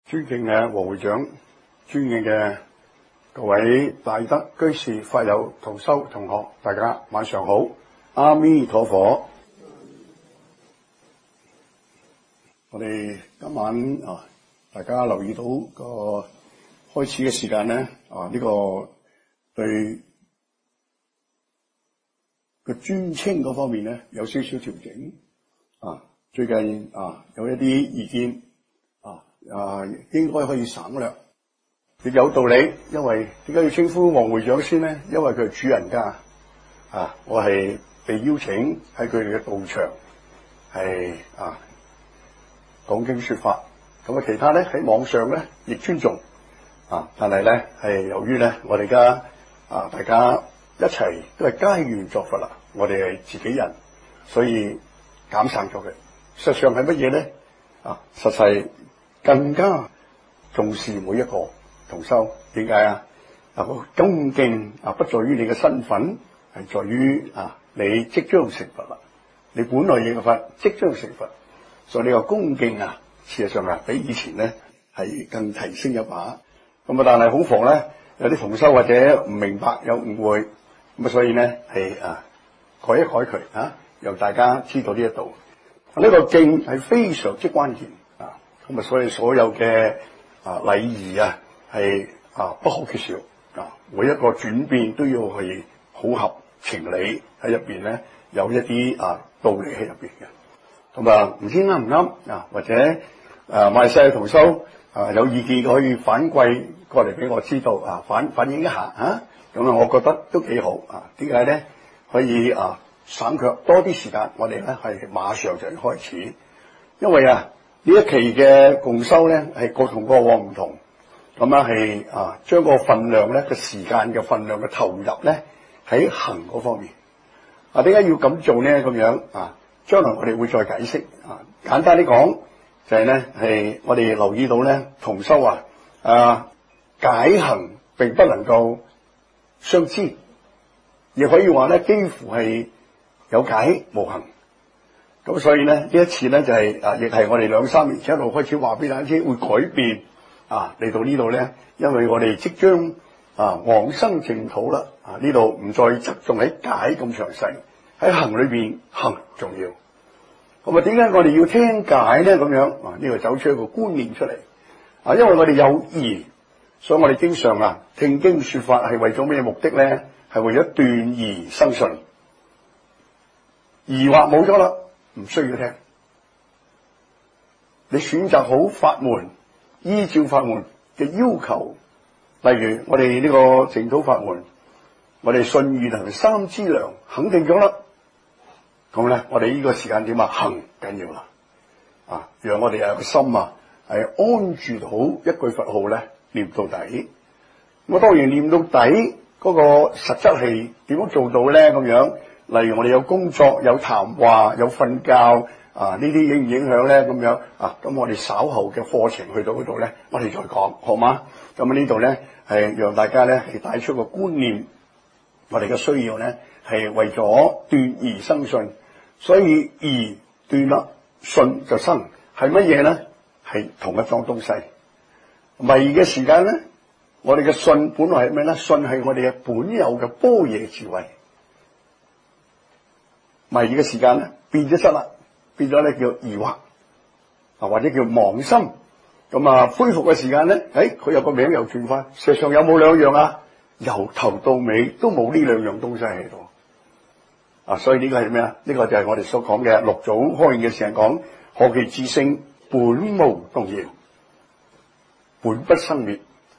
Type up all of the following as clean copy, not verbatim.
尊敬嘅黃會長，尊敬嘅各位大德居士、法友、同修同學，大家晚上好，阿彌陀佛。我哋今晚大家留意到個開始嘅時間咧，呢個對個尊稱嗰方面咧有少少調整。最近有一啲意見應該可以省略，亦有道理。因為點解要稱呼黃會長先咧？因為佢係主人家，我係被邀請喺佢哋嘅道場係講經說法。咁其他咧喺網上咧亦尊重，但係咧係由於咧我哋而家大家一齊都係皆願作佛啦，我哋係自己人，所以減省咗佢。實際上係乜嘢咧？實際更加重視每一個同修。點解啊？恭敬不在於你嘅身份，係在於你即將成佛啦。你本來嘅佛即將成佛，所以你個恭敬事實上比以前咧係更提升一把。咁但係恐防咧有啲同修或者唔明白有誤會，咁所以咧係改一改佢讓大家知道呢一度。呢個敬係非常之關鍵咁所以所有嘅禮儀係不可缺少每一個轉變都要係好合情理喺入邊咧，有一啲道理喺入邊嘅。咁唔知啱唔啱或者賣世同修有意見可以反饋過嚟俾我知道反映一下咁我覺得都幾好點解咧？可以省卻多啲時間，我哋咧係馬上就要開始，因為呢一期嘅共修咧係同過往唔同，咁係將個分量咧個時間嘅分量嘅投入咧喺行嗰方面。點解要咁做咧？咁樣將來我哋會再解釋。簡單啲講就係咧係我哋留意到咧同修解行並不能夠相知，亦可以話咧幾乎係有解無行。咁所以咧呢一次咧就係亦係我哋2-3年前一路開始話俾大家知會改變嚟到呢度咧，因為我哋即將往生淨土啦。呢度唔再側重喺解咁詳細，喺行裏邊行重要。咁點解我哋要聽解咧？咁樣呢度走出一個觀念出嚟因為我哋有疑，所以我哋經常聽經說法係為咗咩目的咧？係為咗斷疑生信。疑惑冇咗啦，唔需要聽。你選擇好法門，依照法門嘅要求，例如我哋呢個淨土法門，我哋信願行三資糧肯定咗啦。咁咧，我哋呢個時間點行緊要啦，讓我哋有個心係安住到一句佛號咧，念到底。咁當然念到底嗰個實質係點樣做到咧？咁樣。例如我哋有工作、有談話、有瞓覺呢啲影唔影響咧？咁樣咁我哋稍後嘅課程去到嗰度咧，我哋再講好嗎？咁呢度咧係讓大家咧係帶出個觀念，我哋嘅需要咧係為咗斷疑生信，所以疑斷啦，信就生，係乜嘢咧？係同一種東西。迷嘅時間咧，我哋嘅信本來係咩咧？信係我哋嘅本有嘅般若智慧。迷嘅時間咧變咗質啦，變咗咧叫疑惑或者叫妄心。咁恢復嘅時間咧，佢有個名又轉翻。實際上有冇兩樣由頭到尾都冇呢兩樣東西喺度所以呢個係咩啊？呢個就係我哋所講嘅六祖開演嘅時間講：何其自性本無動搖，本不生滅，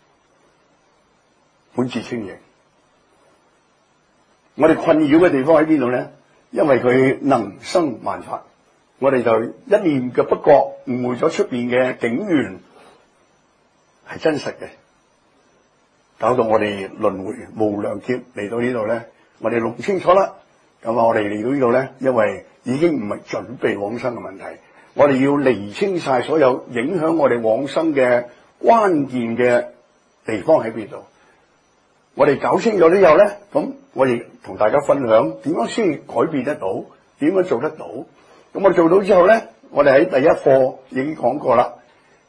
本自清淨。我哋困擾嘅地方喺邊度咧？因為佢能生萬法，我哋就一念嘅不覺誤會咗出邊嘅境緣係真實嘅，搞到我哋輪迴無量劫嚟到呢度咧，我哋弄清楚啦。咁我哋嚟到呢度咧，因為已經唔係準備往生嘅問題，我哋要釐清晒所有影響我哋往生嘅關鍵嘅地方喺邊度。我哋搞清楚之後咧，咁我哋同大家分享點樣先改變得到，點樣做得到。咁我哋做到之後咧，我哋喺第一課已經講過啦。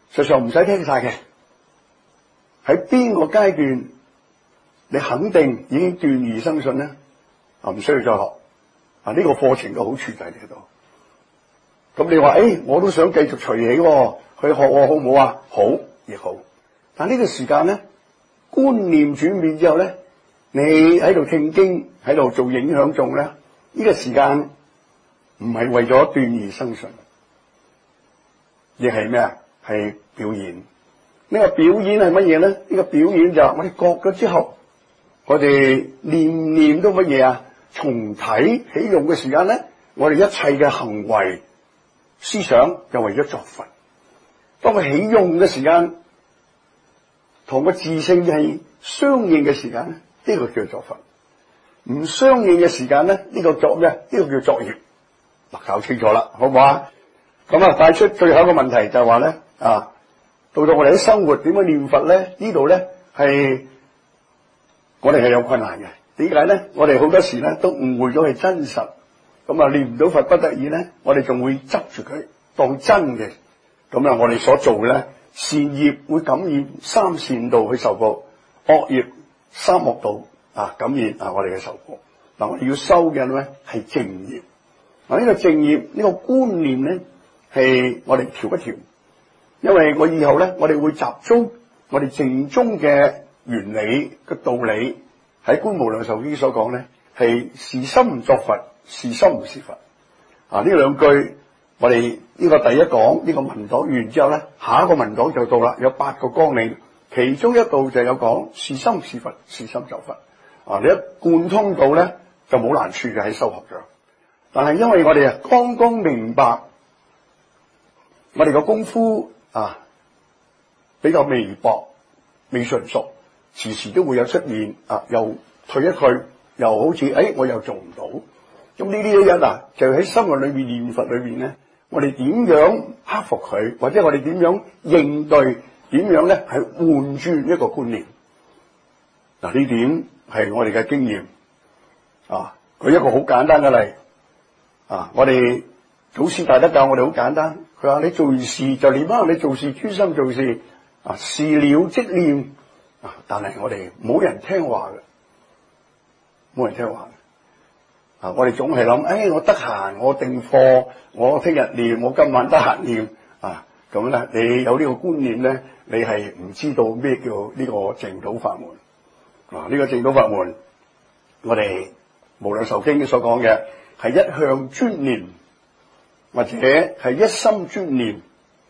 實際上唔使聽晒嘅。喺邊個階段你肯定已經斷而生信咧？唔需要再學。呢個課程嘅好處就喺呢度。咁你話我都想繼續隨起去學好唔好啊？好，亦好。但呢個時間咧，觀念轉變之後咧，你喺度聽經，喺度做影響眾咧，呢個時間唔係為咗斷而生信，亦係咩啊？係表演。呢個表演係乜嘢咧？呢個表演就係我哋覺咗之後，我哋念都乜嘢啊？重體起用嘅時間咧，我哋一切嘅行為思想就為咗作佛。當佢起用嘅時間同個自性係相應嘅時間咧，呢個叫作佛。唔相應嘅時間咧，呢個作咩？呢個叫作業。搞清楚啦，好唔好啊？咁啊，帶出最後一個問題就係話咧，到到我哋喺生活點樣念佛咧？呢度咧係我哋係有困難嘅。點解咧？我哋好多時咧都誤會咗係真實，咁啊念唔到佛不得已咧，我哋仲會執住佢當真嘅。咁啊，我哋所做嘅咧，善業會感染三善道去受報，惡業三惡道感染我哋嘅受報。嗱，我哋要修嘅咧係正業。呢個正業呢個觀念咧係我哋調一調，因為我以後咧我哋會集中我哋正宗嘅原理嘅道理。喺觀無量壽經所講咧，係是心作佛，是心唔是佛。呢兩句我哋呢個第一講呢個文檔完之後咧，下一個文檔就到啦，有8個綱領，其中一度就有講是心是佛，是心作佛。你一貫通到咧就冇難處嘅喺修學上。但係因為我哋剛剛明白，我哋個功夫比較微薄、未純熟。時時都會有出現又退一退，又好似我又做唔到。咁呢啲就喺生活裏面念佛裏面咧，我哋點樣克服佢，或者我哋點樣應對，點樣咧係換轉一個觀念。呢點係我哋嘅經驗。舉一個好簡單嘅例。我哋祖師大德教我哋好簡單，佢話你做事就念啦，你做事專心做事，事了即念。但係我哋冇人聽話嘅，冇人聽話嘅。我哋總係諗，我得閒，我定課，我聽日念，我今晚得閒念。咁咧，你有呢個觀念咧，你係唔知道咩叫呢個淨土法門。呢個淨土法門，我哋無量壽經所講嘅係一向專念，或者係一心專念。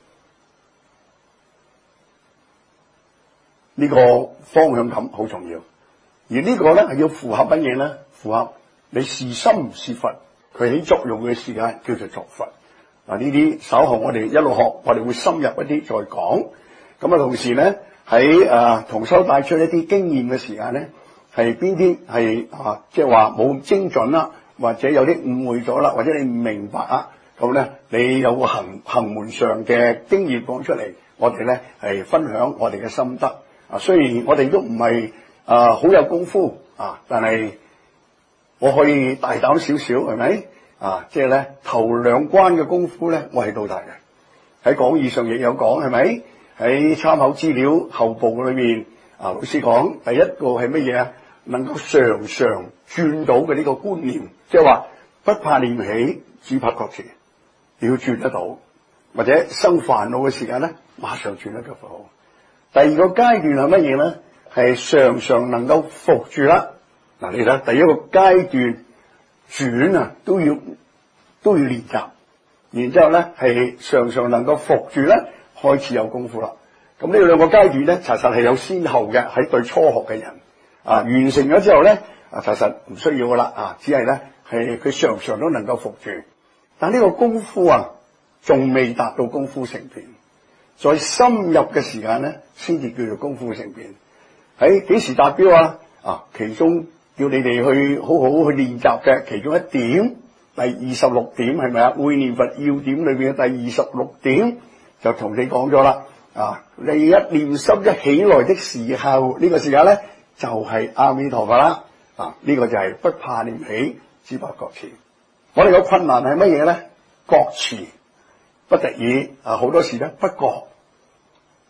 呢個方向感好重要，而呢個咧係要符合乜嘢咧？符合你是心是佛，佢起作用嘅時間叫做作佛。呢啲稍後我哋一路學，我哋會深入一啲再講。咁同時咧喺同修帶出一啲經驗嘅時間咧，係邊啲係即係話冇咁精準啦，或者有啲誤會咗啦，或者你唔明白啊，咁咧你有個行門上嘅經驗講出嚟，我哋咧係分享我哋嘅心得。雖然我哋都唔係好有功夫但係我可以大膽少少，係咪？即係咧頭2關嘅功夫咧，我係到達嘅。喺講義上亦有講，係咪？喺參考資料後部裏面，老師講第一個係乜嘢啊？能夠常常轉到嘅呢個觀念，即係話不怕念起，只怕覺遲，你要轉得到，或者生煩惱嘅時間咧，馬上轉得就好。第二個階段係乜嘢咧？係常常能夠伏住啦。你睇第一個階段轉都要練習，然之後咧係常常能夠伏住咧，開始有功夫啦。咁呢兩個階段咧，查實係有先後嘅。喺對初學嘅人完成咗之後咧，查實唔需要噶啦。只係咧係佢常常都能夠伏住，但呢個功夫仲未達到功夫成片。再深入嘅時間咧，先至叫做功夫成片。喺幾時達標其中叫你哋去好好去練習嘅其中一點，第26點係咪啊？會念佛要點裏邊嘅第26點就同你講咗啦。你一念心一起來的時候，呢個時間咧就係阿彌陀佛啦。呢個就係不怕念起，只怕覺遲。我哋個困難係乜嘢咧？覺遲不得已好多時咧不覺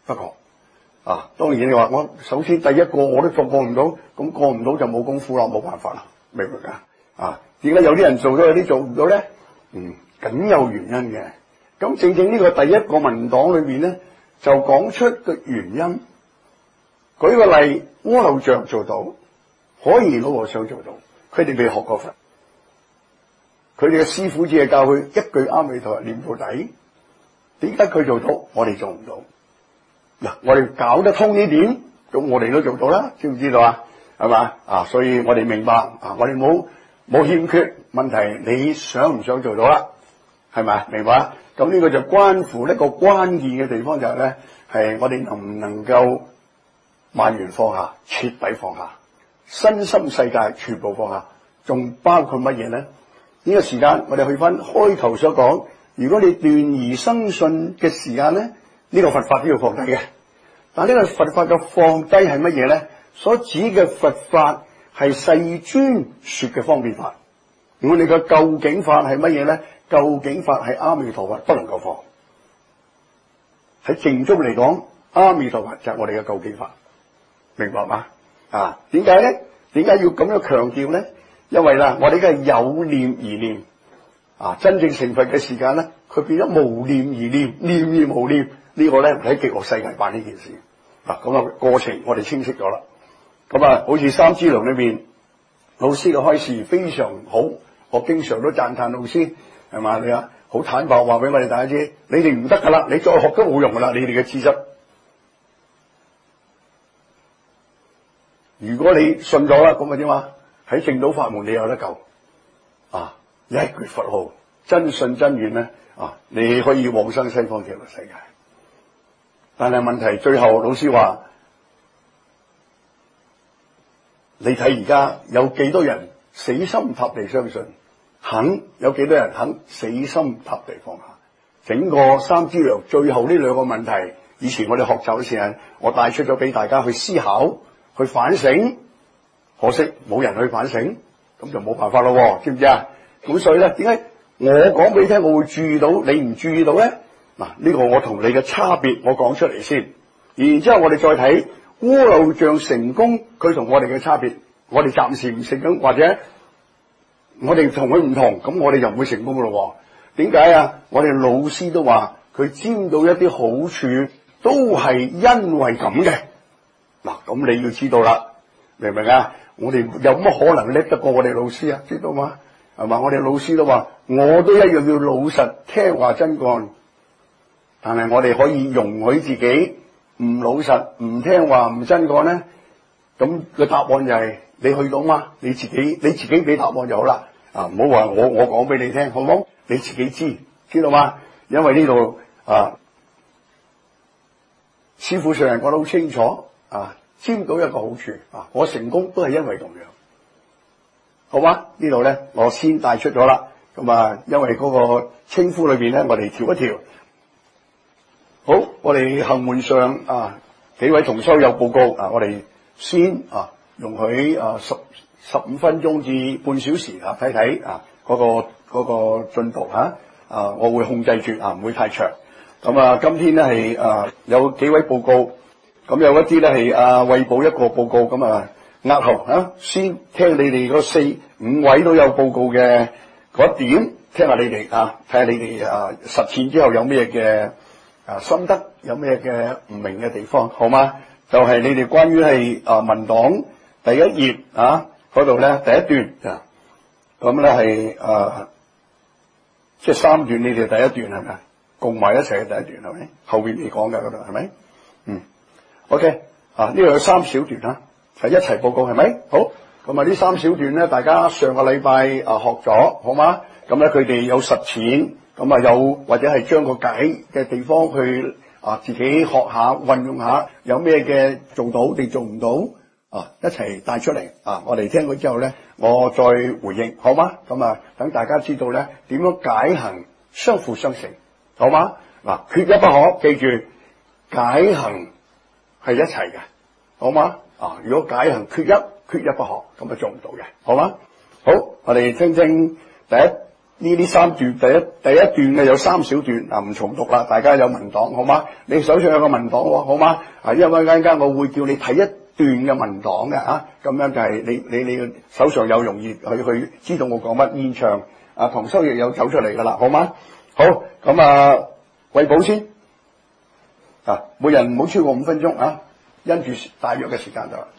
不過當然你話我首先第一個我都過唔到，咁過唔到就冇功夫啦，冇辦法啦，明唔明啊？點解有啲人做到，有啲做唔到咧？梗有原因嘅。咁正正呢個第一個文檔裏邊咧，就講出個原因。舉個例，阿樓像做到，可以老和尚做到，佢哋未學過佛，佢哋嘅師傅只係教佢一句阿彌陀佛念到底。點解佢做到，我哋做唔到？嗱，我哋搞得通呢點，咁我哋都做到啦，知唔知道啊？係嘛？所以我哋明白我哋冇欠缺，問題你想唔想做到啦？係咪？明白？咁呢個就關乎一個關鍵嘅地方，就係咧，係我哋能唔能夠萬緣放下，徹底放下，身心世界全部放下，仲包括乜嘢咧？呢個時間我哋去翻開頭所講，如果你斷疑生信嘅時間咧，呢個佛法都要放低嘅。但呢個佛法嘅放低係乜嘢咧？所指嘅佛法係世尊說嘅方便法，我哋嘅究竟法係乜嘢咧？究竟法係阿彌陀佛不能夠放。喺淨宗嚟講，阿彌陀佛就係我哋嘅究竟法，明白嗎？點解咧？點解要咁樣強調咧？因為啦，我哋嘅有念而念真正成佛嘅時間咧，佢變咗無念而念，念而無念。呢個咧喺極樂世界辦呢件事。咁過程我哋清晰咗啦。咁好似三資糧裏邊老師嘅開示非常好，我經常都讚歎老師，係嘛？你好坦白話俾我哋大家知，你哋唔得噶啦，你再學都冇用噶啦，你哋嘅知識。如果你信咗啦，咁點啊？喺正道法門你有得救一句佛號，真信真願咧你可以往生西方極樂世界。但係問題最後老師話，你睇而家有幾多人死心塌地相信，有幾多人肯死心塌地放下？整個三資糧最後呢兩個問題，以前我哋學習嘅時候，我帶出咗俾大家去思考、去反省。可惜冇人去反省，咁就冇辦法咯，知唔知啊？咁所以咧，點解我講俾你聽，我會注意到，你唔注意到咧？呢個我同你嘅差別，我講出嚟先。然之後我哋再睇阿樓像成功，佢同我哋嘅差別。我哋暫時唔成功，或者我哋同佢唔同，咁我哋就唔會成功噶咯。點解啊？我哋老師都話佢沾到一啲好處，都係因為咁嘅。咁你要知道啦，明唔明啊？我哋有乜可能叻得過我哋老師啊？知道嗎？係嘛？我哋老師都話，我都一樣要老實聽話真幹。但係我哋可以容許自己唔老實、唔聽話、唔真幹咧，咁個答案就係你去到嘛，你自己俾答案就好啦。唔好話我講俾你聽，好唔好？你自己知道嗎？因為呢度師父上人講得好清楚沾到一個好處我成功都係因為咁樣，好嗎？呢度咧我先帶出咗啦。咁因為嗰個稱呼裏邊咧，我哋調一調。好，我哋後門上幾位同修有報告我哋先容許15分鐘至半小時睇睇嗰個進度我會控制住唔會太長。咁今天咧係有幾位報告，咁有一啲咧係衛保一個報告，咁押後先聽你哋嗰4、5位都有報告嘅嗰一點，聽下你哋睇下你哋實踐之後有咩嘅心得，有咩嘅唔明嘅地方，好嗎？就係你哋關於係文檔第一頁嗰度咧第一段咁咧係即係3段，你哋第一段係咪共埋一齊嘅第一段係咪？後邊你講嘅嗰度係咪？OK 呢度有3小段係一齊報告係咪？好，咁呢3小段咧，大家上個禮拜學咗，好嗎？咁咧佢哋有實踐。咁有或者係將個解嘅地方去自己學下運用下，有咩嘅做到定做唔到一齊帶出嚟我哋聽過之後咧，我再回應，好嗎？咁等大家知道咧點樣解行相輔相成，好嗎？缺一不可，記住解行係一齊嘅，好嗎？如果解行缺一不可，咁就做唔到嘅，好嗎？好，我哋聽聽第一呢啲三段，第一段嘅有3小段唔重讀啦，大家有文檔好嗎？你手上有個文檔喎，好嗎？因為陣間我會叫你睇一段嘅文檔嘅咁樣就係你手上有容易去知道我講乜。現場同修亦有走出嚟噶啦，好嗎？好，咁為保先每人唔好超過5分鐘因住大約嘅時間就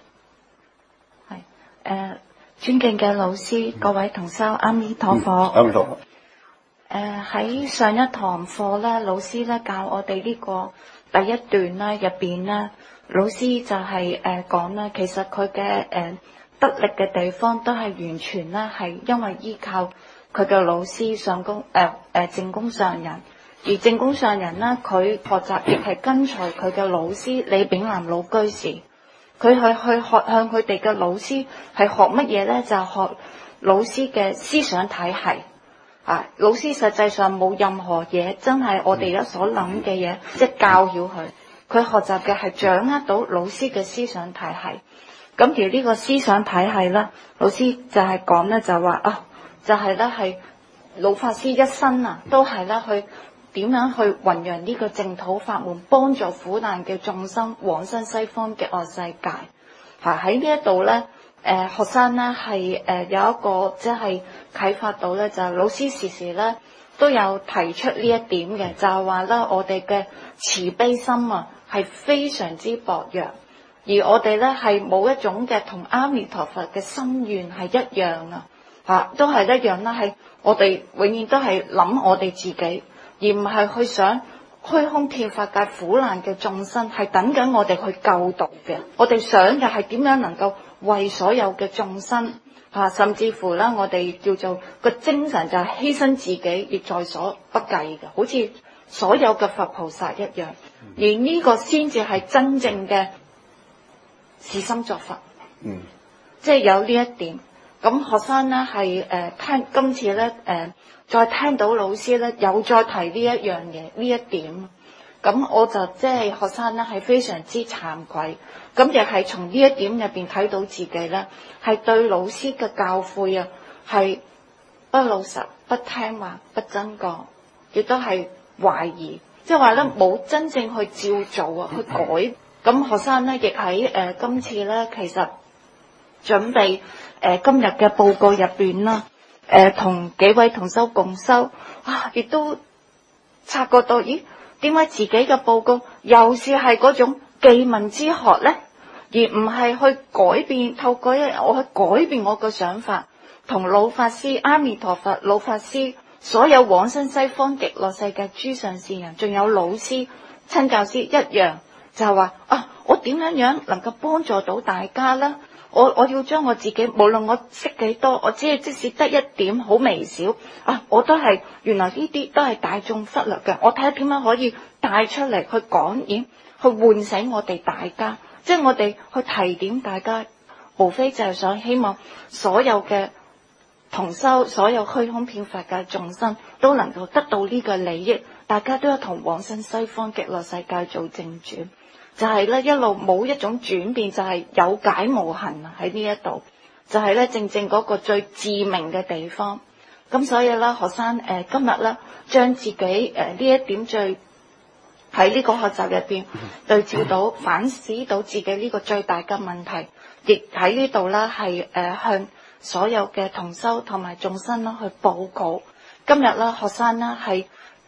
係尊敬嘅老師，各位同修，阿彌陀佛。 阿彌陀佛。 喺上一堂課咧，老師咧教我哋呢個第一段咧入邊咧，老師就係講咧，其實佢嘅得力嘅地方都係完全咧係因為依靠佢嘅老師上公正公上人，而正公上人咧佢學習亦係跟隨佢嘅老師李炳南老居士。佢去向佢哋嘅老師係學乜嘢咧？就係學老師嘅思想體系。老師實際上冇任何嘢真係我哋而家所諗嘅嘢，即係教曉佢。佢學習嘅係掌握到老師嘅思想體系。咁而呢個思想體系咧，老師就係講咧，就話就係咧係老法師一生都係咧去點樣去弘揚呢個淨土法門，幫助苦難嘅眾生往生西方極樂世界。喺呢一度咧，學生咧係有一個即係啟發到咧，就係老師時時咧都有提出呢一點嘅，就係話咧我哋嘅慈悲心係非常之薄弱，而我哋咧係冇一種嘅同阿彌陀佛嘅心願係一樣都係一樣啦，係我哋永遠都係諗我哋自己。而唔係去想虛空遍法界苦難嘅眾生係等緊我哋去救度嘅，我哋想嘅係點樣能夠為所有嘅眾生甚至乎咧我哋叫做個精神就係犧牲自己亦在所不計嘅，好似所有嘅佛菩薩一樣。而呢個先至係真正嘅是心作佛，即係有呢一點。咁學生咧係聽今次咧再聽到老師咧又再提呢一樣嘢呢一點，咁我就即係學生咧係非常之慚愧，咁亦係從呢一點入邊睇到自己咧係對老師嘅教誨係不老實、不聽話、不真覺，亦都係懷疑，即係話咧冇真正去照做去改。咁學生咧亦喺今次咧其實準備今日嘅報告入邊啦。同幾位同修共修亦都察覺到，咦？點解自己嘅報告又是係嗰種記文之學呢？而唔係去改變，透過我去改變我嘅想法，同老法師、阿彌陀佛、老法師、所有往生西方極樂世界諸上善人，仲有老師、親教師一樣，就係話我點樣能夠幫助到大家呢？我要將我自己，無論我識幾多，我只係即使得一點好微小我都係原來呢啲都係大眾忽略嘅。我睇下點樣可以帶出嚟去講演，去喚醒我哋大家，即係我哋去提點大家，無非就係想希望所有嘅同修，所有虛空遍法界眾生都能夠得到呢個利益，大家都一同往生西方極樂世界做正轉。就係咧一路冇一種轉變，就係有解無痕喺呢一度，就係咧正正嗰個最致命嘅地方。咁所以咧，學生今日咧將自己呢一點最喺呢個學習入邊對照到反思到自己呢個最大嘅問題，亦喺呢度咧係向所有嘅同修同埋眾生啦去報告。今日咧學生咧係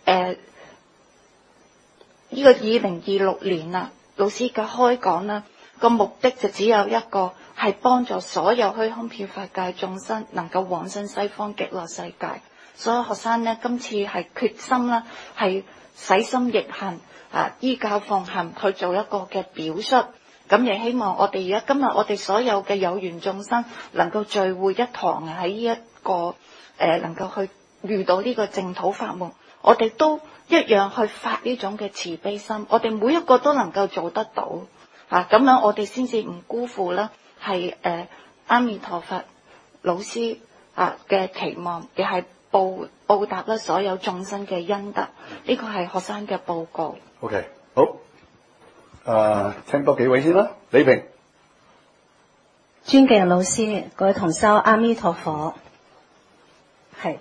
呢個2026年啦。老師嘅開講呢個目的就只有一個，係幫助所有虛空遍法界眾生能夠往生西方極樂世界。所有學生呢今次係決心啦，係洗心逆行依教奉行去做一個嘅表率。咁亦希望我哋而家今日我哋所有嘅有緣眾生能夠聚會一堂喺呢一個能夠去遇到呢個淨土法門，我哋都一樣去發呢種嘅慈悲心，我哋每一個都能夠做得到咁樣我哋先至唔辜負啦，係阿彌陀佛老師嘅期望，亦係報答啦所有眾生嘅恩德。呢個係學生嘅報告。 OK， 好，聽多幾位先啦。李平， 尊敬老師，各位同修，阿彌陀佛。係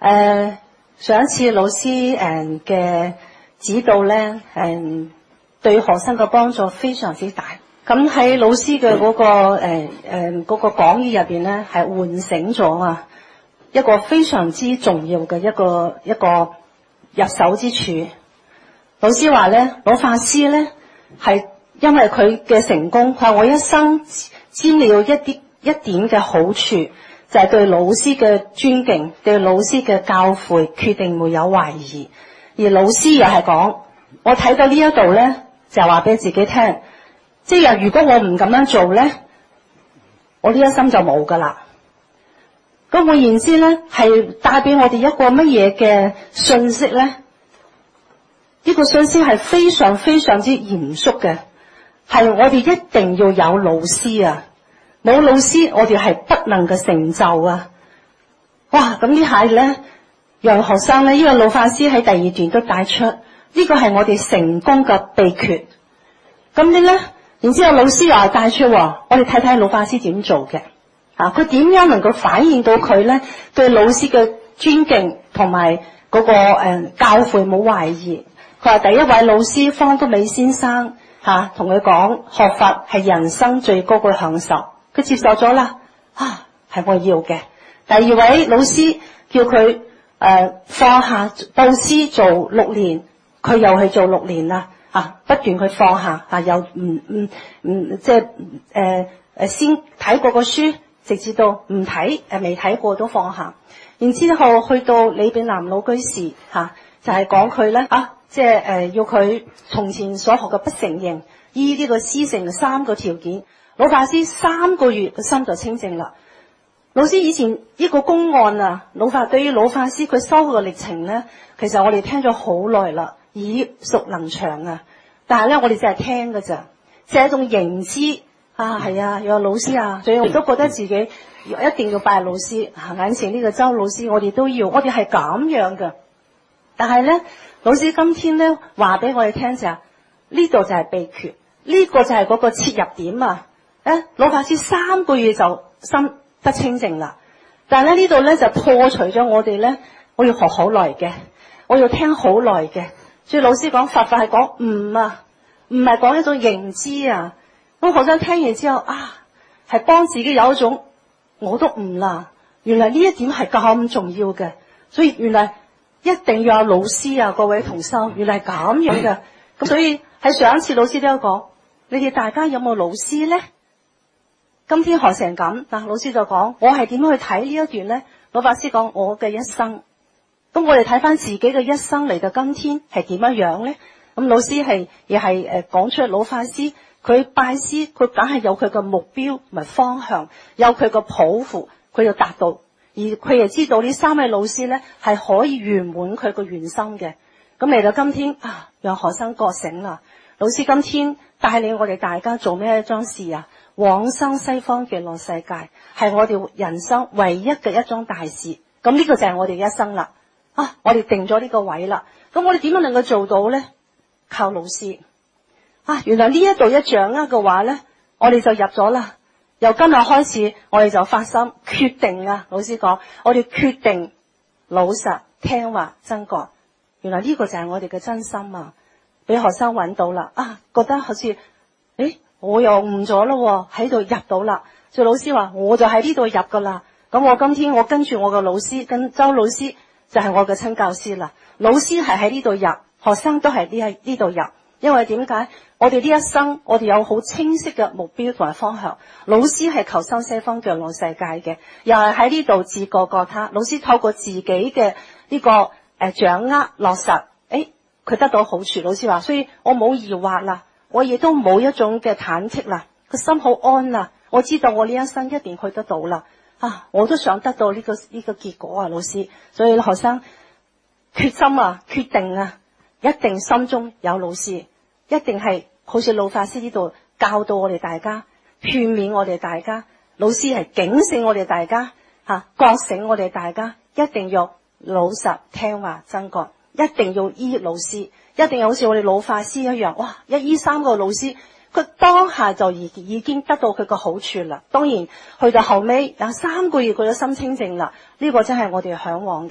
上一次老師嘅指導咧，對學生嘅幫助非常之大。咁喺老師嘅嗰個講義入邊咧，係喚醒咗一個非常之重要嘅一個入手之處。老師話咧，老法師咧係因為佢嘅成功，佢話我一生沾了一點嘅好處。就係對老師嘅尊敬，對老師嘅教誨，決定沒有懷疑。而老師又係講，我睇到呢一度咧，就話俾自己聽，即係如果我唔咁樣做咧，我呢一生就冇噶啦。咁換言之咧，係帶俾我哋一個乜嘢嘅信息咧？呢個信息係非常非常之嚴肅嘅，係我哋一定要有老師啊！冇老師，我哋係不能嘅成就啊！哇！咁呢下咧，讓學生咧，呢個老法師喺第二段都帶出，呢個係我哋成功嘅秘訣。咁你咧，然之後老師又係帶出，我哋睇睇老法師點做嘅。佢點樣能夠反映到佢咧對老師嘅尊敬同埋嗰個教誨冇懷疑。佢話第一位老師方德美先生同佢講，學佛係人生最高嘅享受。佢接受咗啦，係我要嘅。第二位老師叫佢放下布施做6年，佢又去做6年啦，不斷去放下，又即係先睇過個書，直至到唔睇未睇過都放下。然之後去到李炳南老居士就係講佢咧即係要佢從前所學嘅不承認，依呢個師承3個條件。老法師3個月個心就清淨啦。老師以前呢個公案對於老法師佢修嘅歷程咧，其實我哋聽咗好耐啦，耳熟能詳但係咧，我哋淨係聽㗎咋，即係一種認知係有老師所以我都覺得自己一定要拜老師。眼前呢個周老師，我哋都要，我哋係咁樣㗎。但係咧，老師今天咧話俾我哋聽就係呢度就係秘訣，呢個就係嗰個切入點老法師3個月就心得清淨啦，但係咧呢度咧就破除咗我哋咧，我要學好耐嘅，我要聽好耐嘅。所以老師講佛法係講唔係講一種認知咁學生聽完之後係幫自己有一種我都唔啦，原來呢一點係咁重要嘅，所以原來一定要有老師各位同修，原來係咁樣嘅。咁所以喺上一次老師都有講，你哋大家有冇老師咧？今天學成咁，老師就講我係點樣去睇呢一段呢？老法師講我嘅一生，咁我哋睇翻自己嘅一生嚟到今天係點樣樣呢？咁老師亦係講出老法師佢拜師，佢梗係有佢嘅目標同埋方向，有佢嘅抱負，佢要達到，而佢亦知道呢3位老師呢係可以圓滿佢個願心嘅。咁嚟到今天讓學生覺醒啦！老師今天帶領我哋大家做咩一樁事往生西方極樂世界係我哋人生唯一嘅一樁大事，咁呢個就係我哋一生啦。我哋定咗呢個位啦，咁我哋點樣能夠做到呢？靠老師原來呢一度一掌握嘅話呢，我哋就入咗啦。由今日開始，我哋就發心決定老師講，我哋決定老實聽話真覺。原來呢個就係我哋嘅真心俾學生揾到啦。覺得好似我又悟咗咯，喺度入到啦。所以老師話我就喺呢度入噶啦。咁我今天我跟住我嘅老師，跟周老師就係我嘅親教師啦。老師係喺呢度入，學生都係呢度入。因為點解？我哋呢一生我哋有好清晰嘅目標同埋方向。老師係求生西方極樂世界嘅，又係喺呢度自覺覺他。老師透過自己嘅呢個掌握落實，佢得到好處。老師話，所以我冇疑惑啦。我亦都冇一種嘅忐忑啦，個心好安啦。我知道我呢一生一定去得到啦。我都想得到呢個結果老師。所以學生決心決定一定心中有老師，一定係好似老法師呢度教導我哋大家，勸勉我哋大家。老師係警醒我哋大家覺醒我哋大家，一定要老實聽話真覺，一定要依老師。一定好似我哋老法師一樣，依3個老師，佢當下就已經得到佢個好處啦。當然去到後尾有3個月佢都心清淨啦，呢個真係我哋向往嘅。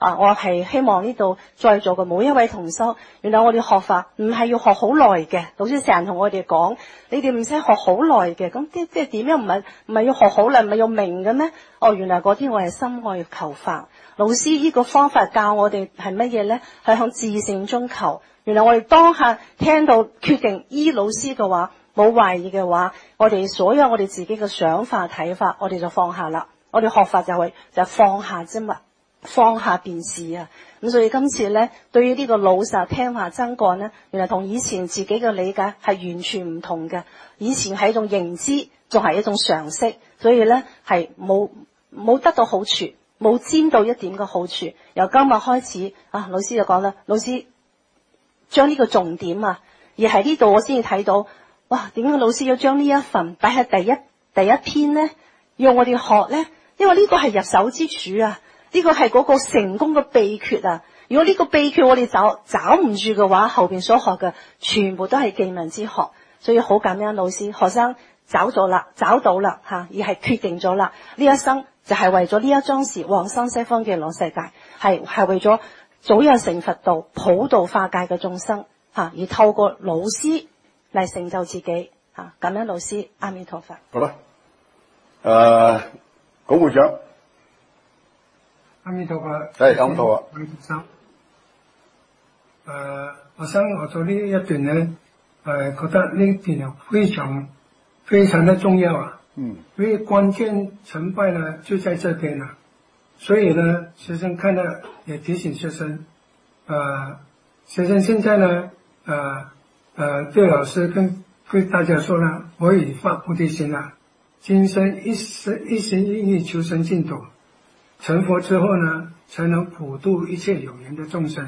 我係希望呢度在座嘅每一位同修，原來我哋學法唔係要學好耐嘅。老師成日同我哋講，你哋唔使學好耐嘅。咁即係點樣？唔係要學好耐，唔係要明嘅咩？原來嗰啲我係心愛求法。老師呢個方法教我哋係乜嘢咧？係向自性中求。原來我哋當下聽到決定依老師嘅話，冇懷疑嘅話，我哋所有我哋自己嘅想法睇法，我哋就放下啦。我哋學法就係放下之物，放下便是啊。咁所以今次咧，對於呢個老實聽話真幹咧，原來同以前自己嘅理解係完全唔同嘅。以前係一種認知，仲係一種常識，所以咧係冇得到好處，冇沾到一點嘅好處。由今日開始老師就講啦，老師將呢個重點而喺呢度我先至睇到，哇！點解老師要將呢一份擺喺第一篇咧？要我哋學咧？因為呢個係入手之處啊，呢個係嗰個成功嘅秘訣啊。如果呢個秘訣我哋找唔住嘅話，後邊所學嘅全部都係記文之學。所以好感恩老師，學生找到啦而係決定咗啦，呢一生就係為咗呢一樁事往生西方嘅極樂世界，係為咗早日成佛道，普渡化界嘅眾生而透過老師嚟成就自己感恩老師，阿彌陀佛。 好啦，講會長， 阿彌陀佛， 係阿彌陀佛。 黃先生，學生學咗呢一段呢，覺得呢段非常的重要啊。因為關鍵成敗呢就在這邊了，所以呢，學生看了也提醒學生，學生現在呢，對老師跟大家說呢，我已發菩提心了。今生一心一意求生淨土，成佛之後呢，才能普度一切有緣的眾生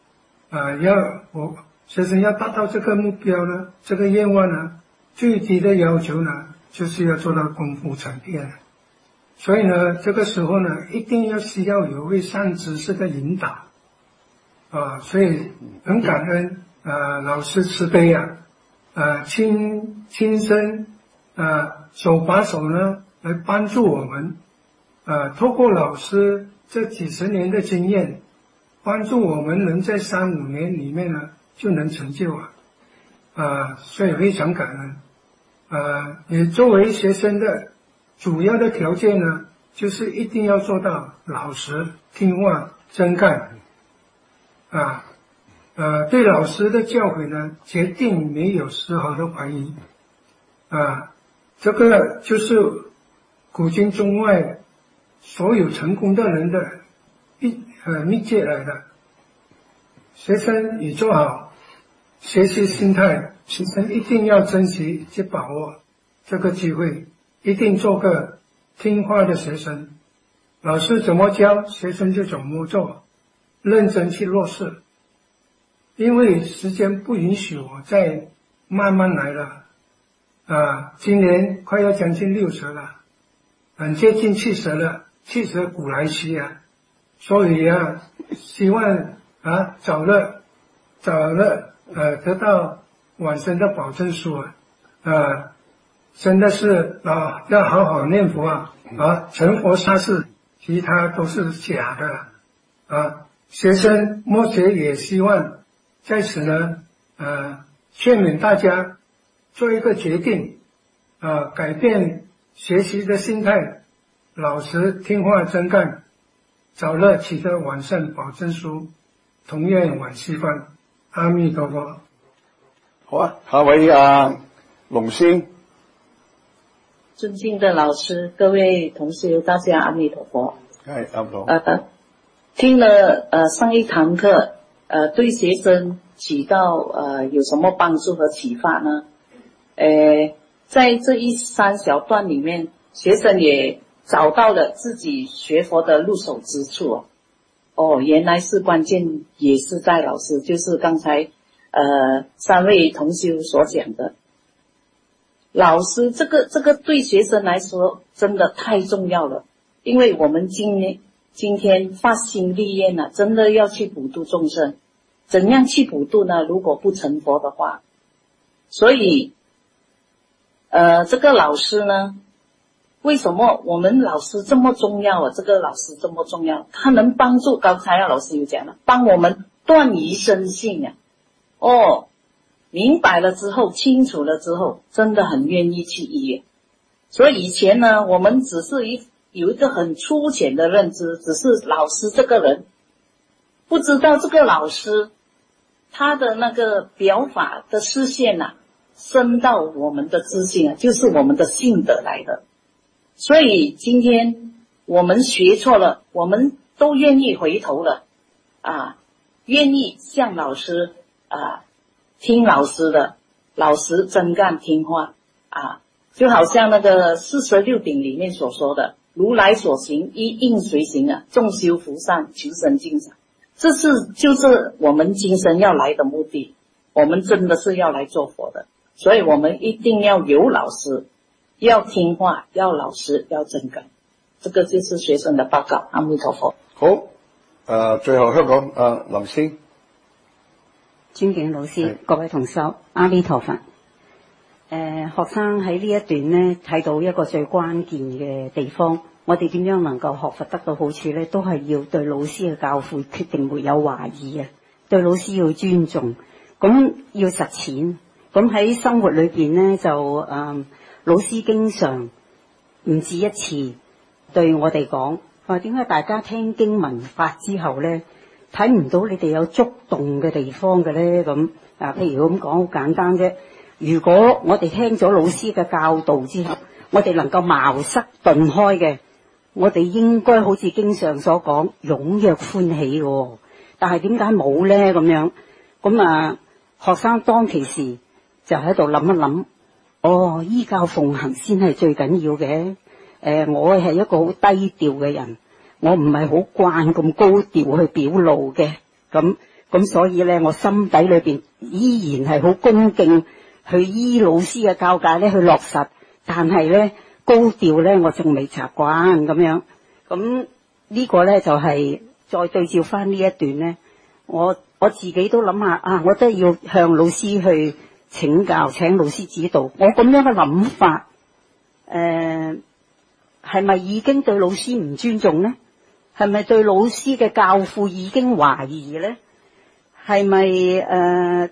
學生要達到這個目標呢，這個願望呢，最低的要求呢，就是要做到功夫成片。所以呢，這個時候呢，一定需要有位善知識的引導所以很感恩老師慈悲親身手把手呢來幫助我們透過老師這幾十年的經驗，幫助我們能在3-5年裏面呢就能成就所以非常感恩也作為學生的主要的條件呢，就是一定要做到老實聽話真幹對老師的教誨呢，決定沒有絲毫的懷疑這個就是古今中外所有成功的人的秘訣來的。學生也做好學習心態，學生一定要珍惜去把握這個機會，一定做個聽話的學生。老師怎麼教，學生就怎麼做，認真去落實。因為時間不允許我再慢慢來了今年快要將近60了，很接近70了，70古來稀所以希望早日得到往生的保證書真的是要好好念佛成佛殺世，其他都是假的學生目前也希望在此呢勸勉大家做一個決定改變學習的心態，老實聽話真幹，早日取得往生保證書，同願往西方。阿彌陀佛。 好下位龍先。 尊敬的老師，各位同修，大家阿彌陀佛。 係阿彌陀佛。 聽了上一堂課對學生起到有什麼幫助和啟發呢？在這一3小段裡面，學生也找到了自己學佛的入手之處原來是關鍵也是在老師，就是剛才3位同修所講的，老師這個對學生來說真的太重要了，因為我們今天發心立願了，真的要去普度眾生，怎樣去普度呢？如果不成佛的話，所以這個老師呢为什么我们老师这么重要啊？这个老师这么重要，他能帮助，刚才老师有讲了，帮我们断疑生信啊。哦，明白了之后，清楚了之后，真的很愿意去医院。所以以前呢，我们只是有一个很粗浅的认知，只是老师这个人，不知道这个老师他的那个表法的视线啊，深到我们的知性啊，就是我们的性德来的。所以今天我们学错了，我们都愿意回头了啊，愿意向老师啊，听老师的，老实真干听话啊，就好像那个46顶里面所说的，如来所行一应随行啊，众修福善，求生净善，就是我们今生要来的目的。我们真的是要来做佛的，所以我们一定要有老师，要听话，要老实，要真干。这个就是学生的报告。阿弥陀佛。 好，最後香港林先。 尊敬老師，各位同修，阿彌陀佛。學生喺呢一段呢睇到一個最關鍵嘅地方，我哋點樣能夠學佛得到好處呢？都係要對老師嘅教誨決定沒有懷疑啊，對老師要尊重，咁要實踐。咁喺生活裏邊呢，就老師經常唔止一次對我哋講，話點解大家聽經聞法之後呢，睇唔到你哋有觸動嘅地方嘅呢？咁譬如咁講好簡單啫。如果我哋聽咗老師嘅教導之後，我哋能夠茅塞頓開嘅，我哋應該好似經上所講踴躍歡喜嘅。但係點解冇呢？咁樣咁學生當其時就喺度諗一諗，依教奉行先係最緊要嘅。我係一個好低調嘅人，我唔係好慣咁高調去表露嘅。咁所以呢，我心底裏邊依然係好恭敬。去依老師嘅教誡咧去落實，但係咧高調咧我仲未習慣咁樣。咁呢個咧就係再對照翻呢一段咧，我自己都諗下我都要向老師去請教，請老師指導。我咁樣嘅諗法，係咪已經對老師唔尊重咧？係咪對老師嘅教誨已經懷疑咧？係咪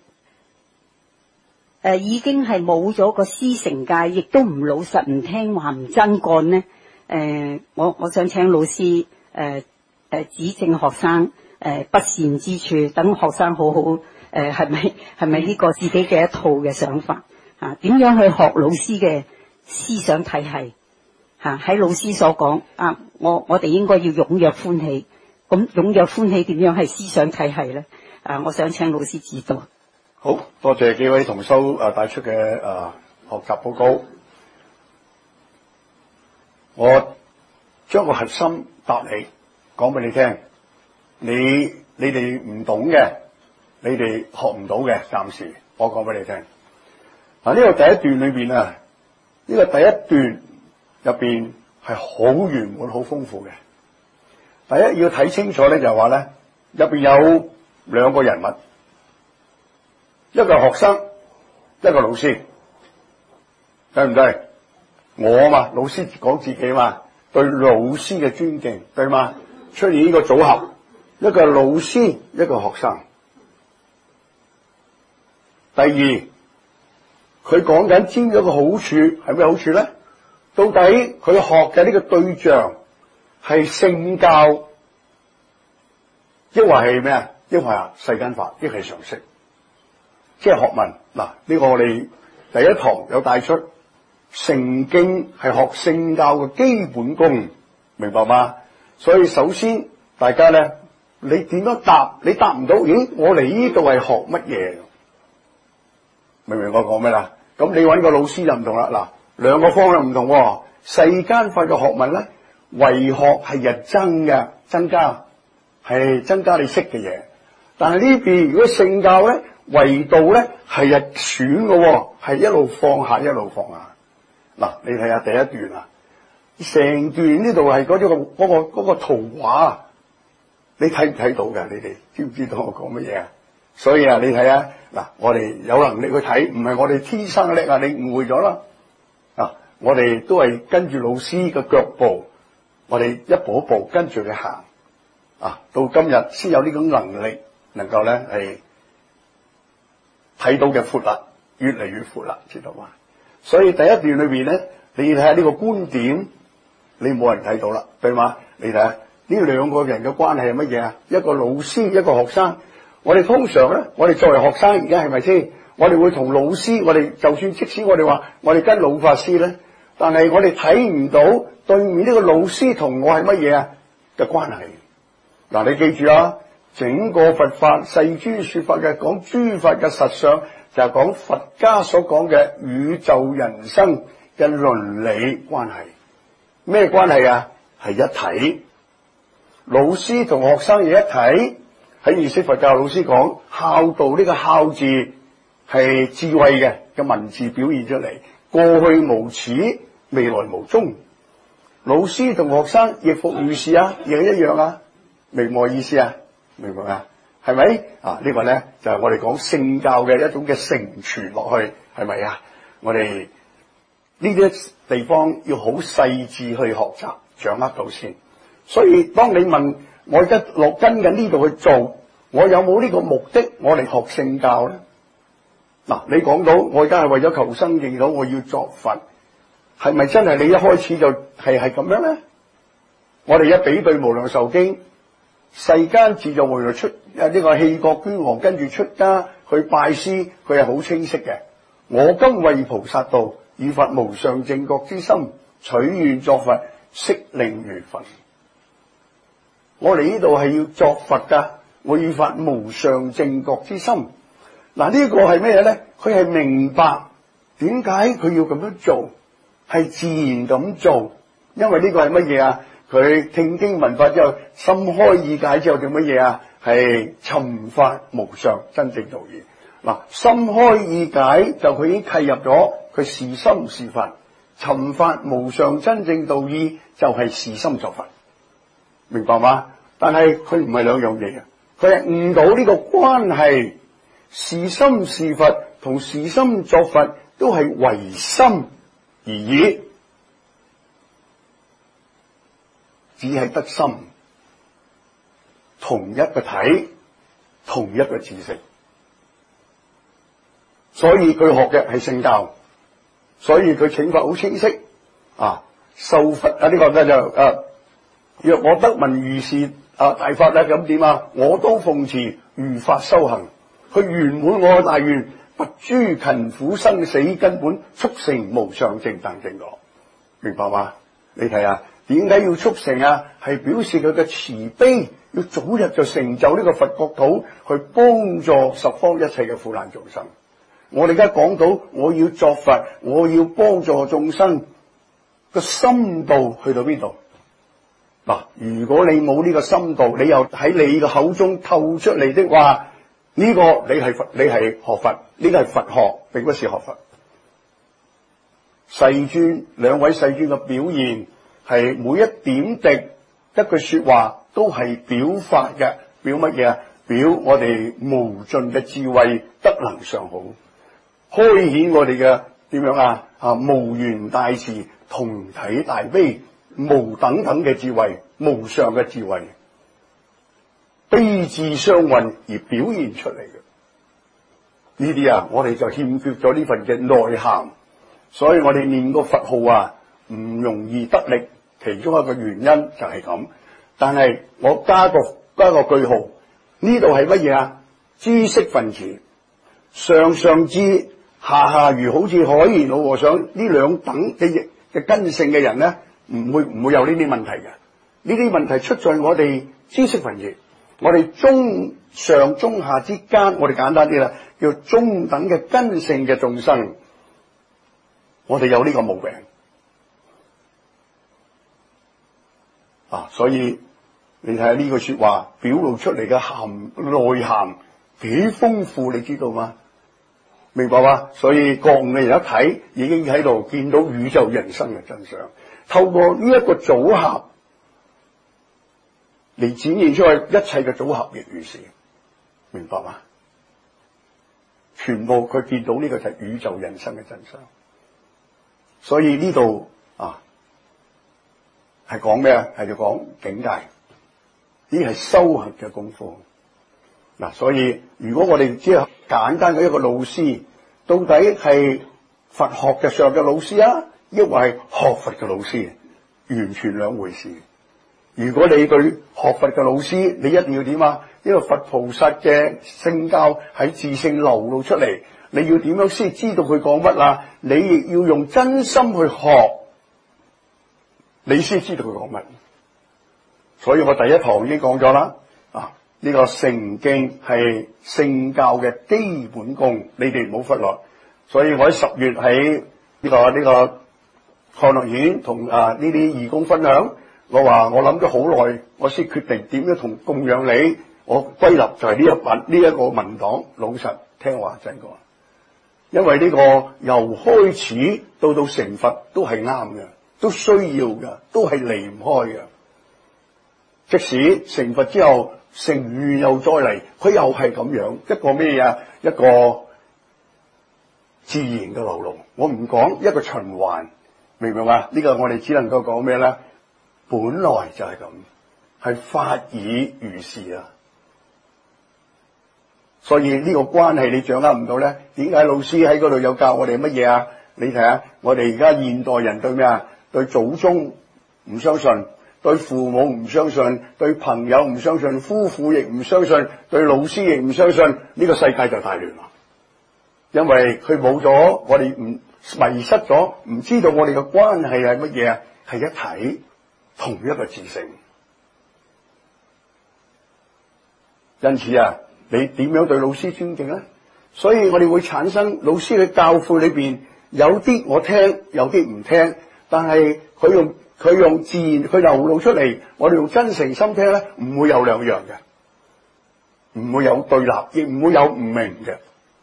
已經係冇咗個師承戒，亦都唔老實、唔聽話、唔真幹呢？我想請老師指正學生不善之處，等學生好好係咪呢個自己嘅一套嘅想法啊？點樣去學老師嘅思想體系啊？喺老師所講我哋應該要踴躍歡喜，咁踴躍歡喜點樣係思想體系呢？我想請老師指導。 好多謝幾位同修帶出嘅學習報告。我將個核心答你講俾你聽，你哋唔懂嘅，你哋學唔到嘅，暫時我講俾你聽。呢個第一段裏邊呢個第一段入邊係好圓滿、好豐富嘅。第一要睇清楚咧，就係話咧入邊有兩個人物。一個學生，一個老師，對唔對？我嘛，老師講自己嘛，對老師嘅尊敬，對嘛？出現呢個組合，一個老師，一個學生。第二，佢講緊知咗個好處係咩好處咧？到底佢學嘅呢個對象係聖教，抑或係咩啊？抑或係世間法，抑係常識。即係學問嗱，呢個我哋第一堂有帶出，成經係學聖教嘅基本功，明白嗎？所以首先大家咧，你點樣答？你答唔到，咦？我嚟呢度係學乜嘢？明唔明我講咩啦？咁你揾個老師就唔同啦。嗱，兩個方向唔同喎。世間法嘅學問咧，為學係日增嘅，增加係增加你識嘅嘢。但係呢邊如果聖教咧，為道咧係日損嘅，係一路放下一路放下。嗱，你睇下第一段啊，成段呢度係嗰個圖畫，你睇唔睇到嘅？你哋知唔知道我講乜嘢啊？所以你睇下嗱，我哋有能力去睇，唔係我哋天生叻啊！你誤會咗啦。 我哋都係跟住老師嘅腳步，我哋一步一步跟住佢行，到今日先有呢種能力，能夠咧係睇到嘅闊啦，越嚟越闊啦，知道嘛？所以第一段裏邊咧，你睇下呢個觀點，你冇人睇到啦，對嘛？你睇下呢兩個人嘅關係係乜嘢啊？一個老師，一個學生。我哋通常咧，我哋作為學生而家係咪先？我哋會同老師，我哋就算即使我哋話我哋跟老法師咧，但係我哋睇唔到對面呢個老師同我係乜嘢啊嘅關係。嗱，你記住啊，整個佛法世尊說法嘅講諸法嘅實相，就係講佛家所講嘅宇宙人生嘅倫理關係。咩關係啊？係一體。老師同學生係一體。喺意識佛教老師講孝道，呢個孝字係智慧嘅文字表現出嚟，過去無始，未來無終。老師同學生亦復如是啊，亦係一樣啊，明白意思啊？明白啊？係咪呢個咧就係我哋講聖教嘅一種嘅承傳落去，係咪啊？我哋呢啲地方要好細緻去學習掌握到先。所以當你問我而家落跟緊呢度去做，我有冇呢個目的我嚟學聖教咧？嗱，你講到我而家係為咗求生淨土，我要作佛，係咪真係你一開始就係咁樣咧？我哋一比對無量壽經，世間自在無量出呢個棄國捐王，跟住出家去拜師，佢係好清晰嘅。我今為菩薩道，以發無上正覺之心，取願作佛，悉令如佛。我哋呢度係要作佛噶，我要發無上正覺之心。嗱，呢個係咩咧？佢係明白點解佢要咁樣做，係自然咁做，因為呢個係乜嘢啊？佢聽經聞法之後，心開意解之後，叫乜嘢啊？係尋發無上真正道義。嗱，心開意解就佢已經契入咗，佢是心是佛。尋發無上真正道義就係是心作佛。明白嗎？但係佢唔係兩樣嘢啊！佢係悟到呢個關係，是心是佛同是心作佛都係唯心而已，只係得心，同一個體，同一個知識。所以佢學嘅係聖教，所以佢請法好清晰受佛呢個咧就若我得聞如是大法咧，咁點啊？我都奉持如法修行，去圓滿我嘅大願，拔諸勤苦生死根本，速成無上正等正果。明白嗎？你睇下點解要速成啊？係表示佢嘅慈悲，要早日就成就呢個佛國土，去幫助十方一切嘅苦難眾生。我哋而家講到我要作佛，我要幫助眾生，個深度去到邊度？嗱，如果你冇呢個深度，你又喺你嘅口中透出嚟的話，呢個你係佛，你係學佛，呢個係佛學，並不是學佛。世尊兩位世尊嘅表現係每一點滴一句說話都係表法嘅，表乜嘢啊？表我哋無盡嘅智慧德能上好，開顯我哋嘅點樣啊？無緣大慈，同體大悲，無等等嘅智慧，無上嘅智慧，悲智相混而表現出嚟嘅呢啲啊，我哋就欠缺咗呢份嘅內涵，所以我哋念個佛號啊唔容易得力，其中一個原因就係咁。但係我加個句號，呢度係乜嘢啊？知識分子，上上智，下下愚，好似海賢老和尚呢兩等嘅根性嘅人咧，唔會有呢啲問題嘅。呢啲問題出在我哋知識分子，我哋中上中下之間，我哋簡單啲啦，叫中等嘅根性嘅眾生，我哋有呢個毛病所以你睇下呢句說話表露出嚟嘅內涵幾豐富，你知道嗎？明白嗎？所以覺悟嘅人一睇，已經喺度見到宇宙人生嘅真相，透過呢一個組合嚟展現出去，一切嘅組合亦如是，明白嗎？全部佢見到呢個就係宇宙人生嘅真相。 所以呢度係講咩啊？係就講境界，呢係修行嘅功課。嗱，所以如果我哋只係簡單嘅一個老師，到底係佛學嘅上嘅老師啊，抑或係學佛嘅老師，完全兩回事。如果你對學佛嘅老師，你一定要點啊？因為佛菩薩嘅聖教喺自性流露出嚟，你要點樣先知道佢講乜啊？你亦要用真心去學，你先知道佢講乜。所以我第一堂已經講咗啦，呢個成經係聖教嘅基本功，你哋唔好忽略。所以我喺10月喺呢個漢樂院同呢啲義工分享，我話我諗咗好耐，我先決定點樣同供養你。我歸納就係呢一個文檔，老實聽話真個。因為呢個由開始到成佛都係啱嘅，都需要嘅，都係離唔開嘅。即使成佛之後成願又再嚟，佢又係咁樣一個咩啊？一個自然嘅流露。我唔講一個循環，明唔明啊？呢個我哋只能夠講咩咧？本來就係咁，係法以如是啊。所以呢個關係你掌握唔到咧，點解老師喺嗰度有教我哋乜嘢啊？你睇下，我哋而家現代人對咩啊？對祖宗唔相信，對父母唔相信，對朋友唔相信，夫婦亦唔相信，對老師亦唔相信，呢個世界就大亂啦。因為佢冇咗，我哋迷失咗，唔知道我哋嘅關係係乜嘢啊？係一體，同一個自性。因此啊，你點樣對老師尊敬咧？所以我哋會產生老師嘅教誨裏邊，有啲我聽，有啲唔聽，但係佢用自然佢流露出嚟，我哋用真誠心聽咧，唔會有兩樣嘅，唔會有對立，亦唔會有唔明嘅，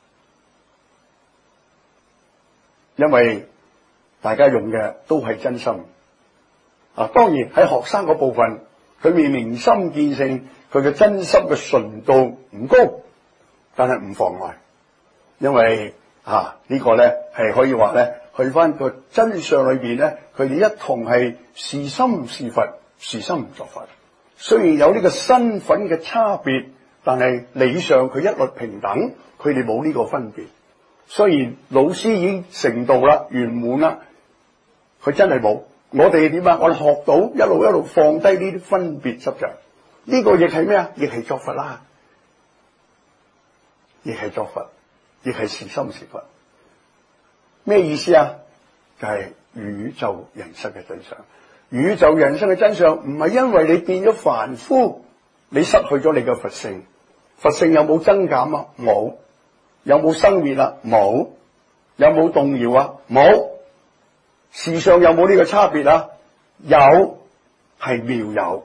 因為大家用嘅都係真心。當然喺學生嗰部分，佢未明心見性，佢嘅真心嘅純度唔高，但係唔妨礙，因為呢個咧係可以話咧，去翻個真相裏邊咧，佢哋一同係是心是佛，是心唔作佛。雖然有呢個身份嘅差別，但係理上佢一律平等，佢哋冇呢個分別。雖然老師已經成道啦、圓滿啦，佢真係冇。我哋點啊？我哋學到一路放低呢啲分別執着，呢個亦係咩啊？亦係作佛啦，亦係作佛，亦係是心是佛。咩意思啊？就係宇宙人生嘅真相。宇宙人生嘅真相唔係因為你變咗凡夫，你失去咗你嘅佛性。佛性有冇增減啊？冇。有冇生滅啊？冇。有冇動搖啊？冇。事上有冇呢個差別啊？有，係妙有，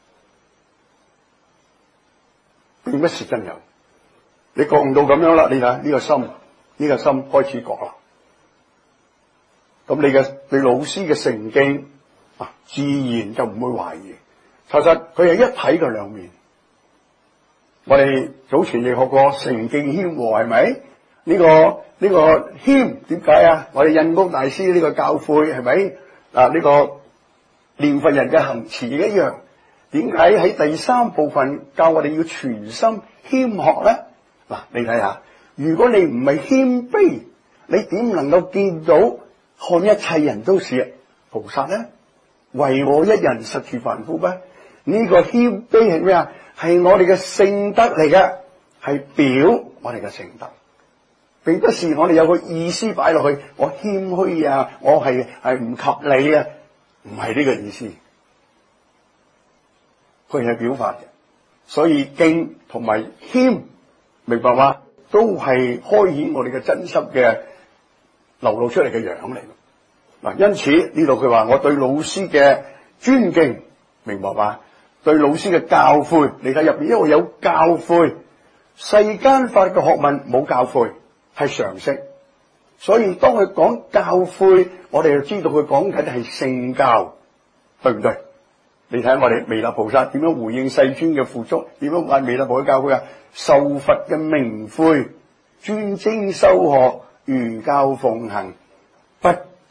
並不是真有。你覺唔到咁樣啦？你睇呢個心，呢個心開始覺啦。咁你嘅對老師嘅誠敬自然就唔會懷疑。其實佢係一體嘅兩面。我哋早前亦學過誠敬謙和，係咪？呢個謙點解啊？我哋印光大師呢個教誨係咪？呢個念佛人嘅行持一樣。點解喺第3部分教我哋要全心謙學咧？你睇下，如果你唔係謙卑，你點能夠見到看一切人都是菩薩咧？唯我一人實住凡夫咩？呢個謙卑係咩啊？係我哋嘅聖德嚟嘅，係表我哋嘅聖德。並不是我哋有個意思擺落去，我謙虛啊，我係唔及你啊，唔係呢個意思。佢係表法嘅，所以敬同埋謙，明白嗎？都係開顯我哋嘅真心嘅流露出嚟嘅樣嚟。因此呢度佢話我對老師嘅尊敬，明白嗎？對老師嘅教誨，你睇入邊因為有教誨，世間法嘅學問冇教誨。係常識，所以當佢講教誨，我哋就知道佢講緊係聖教，對唔對？你睇我哋彌勒菩薩點樣回應世尊嘅付囑，點樣話彌勒菩薩教誨啊？受佛嘅明誨，專精修學，如教奉行，不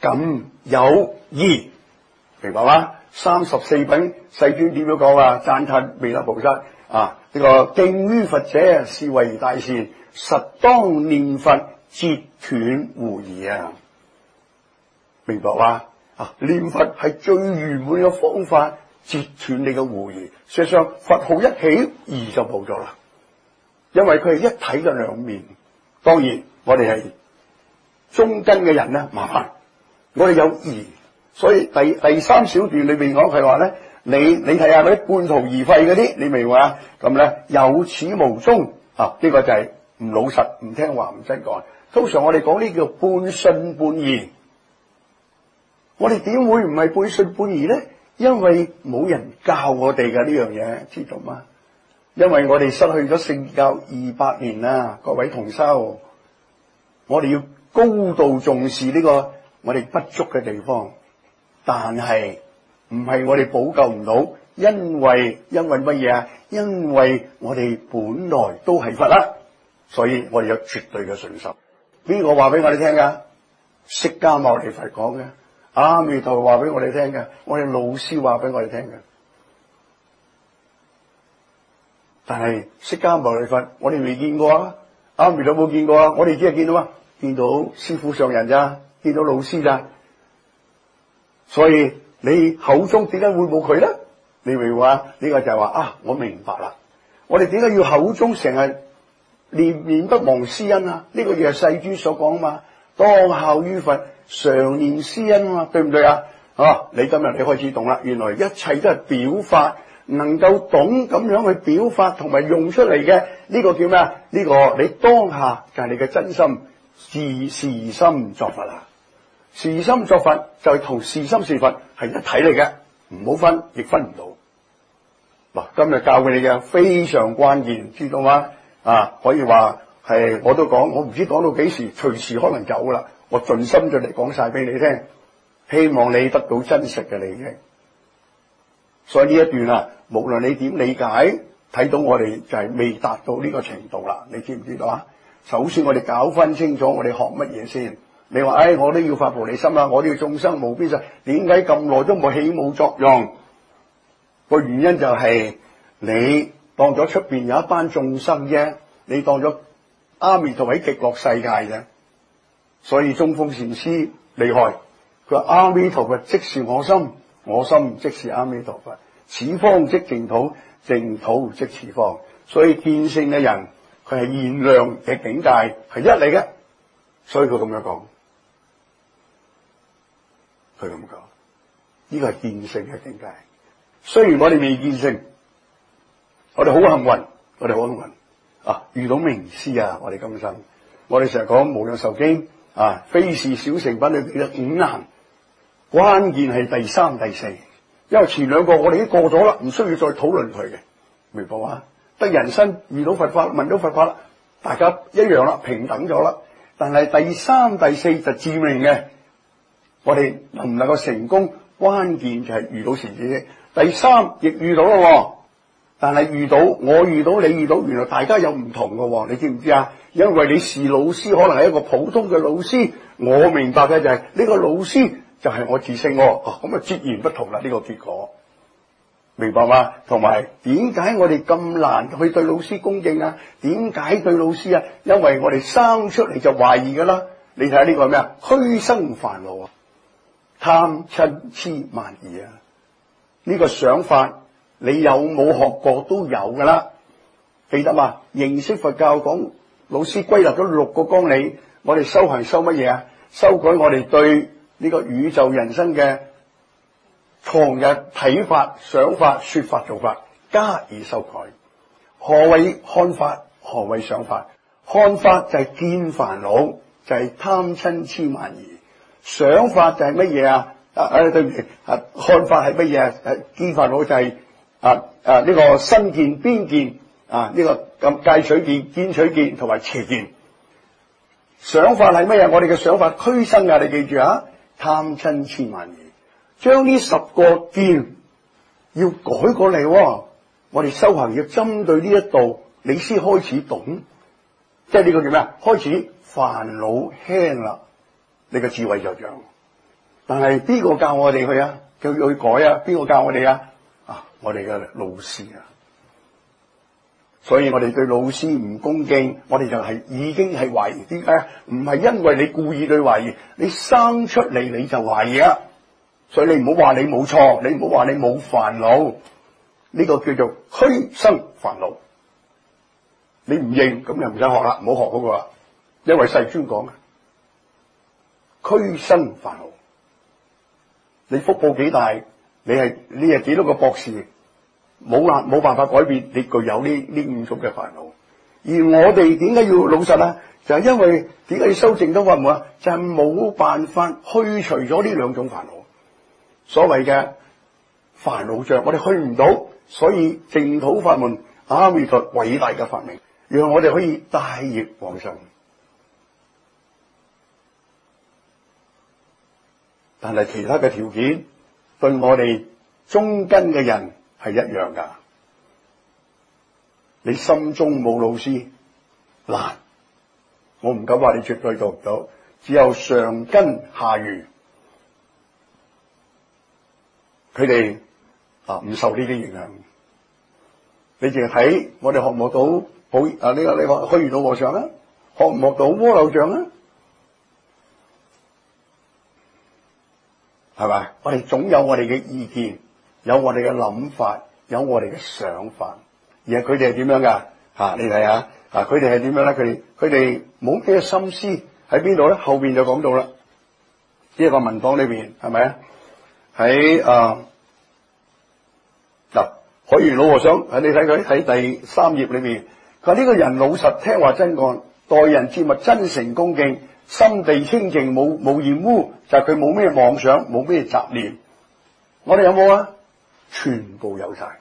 敢有義，明白嗎？34品世尊點樣講啊？讚歎彌勒菩薩啊，呢個敬於佛者是為大善，實當念佛截斷狐疑啊！明白嗎？念佛係最圓滿嘅方法，截斷你嘅狐疑。事實上，佛號一起，疑就冇咗啦。因為佢係一體嘅兩面。當然，我哋係中根嘅人咧，麻煩我哋有疑，所以第三小段裏面講佢話咧，你睇下嗰啲半途而廢嗰啲，你明話咁咧有始無終啊！呢個就係唔老實、唔聽話、唔真幹。通常我哋講呢叫半信半疑。我哋點會唔係半信半疑咧？因為冇人教我哋嘅呢樣嘢，知道嗎？因為我哋失去咗聖教200年啦，各位同修，我哋要高度重視呢個我哋不足嘅地方，但係唔係我哋補救唔到，因為乜嘢啊？因為我哋本來都係佛啦，所以我哋有絕對嘅信心。邊個話俾我哋聽噶？釋迦牟尼佛講嘅。阿彌陀話俾我哋聽嘅，我哋老師話俾我哋聽嘅。但係釋迦牟尼佛，我哋未見過啊！阿彌陀冇見過啊！我哋只係見到見到師父上人咋，見到老師咋。所以你口中點解會冇佢咧？你明話呢個就係話我明白啦。我哋點解要口中成日念念不忘師恩啊？呢個亦係世尊所講嘛。當效於佛，常念師恩啊嘛，對唔對啊？你今日你開始懂啦，原來一切都係表法，能夠懂咁樣去表法同埋用出嚟嘅呢個叫咩啊？呢個你當下就係你嘅真心，是心作佛啊！是心作佛就係同是心是佛係一體嚟嘅，唔好分，亦分唔到。嗱，今日教俾你嘅非常關鍵，知道嗎？可以話係我都講，我唔知講到幾時，隨時可能走啦。我盡心盡力講晒俾你聽，希望你得到真實嘅利益。所以呢一段無論你點理解，睇到我哋就係未達到呢個程度啦。你知唔知道啊？首先我哋搞分清楚，我哋學乜嘢先。你話我都要發菩提心啦，我都要眾生無邊誓，點解咁耐都冇起冇作用？個原因就係你當咗出邊有一班眾生啫，你當咗阿彌陀喺極樂世界啫。所以中峰禪師厲害，佢話阿彌陀佛即是我心，我心即是阿彌陀佛，此方即淨土，淨土即此方。所以見性嘅人，佢係現量嘅境界係一嚟嘅，所以佢咁樣講，呢個係見性嘅境界。雖然我哋未見性，我哋好幸運，遇到名師啊！我哋今生，我哋成日講無量壽經非是小乘品裏邊嘅5難，關鍵係第3、第4，因為前兩個我哋已經過咗啦，唔需要再討論佢嘅，明白嘛？得人生遇到佛法，聞到佛法啦，大家一樣啦，平等咗啦。但係第3、第4就致命嘅，我哋能唔能夠成功，關鍵就係遇到善知識。第3亦遇到咯，但係我遇到你遇到，原來大家有唔同嘅，你知唔知啊？因為你是老師，可能係一個普通嘅老師，我明白嘅就係呢個老師就係我自性咁截然不同啦，呢個結果明白嗎？同埋點解我哋咁難去對老師恭敬啊？點解對老師啊？因為我哋生出嚟就懷疑噶啦。你睇下呢個係咩啊？虛生煩惱啊，貪嗔癡慢疑啊，呢個想法你有冇學過都有噶啦，記得嘛？認識佛教講，老師歸納咗6個綱領，我哋修行修乜嘢啊？修改我哋對呢個宇宙人生嘅錯嘅睇法、想法、說法、做法，加以修改。何謂看法？何謂想法？看法就係見煩惱，就係貪嗔癡慢疑。想法就係乜嘢啊？對唔住，看法係乜嘢啊？見煩惱就係呢個身見、邊見呢個咁戒取見、見取見同埋邪見。想法係乜嘢？我哋嘅想法俱生噶，你記住啊！貪嗔癡慢疑，將呢10個見要改過嚟。我哋修行要針對呢一度，你先開始懂，即係呢個叫咩啊？開始煩惱輕啦，你嘅智慧就長。 但係邊個教我哋去啊？叫佢去改啊？邊個教我哋啊？我哋嘅老師啊！所以我哋對老師唔恭敬，我哋就已經係懷疑。點解？唔係因為你故意對懷疑，你生出嚟你就懷疑啦。所以你唔好話你冇錯，你唔好話你冇煩惱，呢個叫做虛生煩惱。你唔認咁就唔使學啦，唔好學嗰個啦。因為世尊講嘅虛生煩惱，你福報幾大，你係幾多個博士，冇辦法改變你具有呢5種嘅煩惱。而我哋點解要老實啊？就係因為點解要修淨土法門啊？就係冇辦法去除咗呢2種煩惱。所謂嘅煩惱障，我哋去唔到，所以淨土法門阿彌陀偉大嘅發明，讓我哋可以帶業往生。但係其他嘅條件對我哋中根嘅人係一樣噶。你心中冇老師難，我唔敢話你絕對做唔到，只有上根下愚，佢哋唔受呢啲影響。你淨係睇我哋學唔學到呢個虛雲老和尚啊？學唔學到窩樓像啊？係咪？我哋總有我哋嘅意見，有我哋嘅諗法，有我哋嘅想法。而係佢哋係點樣噶？你睇下，佢哋係點樣咧？佢哋冇咩心思喺邊度咧？後邊就講到啦，呢個文檔裏邊係咪啊？喺虛雲老和尚，你睇佢喺第3頁裏邊，佢話呢個人老實聽話真幹，待人接物真誠恭敬，心地清淨，冇染污，就係佢冇咩妄想，冇咩雜念。我哋有冇啊？全部有晒，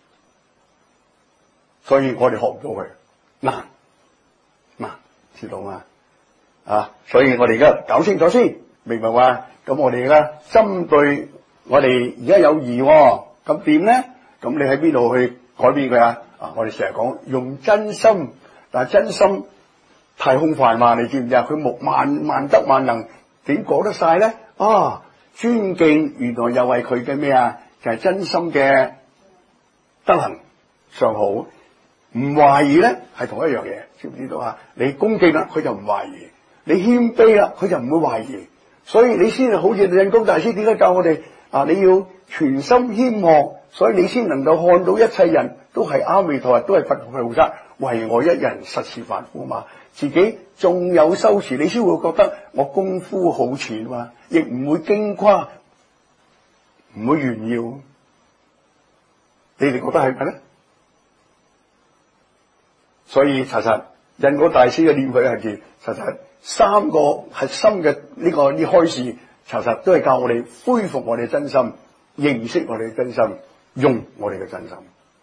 所以我哋學唔到佢，難，知道嘛？所以我哋而家搞清楚先，明唔明話？咁我哋而家針對我哋而家有疑，咁點咧？咁你喺邊度去改變佢啊？我哋成日講用真心，但係真心太空泛嘛，你知唔知啊？佢萬德萬能，點講得晒咧？尊敬原來又係佢嘅咩啊？就係真心嘅德行上好，唔懷疑咧係同一樣嘢，知唔知道啊？你恭敬啦，佢就唔懷疑；你謙卑啦，佢就唔會懷疑。所以你先係好似印光大師點解教我哋你要全心謙學，所以你先能夠看到一切人都係阿彌陀佛，都係佛菩薩，唯我一人實是凡夫嘛。自己仲有修持，你先會覺得我功夫好淺嘛，亦唔會矜誇，唔會炫耀。你哋覺得係咪咧？所以查實印光大師嘅念佢係其實3個核心嘅呢開示，查實都係教我哋恢復我哋真心，認識我哋嘅真心，用我哋嘅真心。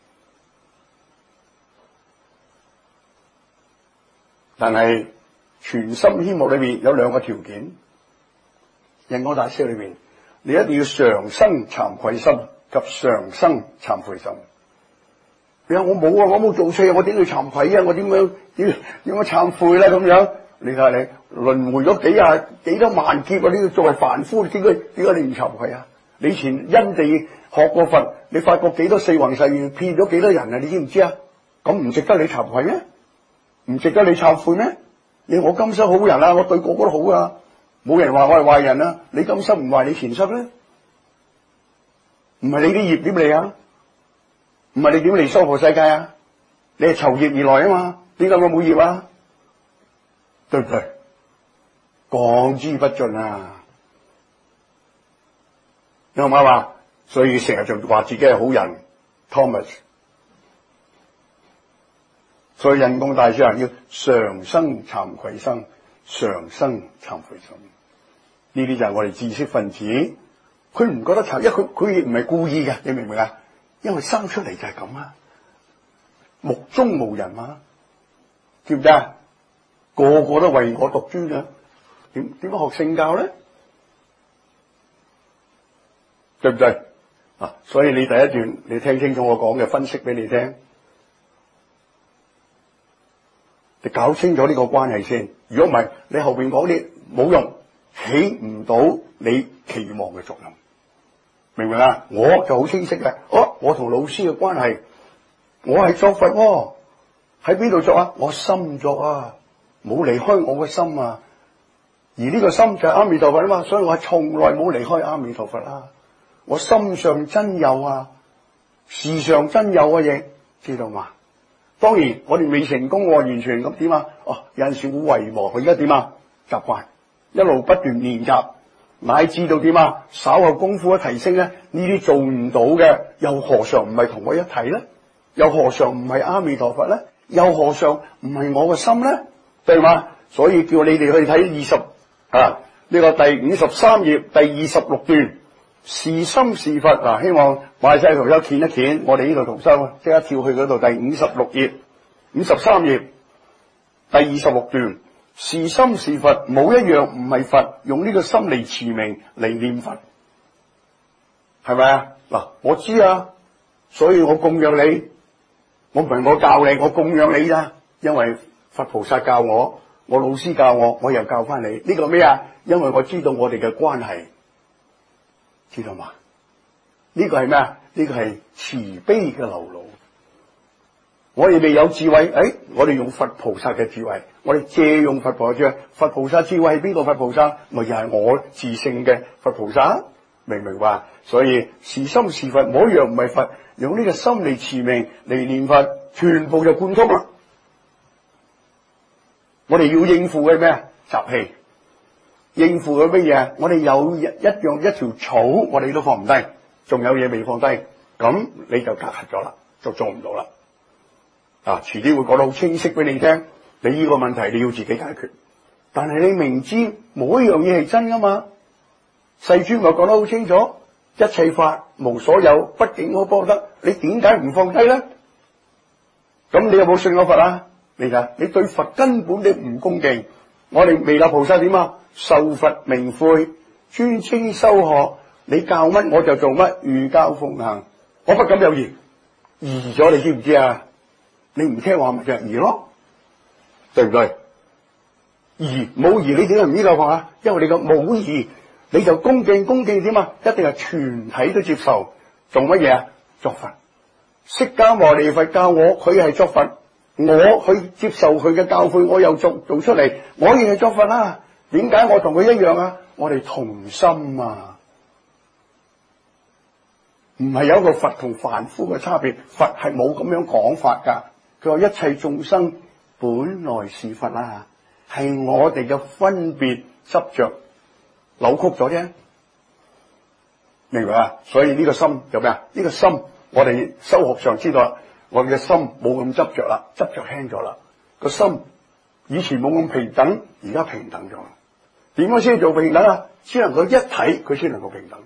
但係全心謙學裏邊有2個條件，印光大師裏邊，你一定要常生慚愧心及常生懺悔心。你話我冇我冇做錯，我點去慚愧啊？我點樣懺悔咧？咁樣你睇下你輪迴咗幾多萬劫啊！你作為凡夫，點解你唔慚愧啊？你以前因地學過佛，你發覺幾多四弘誓願騙咗幾多人啊？你知唔知啊？咁唔值得你慚愧咩？唔值得你懺悔咩？我今生好人啊，我對個個都好啊，冇人話我係壞人啊。你今生唔壞，你前生咧？唔係你啲業點嚟啊？唔係你點嚟娑婆世界啊？你係酬業而來啊嘛？點解我冇業啊？對唔對？講之不盡啊！你啱唔啱啊？所以成日就話自己係好人 ，Thomas。所以印光大師要常生慚愧心，常生懺悔心。呢啲就係我哋知識分子，佢唔覺得慚，因為佢唔係故意嘅，你明唔明啊？因為生出嚟就係咁啊，目中無人嘛，知唔知啊？個個都為我獨尊啊，點樣學聖教咧？對唔對？所以你第一段你聽清楚我講嘅分析俾你聽。你搞清楚呢個關係先，如果唔係，你後邊講啲冇用， 起唔到你期望嘅作用，明唔明啊？我就好清晰嘅，我同老師嘅關係，我係作佛喎，喺邊度作啊？我心作啊，冇離開我嘅心啊。而呢個心就係阿彌陀佛啊嘛，所以我係從來冇離開阿彌陀佛啊。我心上真有啊，事上真有啊，亦知道嘛？當然我哋未成功喎，完全咁點啊？有陣時會遺忘，佢而家點啊？習慣一路不斷練習，乃至到點啊？稍後功夫一提升咧，呢啲做唔到嘅，又何嘗唔係同我一體咧？又何嘗唔係阿彌陀佛咧？又何嘗唔係我個心咧？對嘛？所以叫你哋去睇呢個第53頁第26段，是心是佛嗱。希望賣晒圖修鉗一鉗，我哋呢度圖修即刻跳去嗰度第56頁53頁第26段，是心是佛，冇一樣唔係佛，用呢個心嚟持名嚟念佛，係咪啊？嗱，我知啊，所以我供養你，我唔係我教你，我供養你咋，因為佛菩薩教我，我老師教我，我又教翻你。呢個咩啊？因為我知道我哋嘅關係，知道嘛？呢個係咩啊？呢個係慈悲嘅流露。我哋未有智慧，我哋用佛菩薩嘅智慧，我哋借用佛菩薩智慧。佛菩薩智慧係邊個佛菩薩？咪又係我自性嘅佛菩薩，明唔明白？所以是心是佛，冇一樣唔係佛，用呢個心嚟持名嚟念佛，全部就貫通啦。我哋要應付嘅咩啊？習氣。應付嘅乜嘢？我哋有一條草，我哋都放唔低，仲有嘢未放低，咁你就隔閡咗啦，就做唔到啦。遲啲會講得好清晰俾你聽，你呢個問題你要自己解決。但係你明知冇一樣嘢係真噶嘛？世尊咪講得好清楚，一切法無所有，不境可波得。你點解唔放低咧？咁你有冇信我佛啊？你對佛根本你唔恭敬。我哋彌勒菩薩點啊？受佛名誨，專稱修學。你教乜我就做乜，如教奉行。我不敢有疑，疑咗你知唔知啊？你唔聽話咪就係疑咯，對唔對？疑冇疑，你點解唔依教法啊？因為你個冇疑，你就恭敬點啊？一定係全體都接受，做乜嘢啊？作佛。釋迦牟尼佛教我，佢係作佛。我去接受佢嘅教誨，我又做出嚟，我亦係作佛啦。點解我同佢一樣啊？我哋同心啊，唔係有一個佛同凡夫嘅差別。佛係冇咁樣講法噶。佢話一切眾生本來是佛啊，係我哋嘅分別執着扭曲咗啫，明白啊？所以呢個心有咩啊？呢個心我哋修學上知道。我哋嘅心冇咁執着啦，執着輕咗啦。個心以前冇咁平等，而家平等咗。點樣先做平等啊？只能夠一體，佢先能夠平等。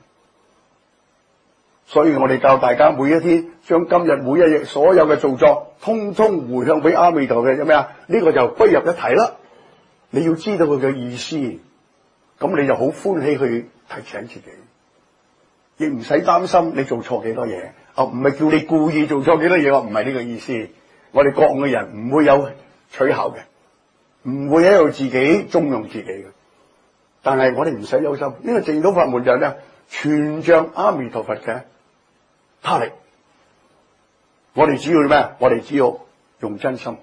所以我哋教大家每一天將今日每一日所有嘅造作，通通回向俾阿彌陀嘅，有咩啊？呢個就歸入一體啦。你要知道佢嘅意思，咁你就好歡喜去提醒自己，亦唔使擔心你做錯幾多嘢。唔係叫你故意做錯幾多嘢，唔係呢個意思。我哋覺悟嘅人唔會有取巧嘅，唔會喺度自己縱容自己嘅。但係我哋唔使憂心，呢個淨土法門就係咩？全仗阿彌陀佛嘅他力。我哋只要咩？我哋只要用真心，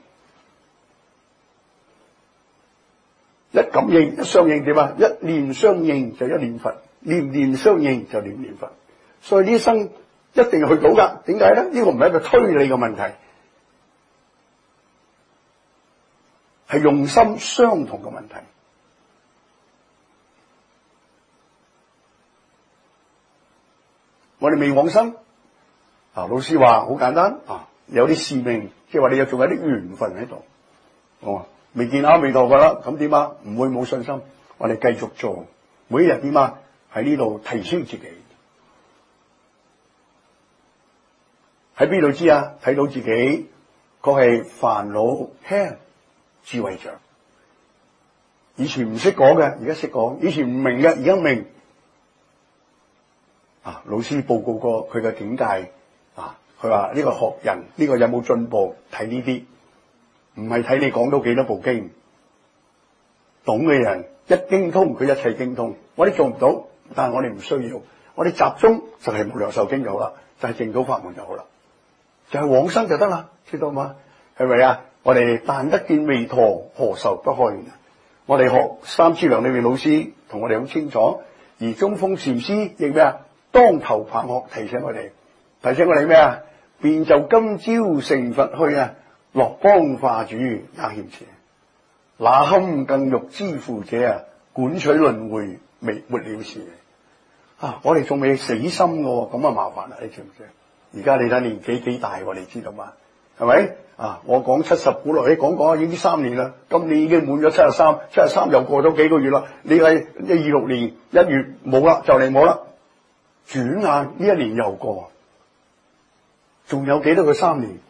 一感應一相應點啊？一念相應就一念佛，念念相應就念念佛。所以呢生一定去到噶，點解咧？呢個唔係一個推理嘅問題，係用心相同嘅問題。我哋未往生，老師話好簡單有啲使命，即係話你仲有啲緣分喺度。未見阿彌陀佛啦，咁點啊？唔會冇信心，我哋繼續做，每一日點啊？喺呢度提升自己。喺邊度知啊？睇到自己確係煩惱輕，智慧長。以前唔識講嘅，而家識講；以前唔明嘅，而家明。老師報告過佢嘅境界佢話呢個學人呢個有冇進步，睇呢啲，唔係睇你講到幾多部經， 懂嘅人一經通，佢一切經通。我哋做唔到，但係我哋唔需要。我哋集中就係無量壽經就好啦，就係淨土法門就好啦，就係往生就得啦，知道嗎？係咪啊？我哋但得見彌陀，何愁不開？我哋學三資糧裏面老師同我哋好清楚，而中峰禪師亦咩啊？當頭棒喝提醒我哋咩啊？便就今朝成佛去啊，樂邦化主也欠錢，那堪更欲知乎者啊？管取輪迴未沒了事啊！我哋仲未死心嘅，咁啊麻煩啦！你知唔知？而家你睇年紀幾大，你知道嘛？係咪啊？我講70古來，你講已經3年啦，今年已經滿咗73又過咗幾個月啦。你係26年1月冇啦，就嚟冇啦，轉眼呢1年又過，仲有幾多個3年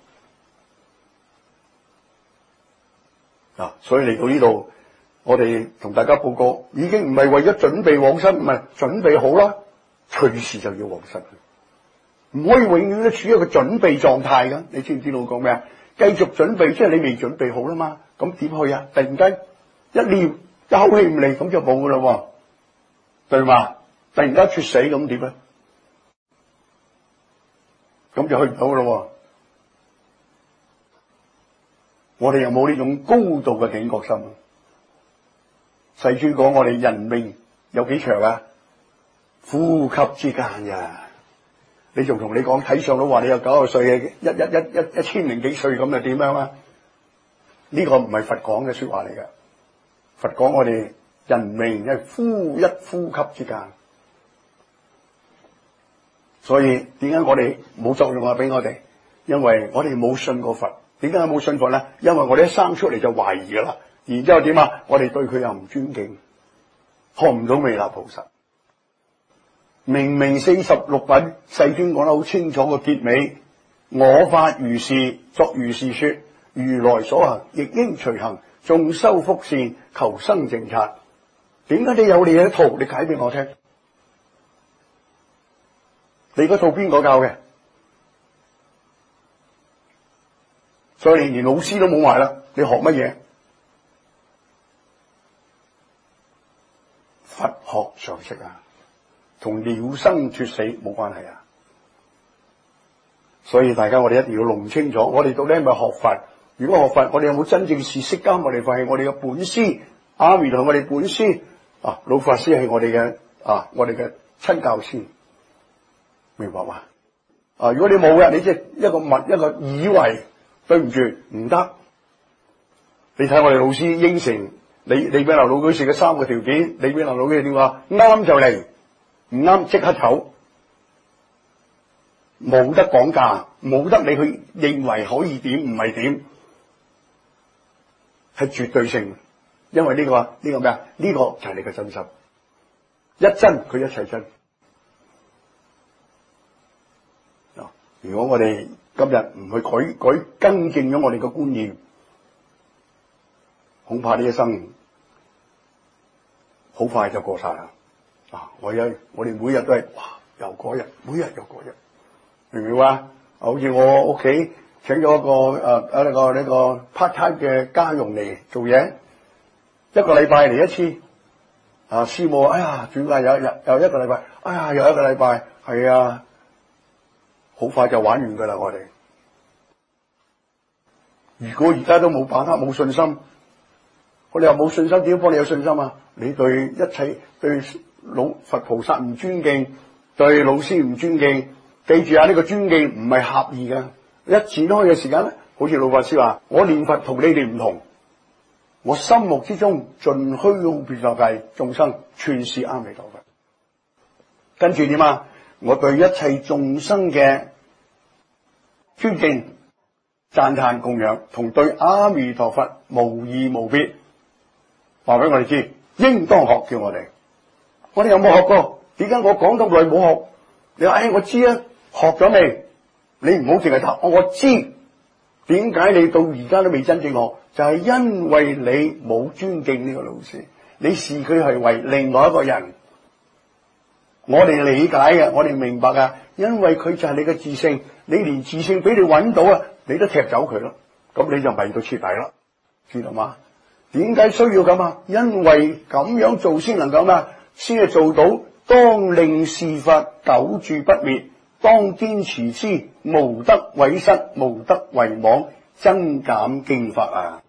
啊？所以嚟到呢度，我哋同大家報告，已經唔係為咗準備往生，唔係準備好啦，隨時就要往生。唔可以永遠都處於一個準備狀態㗎，你知唔知道我講咩啊？繼續準備，即係你未準備好啦嘛，咁點去啊？突然間一念一口氣唔嚟，咁就冇噶啦，對嘛？突然間猝死咁點咧？咁就去唔到噶啦。我哋有冇呢種高度嘅警覺心？世尊講我哋人命有幾長啊？呼吸之間呀！你仲同你講睇相都話你有90歲嘅1000幾歲咁，就點樣啊？呢個唔係佛講嘅說話嚟嘅。佛講我哋人命係一呼吸之間，所以點解我哋冇作用啊？俾我哋，因為我哋冇信過佛。點解冇信佛咧？因為我哋一生出嚟就懷疑噶啦，然之後點啊？我哋對佢又唔尊敬，看唔到彌勒菩薩。明明46品世尊講得好清楚嘅結尾，我法如是，作如是說，如來所行亦應隨行，眾修福善，求生淨剎。點解你有你嘅圖？你解俾我聽。你嗰套邊個教嘅？所以連老師都冇埋啦，你學乜嘢？佛學常識啊！同了生脫死冇關係啊！所以大家我哋一定要弄清楚，我哋到底係咪學佛？如果學佛，我哋有冇真正視釋迦牟尼佛係我哋嘅本師？阿彌陀我哋本師啊，老法師係我哋嘅我哋嘅親教師，明白嘛？啊，如果你冇嘅，你即係一個以為，對唔住，唔得。你睇我哋老師應承李炳南老居士嘅3個條件，李炳南老居士點話？啱就嚟。唔啱即刻走，冇得講價，冇得你去認為可以點唔係點，係絕對性。因為呢個咩啊？呢個就係你嘅真心，一真佢一切真。如果我哋今日唔去更正咗我哋嘅觀念，恐怕呢一生好快就過晒啦。我哋每日都係又過一日，每日又過一日，明唔明啊？好似我屋企請咗一個呢個 part time 嘅家傭嚟做嘢，1個禮拜嚟一次。師母，哎呀，轉眼有一日又1個禮拜，哎呀，又1個禮拜，係啊，好快就玩完噶啦！我哋如果而家都冇把握、冇信心，我哋又冇信心，點樣幫你有信心啊？你對一切對佛菩薩唔尊敬，對老師唔尊敬，記住啊！呢個尊敬唔係狹義嘅。一展開嘅時間咧，好似老法師話：我念佛同你哋唔同，我心目之中盡虛空遍十界眾生，全是阿彌陀佛。跟住點啊？我對一切眾生嘅尊敬、讚歎、供養，同對阿彌陀佛無異無別。話俾我哋知，應當學叫我哋。我哋有冇學過？點解我講咁耐冇學？你話我知啊，學咗未？你唔好淨係答我知。點解你到而家都未真正學？就係因為你冇尊敬呢個老師，你視佢係為另外一個人。我哋理解嘅，我哋明白嘅，因為佢就係你嘅自性，你連自性俾你揾到啊，你都踢走佢咯，咁你就迷到徹底啦，知道嗎？ 點解需要咁啊？因為咁樣做先能夠咩？先係做到當令事法久住不滅，當堅持之，無得毀失，無得遺忘，增減經法啊！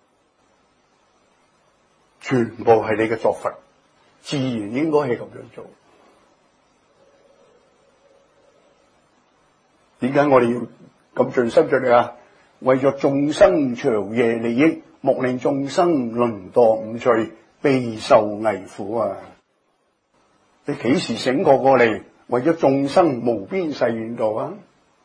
全部係你嘅作佛，自然應該係咁樣做。點解我哋要咁盡心盡力啊？為咗眾生長夜利益，莫令眾生淪墮五趣，備受危苦啊！你幾時醒過嚟？為咗眾生無邊誓願度啊！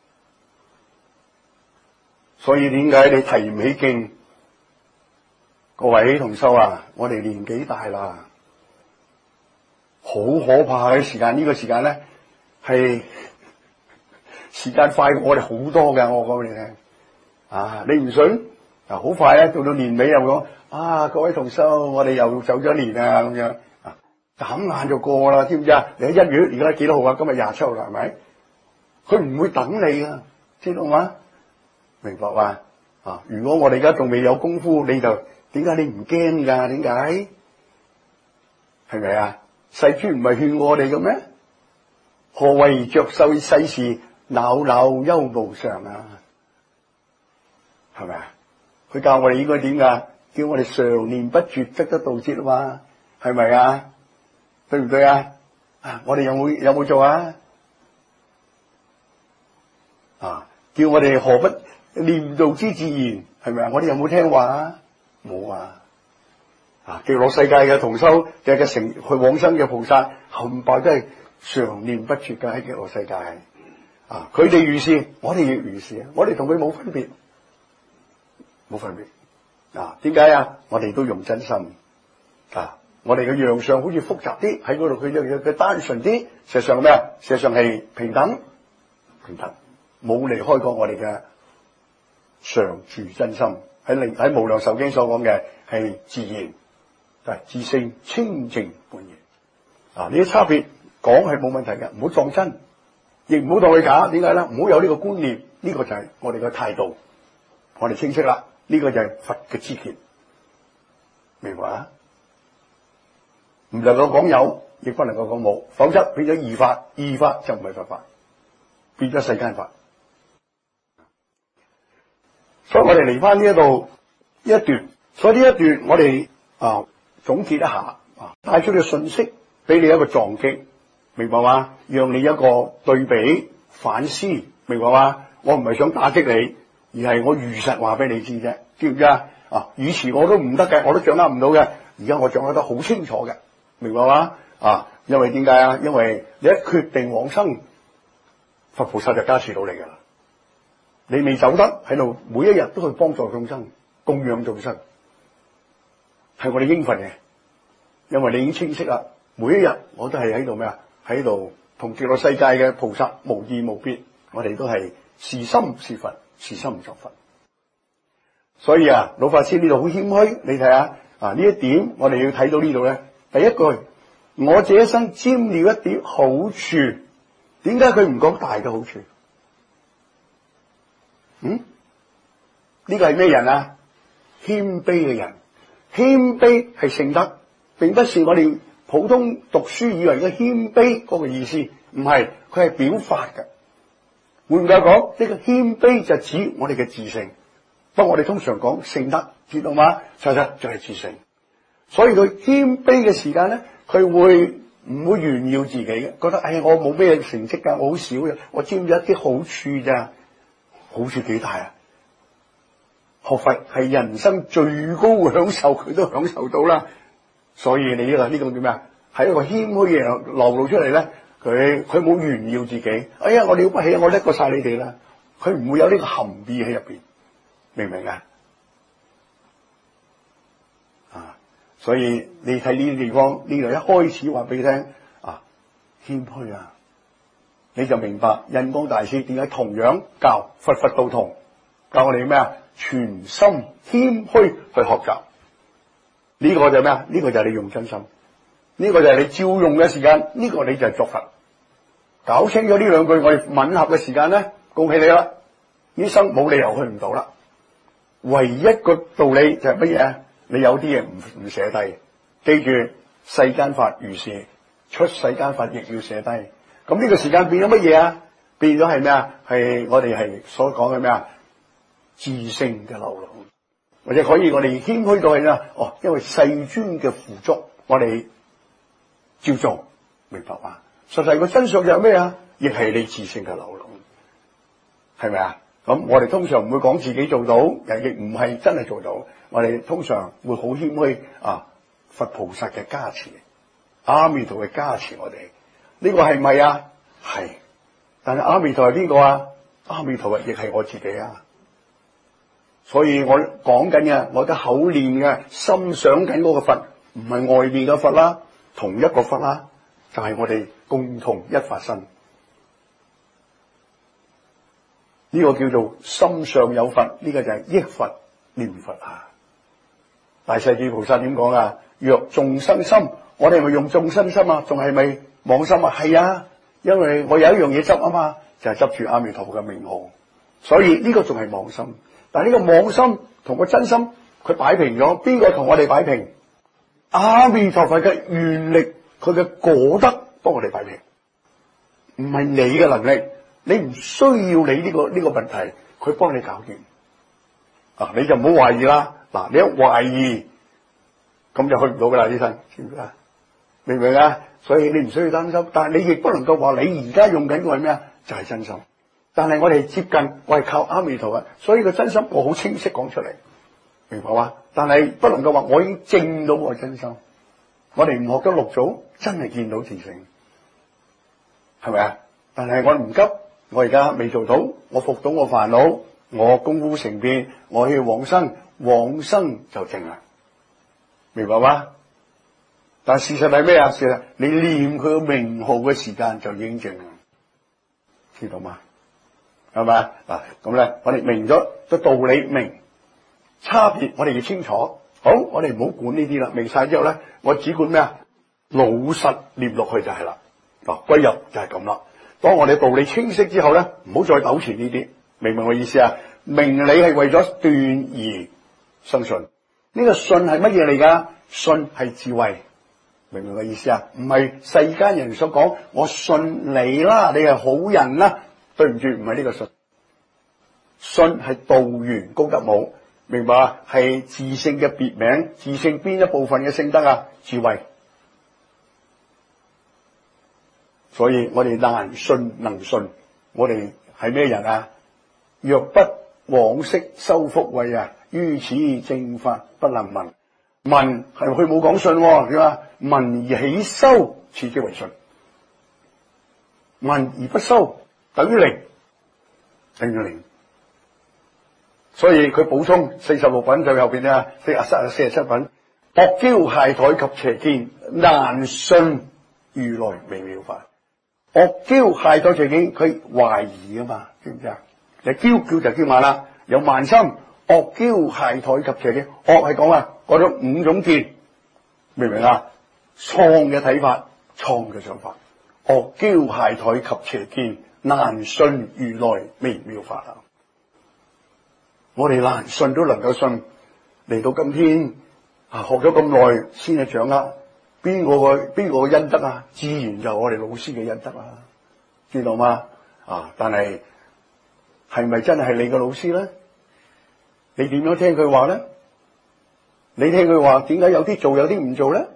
所以點解你提唔起勁？各位同修啊，我哋年紀大啦，好可怕嘅時間。呢個時間咧係時間快過我哋好多嘅，我講俾你聽。啊，你唔信？好快咧，到年尾又講啊，各位同修，我哋又走咗一年啊，咁樣啊，眨眼就過啦，知唔知啊？你喺1月，而家幾多號啊？今日27號啦，係咪？佢唔會等你啊，知道嗎？明白嘛？啊，如果我哋而家仲未有功夫，你就點解你唔驚噶？點解？係咪啊？世尊唔係勸我哋嘅咩？何謂着受世事，惱惱憂無常啊？係咪啊？佢教我哋應該點噶？叫我哋常念不絕，則得道之啊嘛？係咪啊？對唔對啊？啊，我哋有冇做啊？啊，叫我哋何不念道之自然？係咪啊？我哋有冇聽話啊？冇啊！啊，極樂世界嘅同修嘅成去往生嘅菩薩，冚唪唥都係常念不絕嘅喺極樂世界。啊，佢哋如是，我哋亦如是啊！我哋同佢冇分別。冇分別啊？點解啊？我哋都用真心啊！我哋嘅樣相好似複雜啲，喺嗰度佢單純啲。事實上咩啊？事實上係平等，冇離開過我哋嘅常住真心。喺無量壽經所講嘅係自然，係自性清淨本然啊！呢啲差別講係冇問題嘅，唔好當真，亦唔好當佢假。點解咧？唔好有呢個觀念，呢個就係我哋嘅態度。我哋清晰啦。呢個就係佛嘅知見，明白啊？唔能夠講有，亦不能夠講冇，否則變咗異法，異法就唔係佛法，變咗世間法。所以我哋嚟翻呢度一段，所以呢一段我哋總結一下帶出嘅信息，俾你一個撞擊，明白嗎？讓你一個對比反思，明白嗎？我唔係想打擊你。而係我如實話俾你知啫，知唔知啊？啊，以前我都唔得嘅，我都掌握唔到嘅，而家我掌握得好清楚嘅，明白嗎？啊，因為點解啊？因為你一決定往生，佛菩薩就加持到你噶啦。你未走得喺度，每一日都去幫助眾生、供養眾生，係我哋應份嘅。因為你已經清晰啦，每一日我都係喺度咩啊？喺度同極樂世界嘅菩薩無異無別，我哋都係是心是佛。是心唔作佛，所以啊，老法師呢度好謙虛，你睇下啊，呢一點我哋要睇到呢度咧。第一句，我這一生沾了一點好處，點解佢唔講大嘅好處？呢個係咩人啊？謙卑嘅人，謙卑係聖德，並不是我哋普通讀書以為嘅謙卑嗰個意思，唔係，佢係表法嘅。換句話講，呢個謙卑就指我哋嘅自性，不過我哋通常講聖德，知道嗎？實質就係自性。所以佢謙卑嘅時間咧，佢會唔會炫耀自己嘅？覺得我冇咩成績㗎，我好少嘅，我沾咗一啲好處咋？好處幾大啊？學佛係人生最高嘅享受，佢都享受到啦。所以你呢個叫咩啊？係一個謙虛嘅人流露出嚟咧。佢冇炫耀自己，我了不起，我叻過晒你哋啦。佢唔會有呢個含義喺入邊，明唔明啊？所以你睇呢啲地方，呢度一開始話俾你聽謙虛啊，你就明白印光大師點解同樣教佛道同，教我哋咩啊？全心謙虛去學習。呢個就咩啊？呢個就係你用真心。呢個就係你照用嘅時間，呢個你就係作佛。搞清咗呢兩句，我哋吻合嘅時間咧，恭喜你啦！呢生冇理由去唔到啦。唯一個道理就係乜嘢？ 你有啲嘢唔寫低。記住，世間法如是，出世間法亦要寫低。咁呢個時間變咗乜嘢啊？變咗係咩啊？係我哋係所講嘅咩啊？自性嘅流露，或者可以我哋謙虛到係咩？因為世尊嘅付囑，我哋照做，明白嘛？實際個真相就係咩啊？亦係你自性嘅流露，係咪啊？咁我哋通常唔會講自己做到，亦唔係真係做到。我哋通常會好謙虛佛菩薩嘅加持，阿彌陀嘅加持我哋，呢個係咪啊？係。但係阿彌陀係邊個啊？阿彌陀亦係我自己啊。所以我講緊嘅，我嘅口念嘅，心想緊嗰個佛，唔係外面嘅佛啦，同一個佛啦，就係我哋共同一法身。呢個叫做心上有佛，呢個就係憶佛念佛啊。大勢至菩薩點講啊？若眾生心，我哋係咪用眾生心啊？仲係咪妄心啊？係啊，因為我有一樣嘢執啊嘛，就係執住阿彌陀佛嘅名號，所以呢個仲係妄心。但係呢個妄心同個真心，佢擺平咗，邊個同我哋擺平？阿彌陀佛嘅願力，佢嘅果德幫我哋擺平，唔係你嘅能力，你唔需要你呢個問題，佢幫你搞掂。你就唔好懷疑啦。你一懷疑，咁就去唔到噶啦，醫生，知唔知啊？明唔明啊？所以你唔需要擔心，但係你亦不能夠話你而家用緊個係咩啊？就係真心。但係我哋接近，我係靠阿彌陀佛，所以個真心我好清晰講出嚟，明白嘛？但係不能夠話我已經證到我真心。我哋唔學咗六祖，真係見到自性，係咪啊？但係我唔急，我而家未做到，我服到我煩惱，我功夫成變，我去往生，往生就證啦，明白嗎？但事實係咩啊？事實你念佢個名號嘅時間就已經證啦，知道嗎？係咪嗱？咁咧，我哋明咗個道理，明差別，我哋要清楚。好，我哋唔好管呢啲啦。明晒之後咧，我只管咩啊？老實念落去就係啦。歸入就係咁啦。當我哋道理清晰之後咧，唔好再糾纏呢啲，明唔明我意思啊？明理係為咗斷而生信，呢個信係乜嘢嚟噶？信係智慧，明唔明我意思啊？唔係世間人所講，我信你啦，你係好人啦。對唔住，唔係呢個信。信係道源功德母，明白啊？係自性嘅別名，自性邊一部分嘅聖德啊？智慧。所以我哋難信能信，我哋係咩人啊？若不往昔修福慧啊，於此正法不能聞。聞係佢冇講信，係嘛？聞而起修，此即為信。聞而不修，等於零，等於零。所以佢補充46品最後邊啊，47品，惡驕懈怠及邪見，難信如來微妙法。惡驕懈怠邪見，佢懷疑啊嘛，知唔知啊？你驕就驕慢啦，有慢心。惡驕懈怠及邪見，惡係講啊，嗰種5種見，明唔明啊？創嘅睇法，創嘅想法。惡驕懈怠及邪見，難信如來微妙法啊！我哋難信都能夠信，嚟到今天學咗咁耐先係掌握邊個嘅恩德啊？自然就係我哋老師嘅恩德啦，知道嗎？但係咪真係你嘅老師咧？你點樣聽佢話咧？你聽佢話，點解有啲做有啲唔做咧？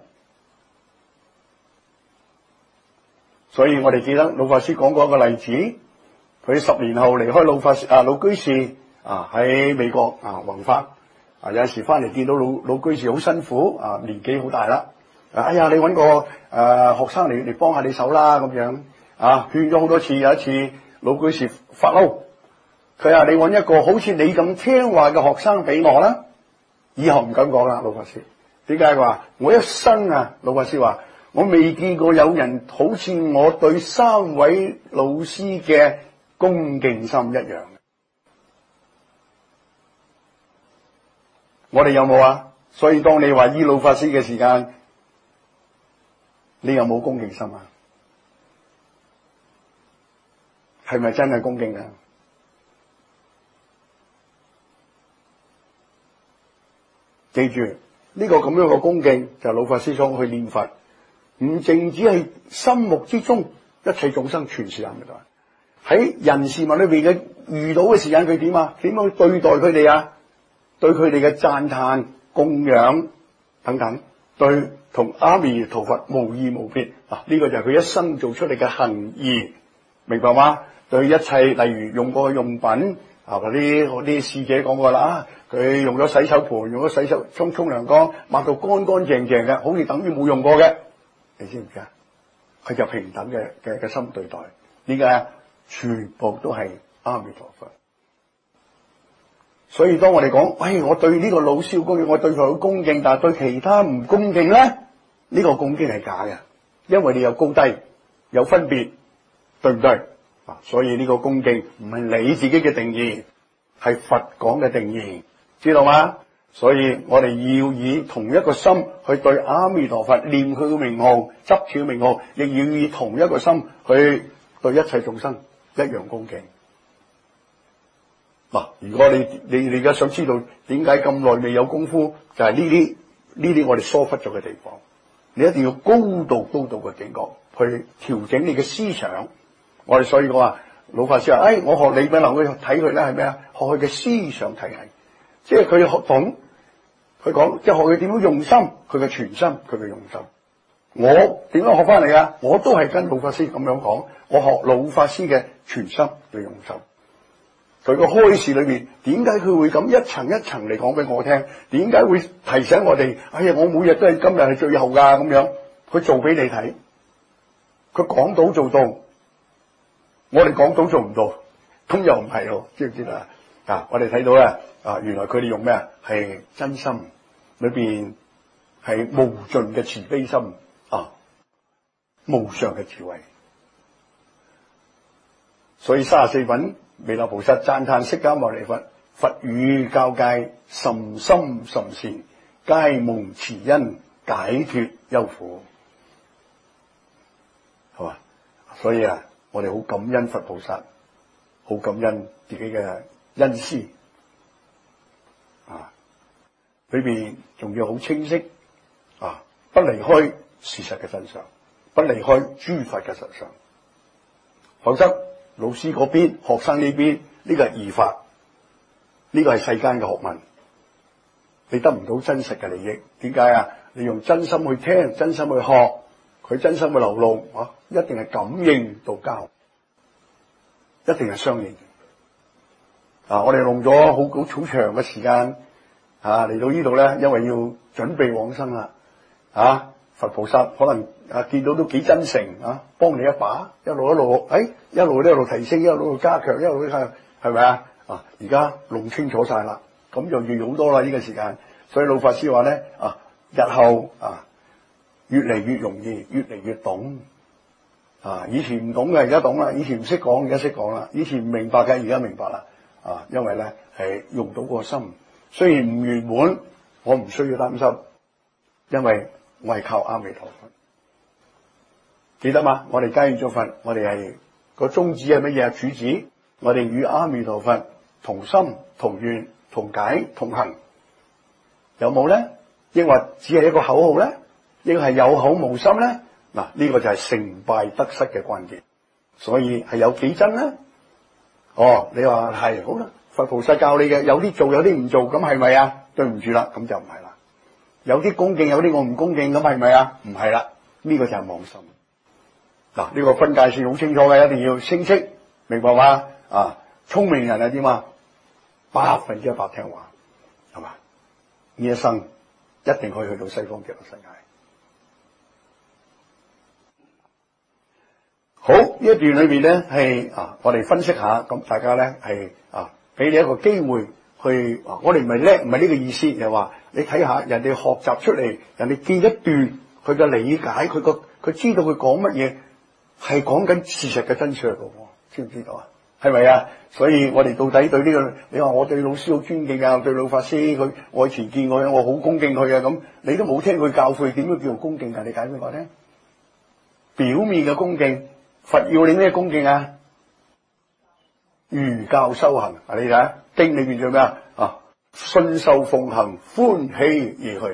所以我哋記得老法師講過一個例子，佢10年後離開老居士喺美國弘法，有時翻嚟見到老居士好辛苦年紀好大啦，哎呀你搵個學生嚟幫下你手啦咁樣勸咗好多次，有一次老居士發嬲，佢話你搵一個好似你咁聽話嘅學生俾我啦，以後唔敢講啦。老法師點解？佢話我一生老法師話我未見過有人好似我對3位老師嘅恭敬心一樣。我哋有冇啊？所以當你話依老法師嘅時間，你有冇恭敬心啊？係咪真係恭敬啊？記住， 呢個咁樣嘅恭敬就係老法師所去念佛，唔淨止係心目之中一切眾生全是阿彌陀佛。喺人事物裏邊嘅遇到嘅時間，佢點啊？點樣去對待佢哋啊？對佢哋嘅讚歎、供養等等，對同阿彌陀佛無異無別。呢個就係佢一生做出嚟嘅行義，明白嗎？對一切例如用過嘅用品嗰啲侍者講過啦，佢用咗洗手盆，用咗洗手沖涼缸，抹到乾乾淨淨嘅，好似等於冇用過嘅，你知唔知啊？佢就平等嘅心對待，點解啊？全部都係阿彌陀佛。所以當我哋講，喂，我對呢個老師好恭敬，我對佢好恭敬，但係對其他唔恭敬咧，呢個恭敬係假嘅，因為你有高低，有分別，對唔對？所以呢個恭敬唔係你自己嘅定義，係佛講嘅定義，知道嗎？所以我哋要以同一個心去對阿彌陀佛，念佢嘅名號，執住名號，亦要以同一個心去對一切眾生一樣恭敬。如果你而家想知道點解咁耐未有功夫，就係呢啲我哋疏忽咗嘅地方。你一定要高度嘅警覺去調整你嘅思想。我哋所以講話，老法師話，我學李炳南去睇佢咧係咩啊？學佢嘅思想體系，即係佢學懂，佢講即係學佢點樣用心，佢嘅全心，佢嘅用心。我點樣學翻嚟噶？我都係跟老法師咁樣講，我學老法師嘅全心嘅用心。佢個開示裏邊，點解佢會咁一層一層嚟講俾我聽？點解會提醒我哋？我每日都係今日係最後噶咁樣，佢做俾你睇，佢講到做到。我哋講到做唔到，咁又唔係咯，知唔知啊？我哋睇到咧，原來佢哋用咩啊？係真心，裏邊係無盡嘅慈悲心，無上嘅智慧。所以34品彌勒菩薩讚歎釋迦牟尼佛，佛語教誡甚深甚善，皆蒙慈恩解脫憂苦，係嘛？所以我哋好感恩佛菩薩，好感恩自己嘅恩師，裏邊仲要好清晰，不離開事實嘅真相，不離開諸法嘅實相，否則老師嗰邊，學生呢邊，呢個係異法，呢個係世間嘅學問，你得唔到真實嘅利益。點解啊？你用真心去聽，真心去學，佢真心去流露，一定係感應道交，一定係相應。我哋用咗好長嘅時間嚟到呢度咧，因為要準備往生啦。佛菩薩可能見到都幾真誠幫你一把，一路提升，一路加強，一路係咪啊？而家弄清楚晒啦，咁就要好多啦呢個時間。所以老法師話咧日後越嚟越容易，越嚟越懂。以前唔懂嘅而家懂啦，以前唔識講而家識講啦，以前唔明白嘅而家明白啦。因為咧係用到個心，雖然唔圓滿，我唔需要擔心，因為我係靠阿彌陀佛。記得嘛？我哋皆願作佛，我哋係個宗旨係乜嘢啊？主旨我哋與阿彌陀佛同心同願同解同行，有冇咧？抑或只係一個口號咧？抑或係有口無心咧？呢個就係成敗得失嘅關鍵。所以係有幾真咧？你話係好啦，佛菩薩教你嘅，有啲做有啲唔做，咁係咪啊？對唔住啦，咁就唔係啦。有啲恭敬，有啲我唔恭敬，咁係咪啊？唔係啦，呢個就係妄心。呢個分界線好清楚嘅，一定要清晰，明白嗎？聰明人係點啊？100%聽話，係嘛？呢一生一定可以去到西方極樂世界。好，呢一段裏邊咧係我哋分析下，咁大家咧係俾你一個機會去，我哋唔係叻，唔係呢個意思，就係話你睇下人哋學習出嚟，人哋見一段佢嘅理解，佢知道佢講乜嘢，係講緊事實嘅真相嘅，知唔知道啊？係咪啊？所以我哋到底對呢個，你話我對老師好尊敬啊，對老法師我以前見過，我好恭敬佢啊，咁你都冇聽佢教誨點樣叫做恭敬㗎？你解俾我聽，表面嘅恭敬。佛要你咩恭敬啊？如教修行，你睇經裏邊做咩啊？信受奉行，歡喜而去。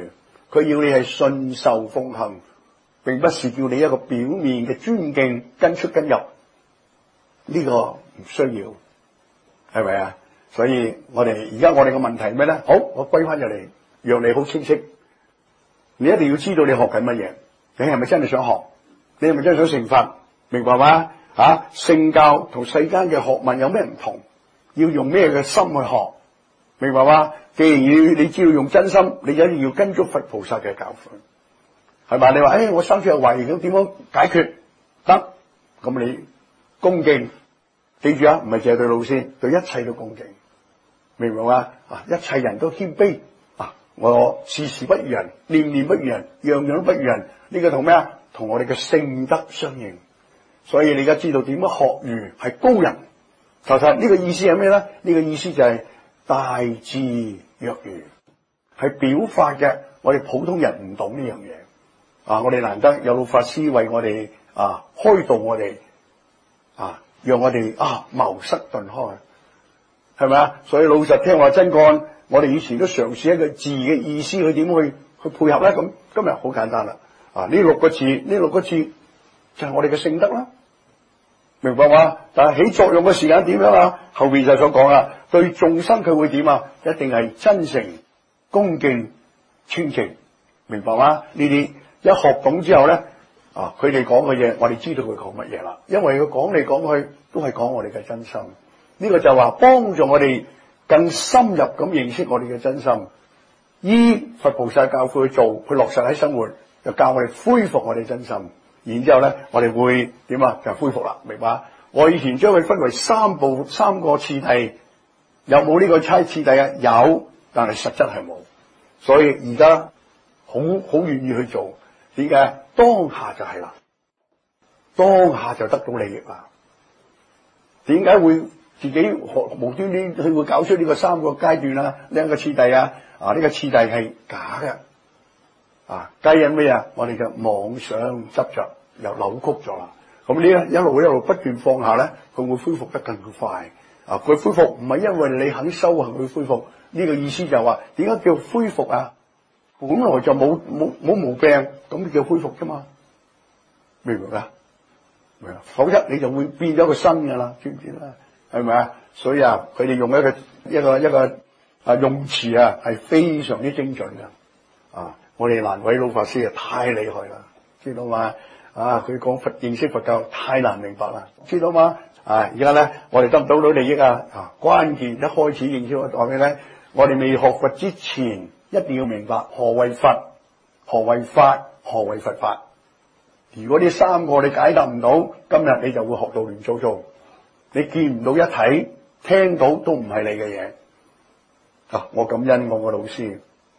佢要你係信受奉行，並不是叫你一個表面嘅尊敬跟出跟入，呢個唔需要，係咪啊？所以我哋而家我哋嘅問題係咩咧？好，我歸翻入嚟，讓你好清晰。你一定要知道你學緊乜嘢，你係咪真係想學？你係咪真係想成佛？明白嗎？聖教同世間嘅學問有咩唔同？要用咩嘅心去學？明白嗎？既然你知道用真心，你一定要跟足佛菩薩嘅教誨，係嘛？你話我生出有懷疑咁點樣解決？得，咁你恭敬，記住啊，唔係淨係對老師，對一切都恭敬，明白嗎？一切人都謙卑。我事事不如人，念念不如人，樣樣都不如人。呢個同咩啊？同我哋嘅聖德相應。所以你而家知道點樣學儒係高人。其實呢個意思係咩咧？呢個意思就係大智若愚，係表法嘅。我哋普通人唔懂呢樣嘢。我哋難得有老法師為我哋開導我哋，讓我哋茅塞頓開，係咪啊？所以老實聽話真幹。我哋以前都嘗試一個字嘅意思，去點去配合咧？咁今日好簡單啦。呢六個字就係我哋嘅聖德啦，明白嗎？但係起作用嘅時間點樣啊？後邊就所講啦。對眾生佢會點啊？一定係真誠、恭敬、清淨，明白嗎？呢啲一學懂之後咧，佢哋講嘅嘢，我哋知道佢講乜嘢啦。因為佢講嚟講去都係講我哋嘅真心。呢個就話幫助我哋更深入咁認識我哋嘅真心，依佛菩薩教誨去做，去落實喺生活，就教我哋恢復我哋真心。然之後咧，我哋會點啊？就恢復啦，明白？我以前將佢分為三個次第，有冇呢個差次第啊？有，但係實質係冇。所以而家好願意去做，點解？當下就係啦，當下就得到利益啦。點解會自己無端端佢會搞出呢個三個階段啊？呢一個次第啊？呢個次第係假嘅。皆因咩啊？我哋嘅妄想執着又扭曲咗啦。咁呢一路不斷放下咧，佢會恢復得更快。佢恢復唔係因為你肯修行去恢復，呢個意思就係話點解叫恢復啊？本來就冇毛病，咁叫恢復啫嘛，明唔明啊？明啊！否則你就會變咗個新㗎啦，知唔知啦？係咪啊？所以佢哋用一個用詞係非常之精準㗎。我哋難為老法師太厲害啦，知道嘛？佢講佛認識佛教太難明白啦，知道嘛？而家咧，我哋得唔到利益啊？關鍵一開始認識我講咩咧？我哋未學佛之前，一定要明白何為佛、何為法、何為佛法。如果呢三個你解答唔到，今日你就會學到亂糟糟。你見唔到一體，聽到都唔係你嘅嘢。我感恩我個老師。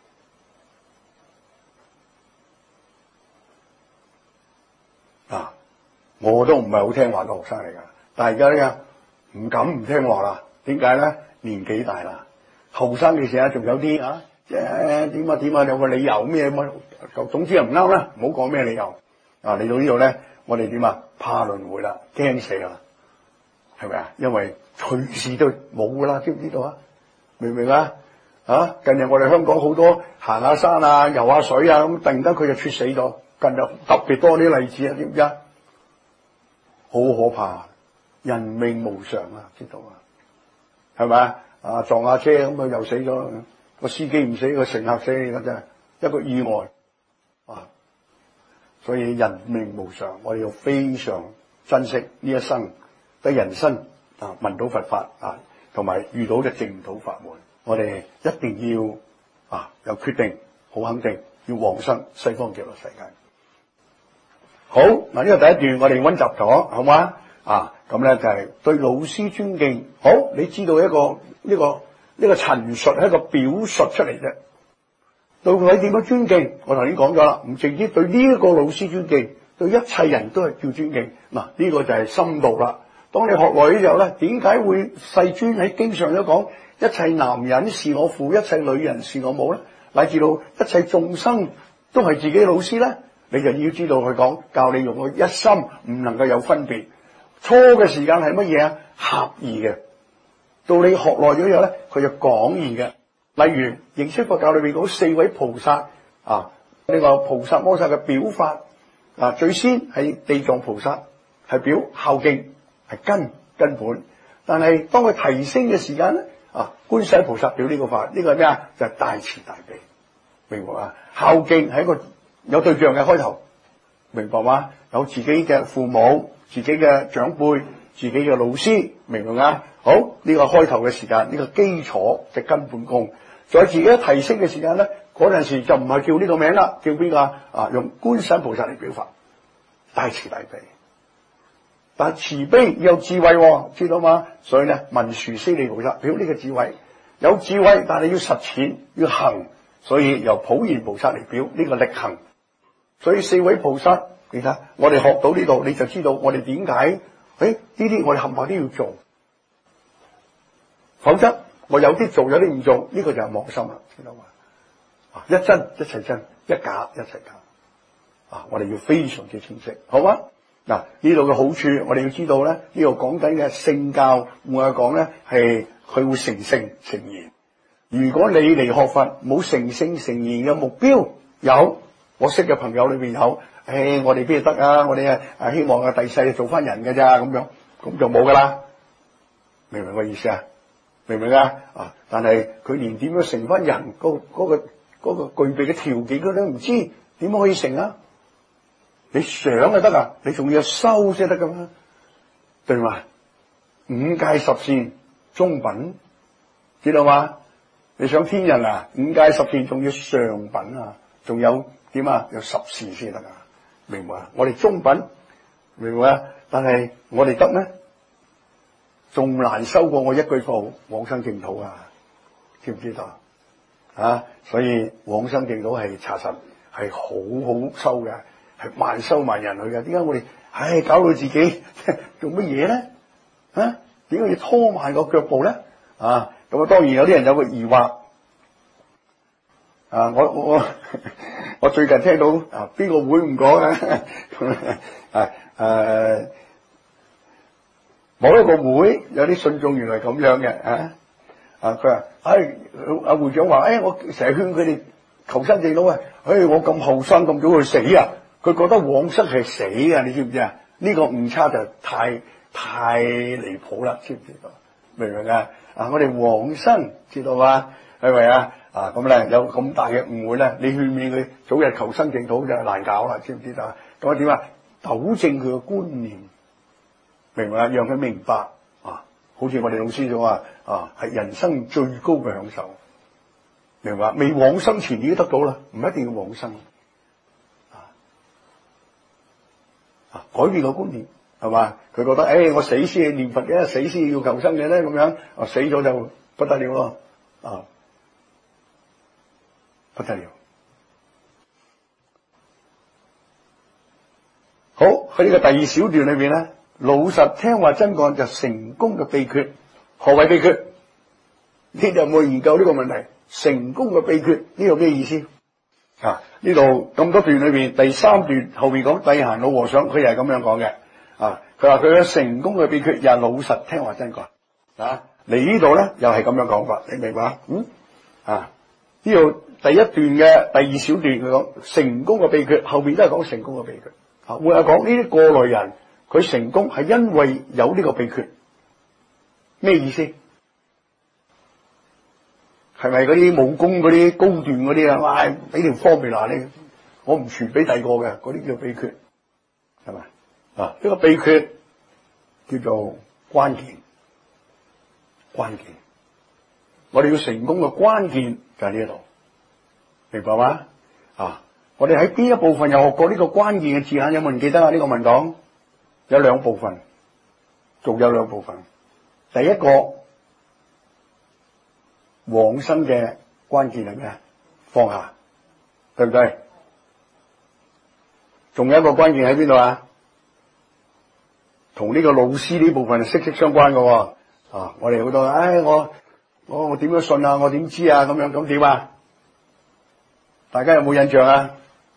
我都唔係好聽話嘅學生嚟噶，但係而家呢唔敢唔聽話啦。點解咧？年紀大啦，後生嘅時候仲有啲即係點啊，有個理由咩咁，總之又唔啱啦，唔好講咩理由。嚟到呢度咧，我哋點啊？怕輪迴啦，驚死啦，係咪啊？因為隨時都冇噶啦，知唔知道啊？明唔明啊？近日我哋香港好多行下山啊、游下水啊，咁突然間佢就猝死咗。近日特別多啲例子啊，知唔知啊？好可怕，人命無常啊，知道啊？係咪啊？撞下車咁又死咗，個司機唔死，個乘客死，而家真係一個意外所以人命無常，我哋要非常珍惜呢一生得人生聞到佛法同埋遇到嘅淨土法門，我哋一定要有決定，好肯定要往生西方極樂世界。好，呢個第一段我哋溫習咗，好嘛？咁咧就係對老師尊敬。好，你知道呢個陳述係一個表述出嚟啫。對佢點樣尊敬？我頭先講咗啦，唔淨止對呢一個老師尊敬，對一切人都係叫尊敬。呢個就係深度啦。當你學耐嘅時候咧，點解會世尊喺經上都講一切男人是我父，一切女人是我母咧？乃至到一切眾生都係自己老師咧？你就要知道佢講教你用個一心，唔能夠有分別。初嘅時間係乜嘢啊？合意嘅。到你學耐咗之後咧，佢就廣義嘅。例如認識佛教裏邊講四位菩薩呢個菩薩摩薩嘅表法啊，最先係地藏菩薩係表孝敬，係根本。但係當佢提升嘅時間咧，啊，觀世音菩薩表呢個法，呢個係咩啊？就係大慈大悲，明白嘛？孝敬係一個有對象嘅開頭，明白嘛？有自己嘅父母、自己嘅長輩、自己嘅老師，明白嘛？好，呢個開頭嘅時間，呢個基礎就根本功。在自己一提升嘅時間咧，嗰陣時就唔係叫呢個名啦，叫邊個啊？用觀世音菩薩嚟表法，大慈大悲。但慈悲有智慧，知道嘛？所以咧，文殊師利菩薩表呢個智慧，有智慧，但係要實踐，要行，所以由普賢菩薩嚟表呢個力行。所以四位菩薩，你睇，我哋學到呢度，你就知道我哋點解，呢啲我哋冚唪唥都要做，否則我有啲做，有啲唔做，呢個就係妄心啦，知道嘛？一真一切真，一假一切假，我哋要非常之清晰，好嗎？嗱，呢度嘅好處，我哋要知道咧，呢度講緊嘅聖教，我係講咧係佢會成聖成賢。如果你嚟學佛冇成聖成賢嘅目標，有我識嘅朋友裏邊有，我哋邊度得啊？我哋希望第世做翻人嘅咋咁樣，咁就冇噶啦，明唔明我意思啊？明唔明啊？但係佢連點樣成翻人嗰個具備嘅條件佢都唔知，點可以成啊？你想就得啊，你仲要修先得噶嘛，對嘛？五戒十善中品，知道嘛？你想天人啊，五戒十善仲要上品啊，仲有點啊？有十善先得啊，明白啊？我哋中品，明白啊？但係我哋得咩？仲難修過我一句課往生淨土啊，知唔知道啊？所以往生淨土係查實係好好修嘅。係萬修萬人去嘅，點解我哋搞到自己做乜嘢咧？點解要拖慢個腳步咧？咁啊，當然有啲人有個疑惑。我最近聽到邊個會唔講某一個會有啲信眾原來咁樣嘅佢話阿會長話我成日勸佢哋求生淨土啊，我咁後生咁早去死啊！佢覺得往生係死啊！你知唔知啊？呢個誤差就太離譜啦，知唔知道？明唔明啊？我哋往生知道嘛？係咪啊？咁咧有咁大嘅誤會咧，你勸勉佢早日求生淨土就難搞啦，知唔知道？咁點啊？糾正佢嘅觀念，明唔明啊？讓佢明白好似我哋老師就話係人生最高嘅享受，明白？未往生前已經得到啦，唔一定要往生。改變個觀念係嘛？佢覺得我死先念佛嘅，死先要求生嘅咧，咁樣死咗就不得了咯，不得了。好，喺呢個第二小段裏邊咧，老實聽話真幹就成功嘅秘訣。何謂秘訣？你哋有冇研究呢個問題？成功嘅秘訣呢個咩意思？呢度咁多段裏邊，第三段後面講諦閑老和尚，佢又係咁樣講嘅。佢話佢嘅成功嘅秘訣又係老實聽話真幹。嚟呢度咧又係咁樣講法，你明白？呢度第一段嘅第二小段佢講成功嘅秘訣，後面都係講成功嘅秘訣。會係講呢啲過來人佢成功係因為有呢個秘訣，咩意思？係咪嗰啲武功嗰啲高段嗰啲哇，俾條方便嗱你，我唔傳俾第二個嘅，嗰啲叫秘訣，係咪？呢個秘訣叫做關鍵。我哋要成功嘅關鍵就喺呢度，明白嗎？我哋喺邊一部分有學過呢個關鍵嘅字眼？有冇人記得啊？呢個文檔有兩部分，仲有兩部分。第一個往生嘅關鍵係咩？放下，對唔對？仲有一個關鍵喺邊度啊？同呢個老師呢部分係息息相關嘅。我哋好多我點樣信啊？我點知啊？咁點啊？大家有冇印象啊？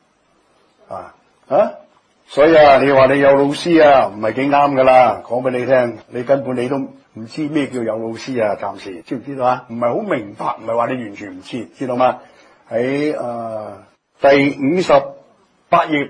所以你話你有老師啊，唔係幾啱噶啦。講俾你聽，你根本你都唔知咩叫有老師啊，暫時知唔知道啊？唔係好明白，唔係話你完全唔知，知道嗎？喺第58頁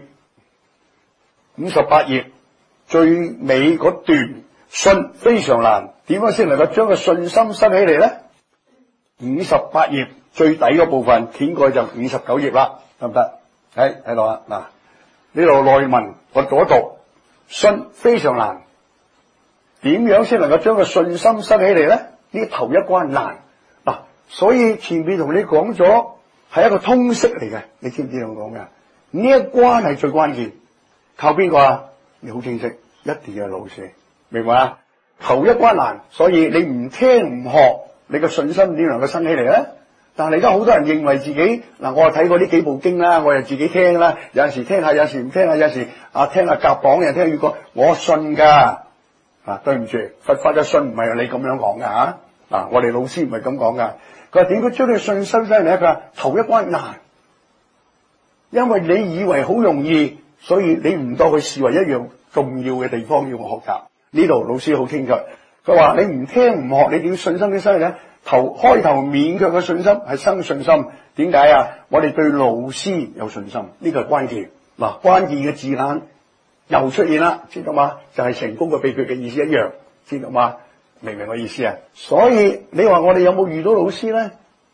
，58頁最尾嗰段，信非常難，點樣先能夠將個信心生起嚟咧？58頁最底嗰部分，掀過去就59頁啦，得唔得？喺度啦，嗱，呢度內文我讀一讀，信非常難，點樣先能夠將個信心生起嚟咧？呢頭一關難嗱，所以前邊同你講咗係一個通識嚟嘅，你知唔知我講嘅？呢一關係最關鍵，靠邊個啊？你好清晰，一定要係老師，明白啊？頭一關難，所以你唔聽唔學，你個信心點能夠生起嚟咧？但係而家好多人認為自己嗱，我係睇過呢幾部經啦，我又自己聽啦，有陣時聽下，有時唔聽下，有時聽下甲榜，又聽粵講，我信噶對唔住，佛法嘅信唔係你咁樣講噶我哋老師唔係咁講噶。佢話點解將你嘅信心生起嚟咧？佢話頭一關難，因為你以為好容易，所以你唔當佢視為一樣重要嘅地方要我學習。呢度老師好清楚，佢話你唔聽唔學，你點信心嘅生起咧？開頭勉強嘅信心係生信心，點解啊？我哋對老師有信心，呢個係關鍵。嗱，關鍵嘅字眼又出現啦，知道嗎？就係成功嘅秘訣嘅意思一樣，知道嗎？明唔明我意思啊？所以你話我哋有冇遇到老師咧？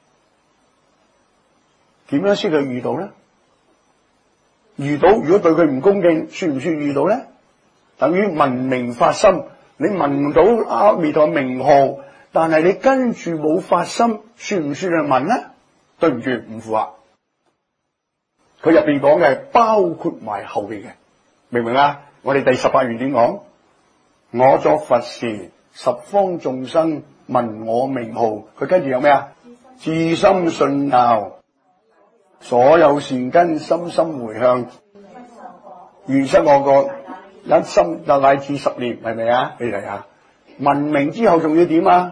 點樣先去遇到咧？遇到如果對佢唔恭敬，算唔算遇到咧？等於聞名發心，你聞到阿彌陀名號，但係你跟住冇發心，算唔算係聞咧？對唔住，唔符合。佢入邊講嘅包括埋後邊嘅，明唔明啊？我哋第18願點講？我作佛時，十方眾生聞我名號，佢跟住有咩啊？至心信樂，所有善根深深回向，願失我過，一心乃至10年，係咪啊？你睇下，聞名之後仲要點啊？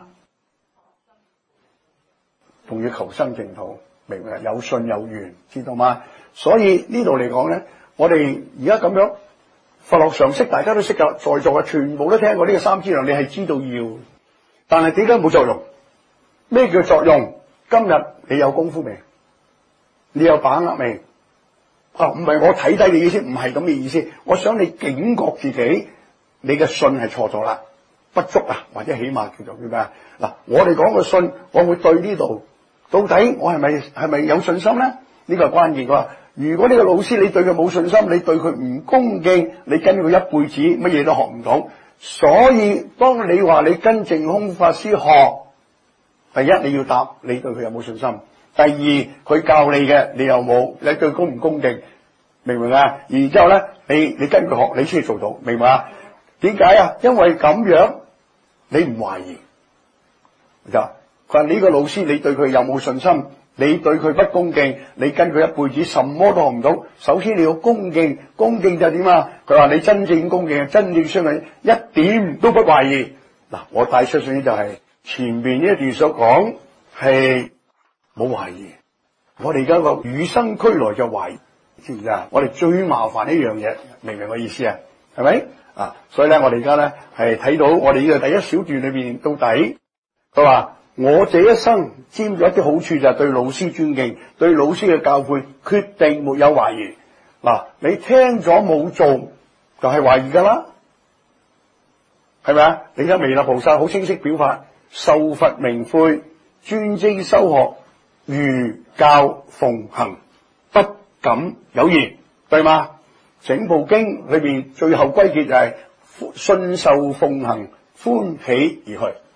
仲要求生淨土，明唔明啊？有信有願，知道嗎？所以呢度嚟講咧，我哋而家咁樣佛學常識大家都識噶，在座嘅全部都聽過呢個三資糧，你係知道要，但係點解冇作用？咩叫作用？今日你有功夫未？你有把握未？唔係我睇低你意思，唔係咁嘅意思。我想你警覺自己，你嘅信係錯咗啦，不足啊，或者起碼叫做咩啊？嗱，我哋講個信，我會對呢度，到底我係咪有信心咧？呢個係關鍵。佢話如果呢個老師你對佢冇信心，你對佢唔恭敬，你跟佢一輩子乜嘢都學唔到。所以當你話你跟淨空法師學，第一你要答你對佢有冇信心，第二佢教你嘅你有冇，你對佢恭唔恭敬，明唔明啊？然之後咧你跟佢學，你先做到，明唔明啊？點解啊？因為咁樣你唔懷疑就佢話呢個老師你對佢有冇信心？你對佢不恭敬，你跟佢一輩子什麼都學唔到。首先你要恭敬，恭敬就係點啊？佢話你真正恭敬，真正相信，一點都不懷疑。嗱，我帶出嚟就係前面呢一段所講係冇懷疑。我哋而家個與生俱來就懷疑，知唔知啊？我哋最麻煩一樣嘢，明唔明我意思啊？係咪啊？所以咧，我哋而家咧係睇到我哋呢個第一小段裏邊到底，佢話。我這一生沾咗一啲好處，就係對老師尊敬，對老師嘅教誨決定沒有懷疑。嗱，你聽咗冇做就係懷疑噶啦，係咪啊？你睇彌勒菩薩好清晰表法，受佛名誨，專精修學，如教奉行，不敢有言，對嗎？整部經裏邊最後歸結就係信受奉行，歡喜而去。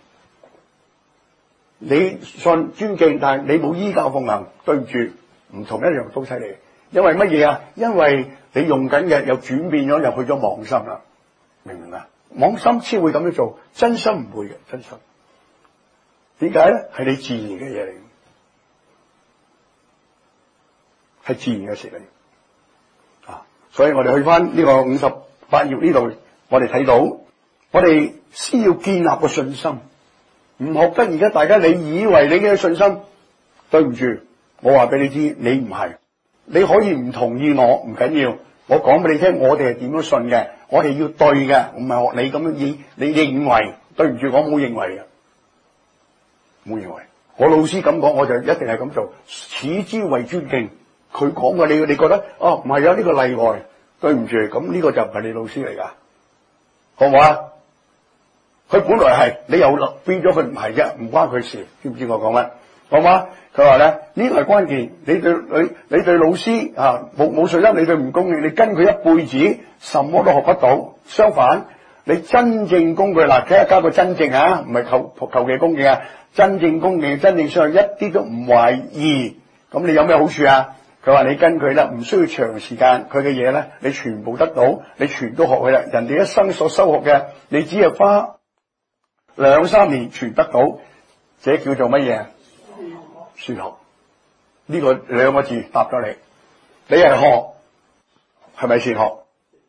你信尊敬，但係你冇依教奉行，對唔住，唔同一樣都犀利。因為乜嘢啊？因為你用緊嘅又轉變咗，又去咗妄心啦，明唔明啊？妄心先會咁樣做，真心唔會嘅，真心。點解咧？係你自然嘅嘢嚟，係自然嘅事嚟。所以我哋去翻呢個58頁呢度，我哋睇到，我哋先要建立個信心。唔學得而家大家你以為你嘅信心，對唔住，我話俾你知，你唔係。你可以唔同意我，唔緊要，我講俾你聽，我哋係點樣信嘅，我哋要對嘅，唔係學你咁樣你認為，對唔住，我冇認為嘅，冇認為。我老師咁講，我就一定係咁做，此之為尊敬， 佢講嘅，你覺得唔係啊？呢個例外，對唔住，咁呢個就唔係你老師嚟㗎，好唔好啊？佢本來係，你又變咗佢唔係啫，唔關佢事，知唔知我講乜？好嘛？佢話咧呢個係關鍵，你對老師冇信心，你對唔公義，你跟佢一輩子，什麼都學不到。相反，你真正恭敬嗱，加個真正啊，唔係求其恭敬啊，真正恭敬，真正相信，一啲都唔懷疑。咁你有咩好處啊？佢話你跟佢啦，唔需要長時間，佢嘅嘢咧，你全部得到，你全都學佢啦。人哋一生所收穫嘅，你只係花2-3年全得到，這叫做乜嘢？善學。呢個2個字答咗你，你係學，係咪善學？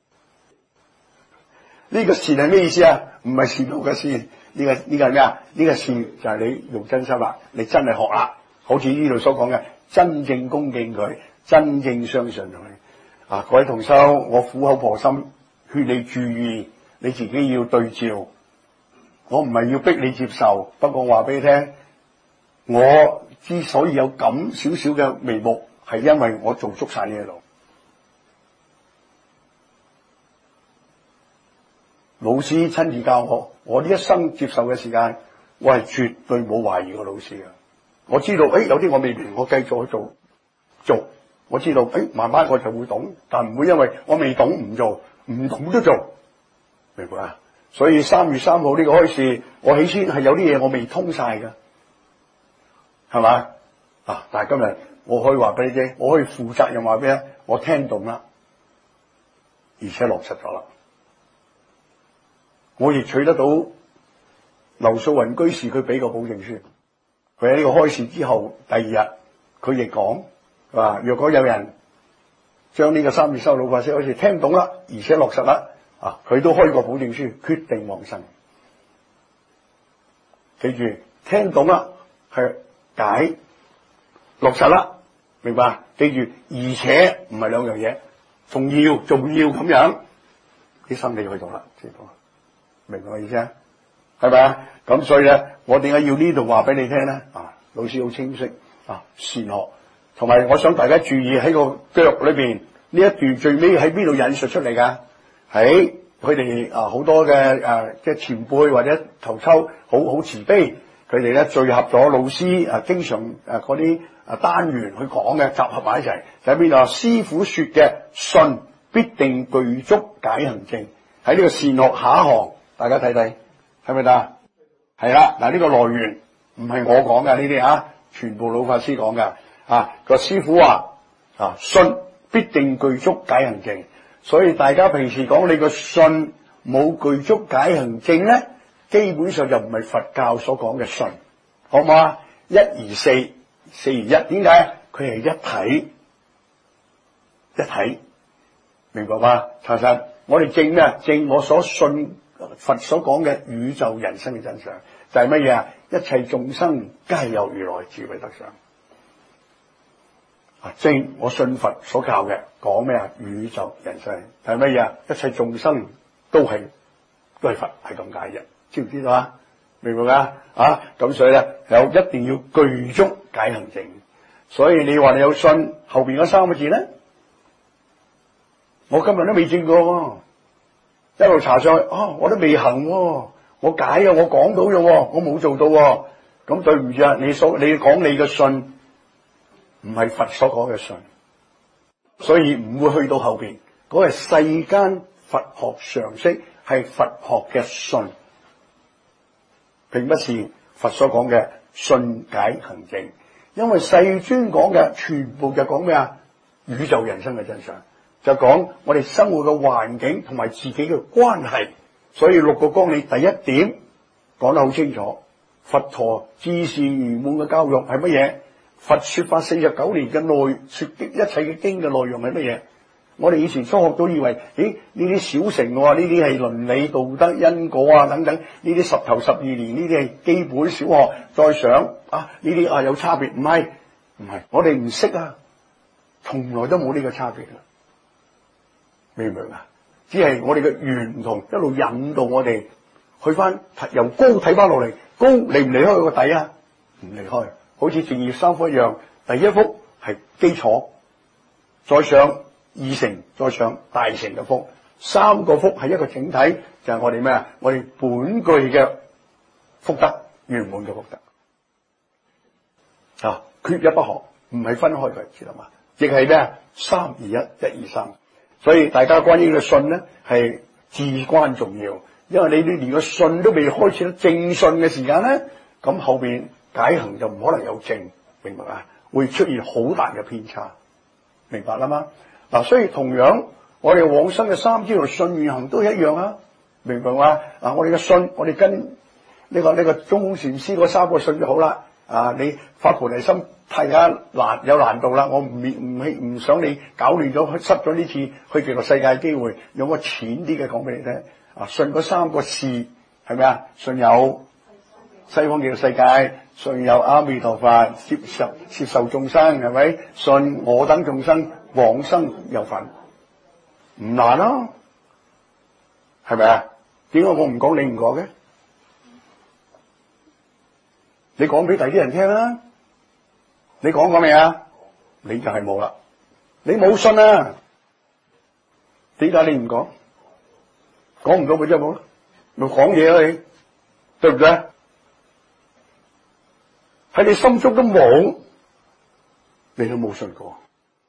呢個善係咩意思啊？唔係善惡嘅善，呢個係咩啊？呢個善就係你用真心啦，你真係學啦，好似呢度所講嘅，真正恭敬佢，真正相信佢。各位同修，我苦口婆心勸你注意，你自己要對照。我唔係要逼你接受，不過話俾你聽，我之所以有咁少少嘅眉目，係因為我做足晒呢一路。老師親自教我呢一生接受嘅時間，我係絕對冇懷疑過老師嘅。我知道，有啲我未明，我繼續去做。我知道，慢慢我就會懂，但唔會因為我未懂唔做，唔懂都做，明白啊？所以3月3號呢個開示，我起先係有啲嘢我未通晒㗎，係嘛？但係今日我可以話俾你聽，我可以負責任話俾你聽，我聽懂啦，而且落實咗啦。我亦取得到劉素雲居士佢俾個保證書，佢喺呢個開示之後第2日，佢亦講話，若果有人將呢個3月修老法師開示聽懂啦，而且落實啦，佢都開個保證書，決定往生。記住，聽懂啦係解，落實啦，明白？記住，而且唔係兩樣嘢，仲要咁樣，啲心理去到啦，知道？明白我意思啊？係咪啊？咁所以咧，我點解要呢度話俾你聽咧？老師好清晰善學，同埋我想大家注意喺個腳裏邊呢一段最尾喺邊度引述出嚟噶？喺佢哋好多嘅即係前輩或者頭抽好慈悲，佢哋咧聚合咗老師經常嗰啲單元去講嘅，集合埋一齊就喺邊度？師父說嘅信必定具足解行證，喺呢個善學下一行。大家睇睇，係咪得？係啦，嗱呢個來源唔係我講嘅呢啲全部老法師講嘅個師父話信必定具足解行證，所以大家平時講你個信冇具足解行證咧，基本上就唔係佛教所講嘅信，好唔好啊？1而4，4而1，點解？佢係一體，明白嗎？查實我哋證咩？證我所信。佛所講嘅宇宙人生嘅真相就係乜嘢啊？一切眾生皆有如來智慧德相。正我信佛所教嘅講咩啊？宇宙人生係乜嘢啊？一切眾生都係佛，係咁解嘅，知唔知道啊？明唔明啊？咁所以咧一定要具足解行證。所以你話你有信後邊嗰3個字咧，我今日都未證過喎。一路查上去，我都未行喎，我解啊，我講到嘅，我冇做到喎，咁對唔住啊，你講你嘅信唔係佛所講嘅信，所以唔會去到後邊嗰係世間佛學常識，係佛學嘅信，並不是佛所講嘅信解行證。因為世尊講嘅全部就講咩啊？宇宙人生嘅真相。就講我哋生活嘅環境同埋自己嘅關係，所以6個綱領第1點講得好清楚。佛陀至善圓滿嘅教育係乜嘢？佛說法49年嘅說一切嘅經嘅內容係乜嘢？我哋以前初學都以為，呢啲小乘呢啲係倫理道德因果等等，呢啲10頭12年呢啲係基本小學，再上呢啲有差別，唔係，我哋唔識從來都冇呢個差別。明唔明啊？只係我哋嘅緣唔同，一路引導我哋去翻由高睇翻落嚟，高離唔離開個底啊？唔離開，好似淨業3科一樣，第1幅係基礎， 再上二乘，再上大乘嘅福，三個福係一個整體，就係我哋咩啊？我哋本具嘅福德，圓滿嘅福德啊，缺一不可，唔係分開佢，知道嘛？亦係咩？三二一，一二三。所以大家關於呢個信咧係至關重要，因為你連個信都未開始得正信嘅時間咧，咁後邊解行就唔可能有正，明白啊？會出現好大嘅偏差，明白啦嘛？嗱，所以同樣我哋往生嘅三支路信願行都一樣啊，明白嘛？嗱，我哋嘅信，我哋跟呢個中空禪師嗰三個信就好啦。啊，你發菩提心太過有難度啦，我唔想你搞亂咗，失咗呢次去極樂世界機會，用個淺啲嘅講俾你聽。啊，信嗰三個事係咪啊？信有西方極樂世界，信有阿彌陀佛接受眾生，係咪？信我等眾生往生有份，唔難咯，係咪啊？點解我唔講你唔講嘅？你講俾第啲人聽啦，你講過未啊？你就係冇啦，你冇信啊？點解你唔講？講唔到咪真係冇咯，咪講嘢咯你，對唔對？喺你心中都冇，你都冇信過。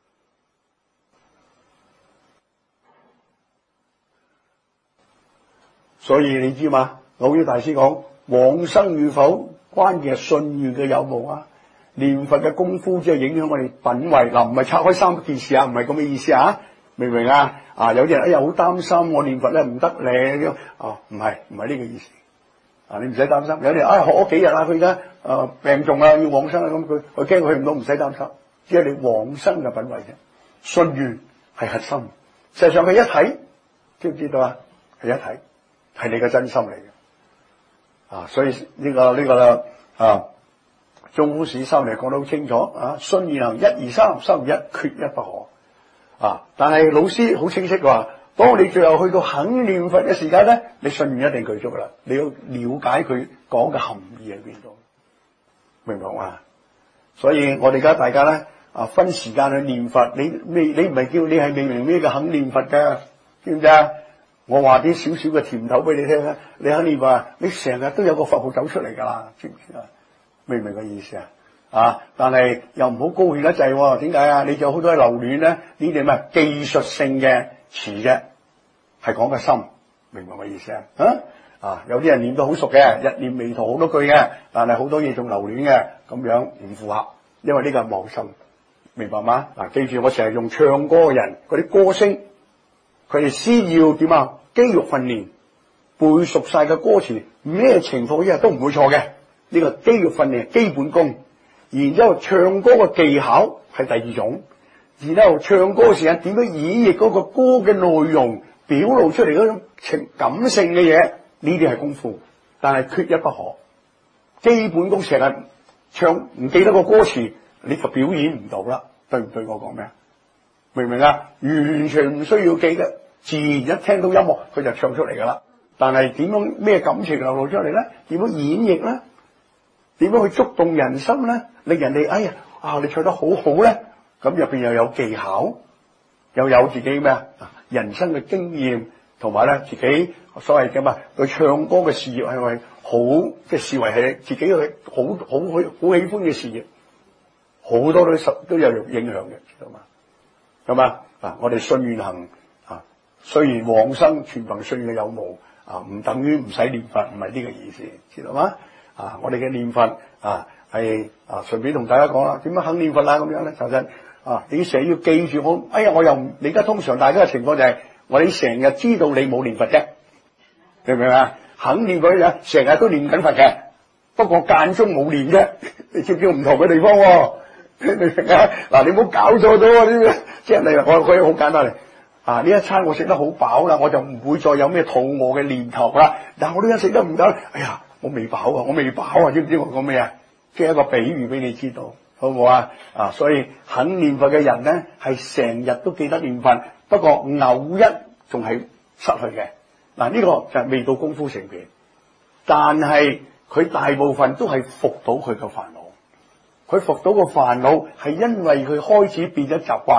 所以你知嘛？老妖大師講往生與否，關鍵係信願嘅有冇啊？念佛嘅功夫即係影響我哋品位。嗱，唔係拆開三件事啊，唔係咁嘅意思啊，明唔明啊？啊，有啲人哎呀好擔心我念佛咧唔得咧咁，啊唔係呢個意思。啊，你唔使擔心。有啲人學咗幾日啦，佢而家病重啦，要往生啦，咁佢驚佢去唔到，唔使擔心。只係你往生嘅品位啫，信願係核心。實際上係一體，知唔知道啊？係一體，係你嘅真心嚟嘅。啊，所以呢個啊，中觀史三嚟講得好清楚啊，信願行一二三，三二一，缺一不可啊。但係老師好清晰話，當你最後去到肯念佛嘅時間咧，你信願一定具足噶啦。你要了解佢講嘅含義喺邊度，明白嘛？所以我哋而家大家咧啊，分時間去念佛。你唔係叫你係未明咩叫肯念佛噶，知唔知啊？我話啲少少嘅甜頭俾你聽啊！你肯念佛，你成日都有個佛號走出嚟噶啦，知唔知啊？明唔明個意思啊？啊！但係又唔好高興得滯，點解啊？你仲有好多嘅留戀咧？呢啲咩技術性嘅詞啫，係講個心，明唔明個意思啊？啊！有啲人念到好熟嘅，日念彌陀好多句嘅，但係好多嘢仲留戀嘅，咁樣唔符合，因為呢個係妄心，明白嗎？嗱，記住我成日用唱歌嘅人，嗰啲歌星。佢哋先要點啊？肌肉訓練，背熟晒嘅歌詞，咩情況一日都唔會錯嘅。呢個肌肉訓練係基本功，然之後唱歌嘅技巧係第二種，然之後唱歌嘅時間點樣演繹嗰個歌嘅內容，表露出嚟嗰種感性嘅嘢，呢啲係功夫，但係缺一不可。基本功成日唱唔記得個歌詞，你就表演唔到啦。對唔對？我講咩？明唔明啊？完全唔需要記嘅，自然一聽到音樂佢就唱出嚟噶啦。但係點樣咩感情流露出嚟咧？點樣演繹咧？點樣去觸動人心咧？令人哋哎呀你唱得好好咧！咁入邊又有技巧，又有自己咩啊？人生嘅經驗，同埋咧自己所謂嘅嘛，對唱歌嘅事業係咪好即係視為係自己嘅好喜歡嘅事業，好多都有影響嘅，知道嘛？咁啊，我哋信願行啊，雖然往生全憑信願嘅有無啊，唔等於唔使念佛，唔係呢個意思，知道嗎？啊，我哋嘅念佛啊係啊，順便同大家講啦，點樣肯念佛啦咁樣咧？就真啊，你成日要記住我，哎呀，我又你而家通常大家嘅情況就係我哋成日知道你冇念佛啫，明唔明啊？肯念佛嘅成日都念緊佛嘅，不過間中冇念啫，你知唔知唔同嘅地方喎？明唔明啊？嗱，你唔好搞錯咗啊！呢即係你我好簡單嚟啊！呢一餐我食得好飽啦，我就唔會再有咩肚餓嘅念頭啦。但係我呢餐食得唔夠，哎呀，我未飽啊！我未飽啊！知唔知我講咩啊？即係一個比喻俾你知道，好唔好啊？啊，所以肯念佛嘅人咧，係成日都記得念佛，不過偶一仲係失去嘅。嗱，呢個就係未到功夫成片，但係佢大部分都係伏到佢嘅煩惱。佢伏到個煩惱係因為佢開始變咗習慣，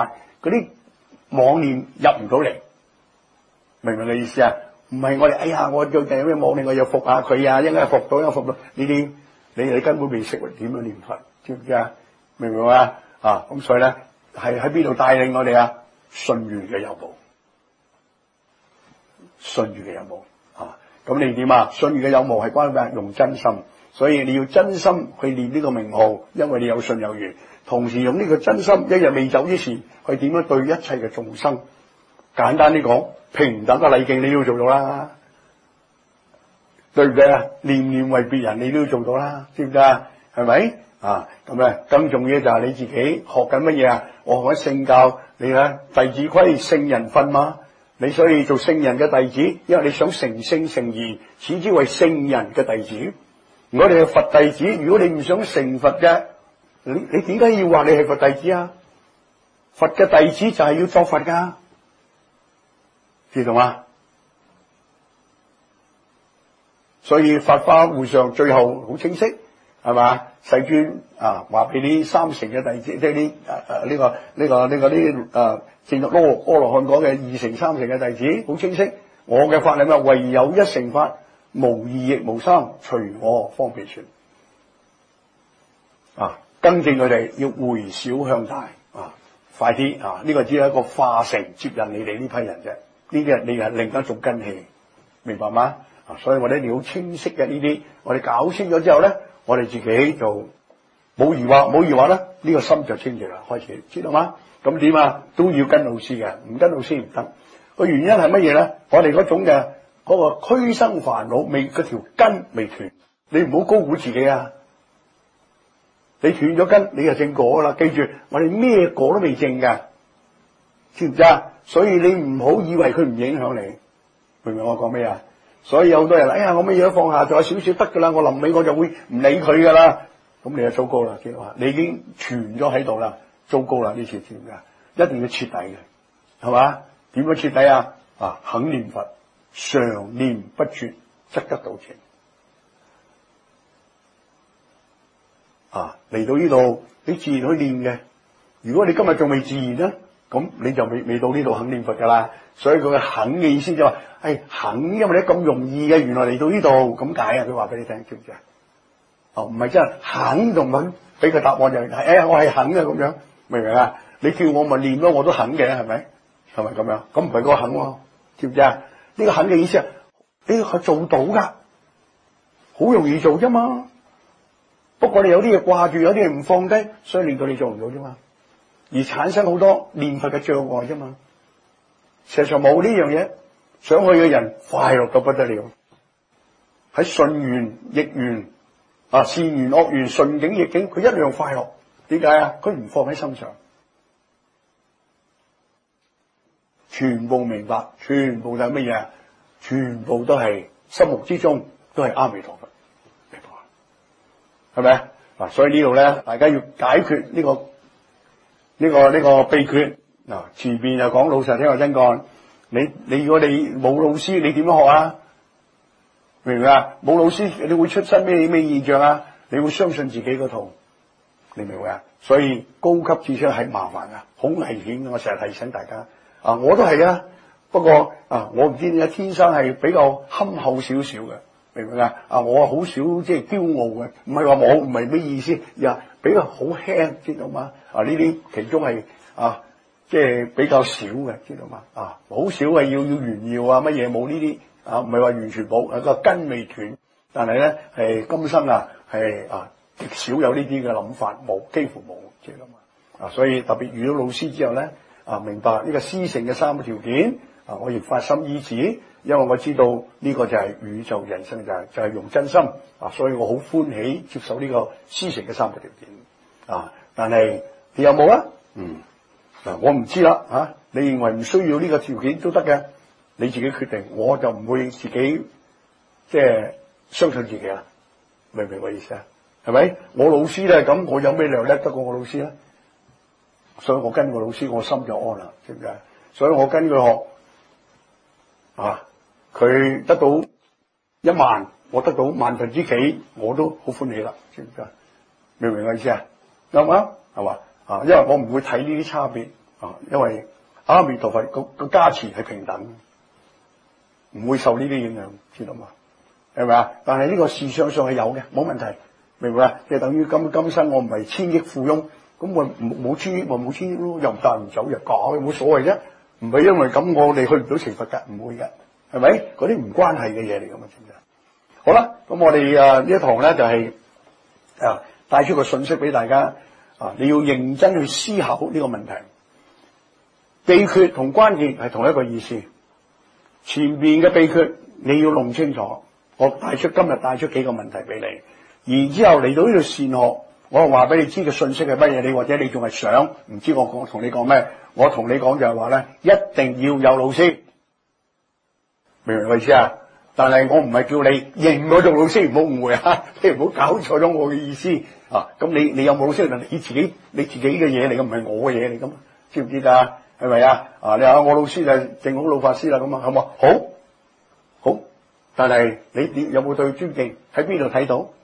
嗰啲妄念入唔到嚟，明唔明嘅意思啊？唔係我哋哎呀，我最近有咩妄念，我要服下佢啊，應該服到，應該服到呢啲，你根本未識點樣念佛，知唔知啊？明唔明啊？咁所以咧係喺邊度帶領我哋啊？信願嘅有無，信願嘅有無啊！咁你點啊？信願嘅有無係關咩？用真心，所以你要真心去念呢個名號，因為你有信有緣。同時用呢個真心，一日未走之前，去點樣對一切嘅眾生？簡單啲講，平等嘅禮敬你要做到啦，對唔對啊？念念為別人，你都要做到啦，知唔知啊？係咪啊？咁咧，更重要就係你自己學緊乜嘢啊？我學緊聖教，你咧弟子規，聖人訓嘛。你所以做聖人嘅弟子，因為你想成聖成義，始之為聖人嘅弟子。我哋係佛弟子，如果你唔想成佛嘅，你點解要話你係佛弟子啊？佛嘅弟子就係要作佛噶，知道嗎？所以法華會上最後好清晰，係嘛？世尊話俾啲三乘嘅弟子，即係啲正入阿羅漢講嘅二乘三乘嘅弟子，好清晰。我嘅法係咩？唯有一乘法，無二亦無三，隨我方便傳。更正佢哋要回小向大，快啲呢個只係一個化成接引你哋呢批人啫。呢啲人你係另一種根器，明白嗎？所以我哋一定要好清晰嘅呢啲，我哋搞清咗之後咧，我哋自己就冇疑惑咧，呢個心就清淨啦，開始知道嗎？咁點啊？都要跟老師嘅，唔跟老師唔得。個原因係乜嘢咧？我哋嗰種嘅嗰個俱生煩惱嗰條根未斷，你唔好高估自己啊！你斷咗根，你就正果啦。記住，我哋咩果都未正㗎，知唔知啊？所以你唔好以為佢唔影響你，明唔明我講咩啊？所以有好多人，哎呀，我乜嘢都放下，仲有少少得噶啦，我臨尾我就會唔理佢噶啦。咁你就糟糕啦，知道嘛？你已經存咗喺度啦，糟糕啦！呢次知唔知啊？一定要徹底嘅，係嘛？點樣徹底啊？肯念佛，常念不絕，則得道情。嚟到呢度，你自然去念嘅。如果你今日仲未自然咧，咁你就未到呢度肯念佛噶啦。所以佢嘅肯嘅意思就話，肯，因為你咁容易嘅，原來嚟到呢度咁解啊。佢話俾你聽，知唔知啊？唔係真係肯同肯，俾個答案就係，我係肯嘅咁樣，明唔明啊？你叫我咪念咯，我都肯嘅，係咪？係咪咁樣？咁唔係嗰個肯喎，知唔知啊？呢個肯嘅意思係，你係做到噶，好容易做啫嘛。不過你有啲嘢掛住，有啲嘢唔放低，所以令到你做唔到啫嘛，而產生好多念佛嘅障礙啫嘛。事實上冇呢樣嘢，想去嘅人快樂到不得了。喺順緣逆緣善緣惡緣順境逆境，佢一樣快樂。點解啊？佢唔放喺心上，全部明白，全部就係乜嘢？全部都係心目之中都係阿彌陀佛。係咪啊？所以呢度咧，大家要解決呢個秘訣。前邊又講老實聽話真幹。你如果你冇老師，你點樣學啊？明唔明啊？冇老師，你會出身咩現象啊？你會相信自己嗰套，你明唔明啊？所以高級智商係麻煩啊，好危險嘅。我成日提醒大家我都係啊。不過我唔知點解天生係比較憨厚少少嘅。明唔明啊？我好少即係驕傲嘅，唔係話冇，唔係咩意思，比較好輕，知道嗎？呢啲其中係即係比較少嘅，知道嗎？好少係要炫耀乜嘢，冇呢啲唔係話完全冇，個根未斷，但係咧係今生係極少有呢啲嘅諗法，冇，幾乎冇，知道嗎？所以特別遇到老師之後咧明白呢個師承嘅三個條件我亦發心依止。因為我知道呢個就係宇宙人生，就係用真心所以我好歡喜接受呢個師承嘅三個條件但係你有冇啊？我唔知啦你認為唔需要呢個條件都得嘅，你自己決定。我就唔會自己即係相信自己啦，明唔明我意思啊？係咪？我老師咧咁，我有咩理由叻得過我老師咧？所以我跟我老師，我心就安啦，知唔知啊？所以我跟佢學佢得到1萬，我得到萬分之幾，我都好歡喜啦，知唔知啊？明唔明我意思啊？啱唔啱？係嘛？因為我唔會睇呢啲差別因為阿彌陀佛個加持係平等，唔會受呢啲影響，知道嘛？係咪啊？但係呢個事實上係有嘅，冇問題，明唔明啊？即係等於今生我唔係千億富翁，咁我冇千億咪冇千億咯，又唔帶唔走又搞，冇所謂啫。唔係因為咁我哋去唔到成佛㗎，唔會㗎，係咪？嗰啲唔關係嘅嘢嚟㗎嘛，真係。好啦，咁我哋呢一堂咧就係帶出個信息俾大家你要認真去思考呢個問題。秘訣同關鍵係同一個意思，前面嘅秘訣你要弄清楚。我今日帶出幾個問題俾你，然之後嚟到呢度善學，我話俾你知嘅信息係乜嘢，你或者你仲係想唔知我同你講咩？我同你講就係話咧，一定要有老師，明唔明我意思啊？但係我唔係叫你認我做老師，唔好誤會啊！你唔好搞錯咗我嘅意思啊！咁你有冇老師？你自己嘅嘢嚟嘅，唔係我嘅嘢嚟噶嘛？知唔知㗎？係咪啊？你話我老師就係正好老法師啦，咁啊，好冇？好，但係你有冇對尊敬？喺邊度睇到？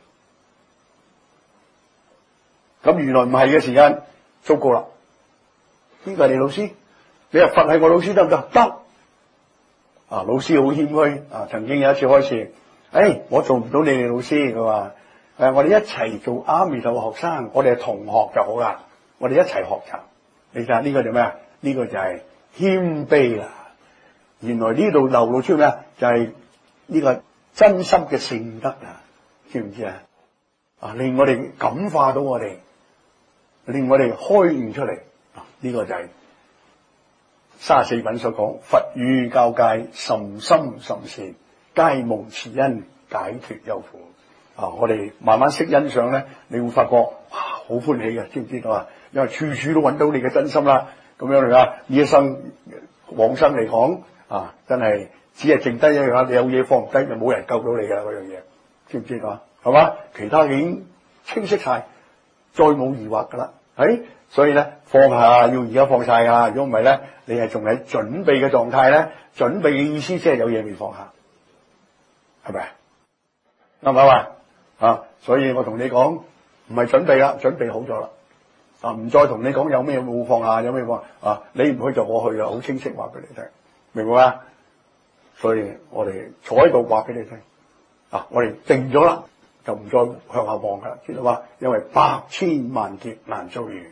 咁原來唔係嘅時間，糟糕啦！邊個係你老師？你話佛係我老師得唔得？得。老師好謙虛曾經有一次開示，我做唔到你哋老師，佢話我哋一齊做阿彌陀嘅學生，我哋係同學就好啦，我哋一齊學習。你睇下呢個就咩啊？呢個就係謙卑啦。原來呢度流露出咩啊？就係呢個真心嘅聖德啊！知唔知啊？令我哋感化到我哋，令我哋開悟出嚟。呢個就係34品所講，佛語教誡甚深甚善，皆蒙慈恩解脫憂苦。我哋慢慢識欣賞咧，你會發覺哇，好歡喜嘅，知唔知道啊？因為處處都揾到你嘅真心啦。咁樣嚟啊，呢一生往生嚟講真係只係剩低一樣，你有嘢放唔低就冇人救到你噶啦，嗰樣嘢，知唔知道啊？係嘛？其他已經清晰晒，再冇疑惑噶啦。所以咧放下要而家放晒啊！如果唔係咧，你係仲喺準備嘅狀態咧。準備嘅意思即係有嘢未放下，係咪？啱唔啱啊？所以我同你講，唔係準備啦，準備好咗啦。唔再同你講有咩冇放下，有咩放你唔去就我去啦，好清晰話俾你聽，明唔明啊？所以我哋坐喺度話俾你聽，我哋定咗啦，就唔再向後望噶啦，知道嘛？因為百千萬劫難遭遇。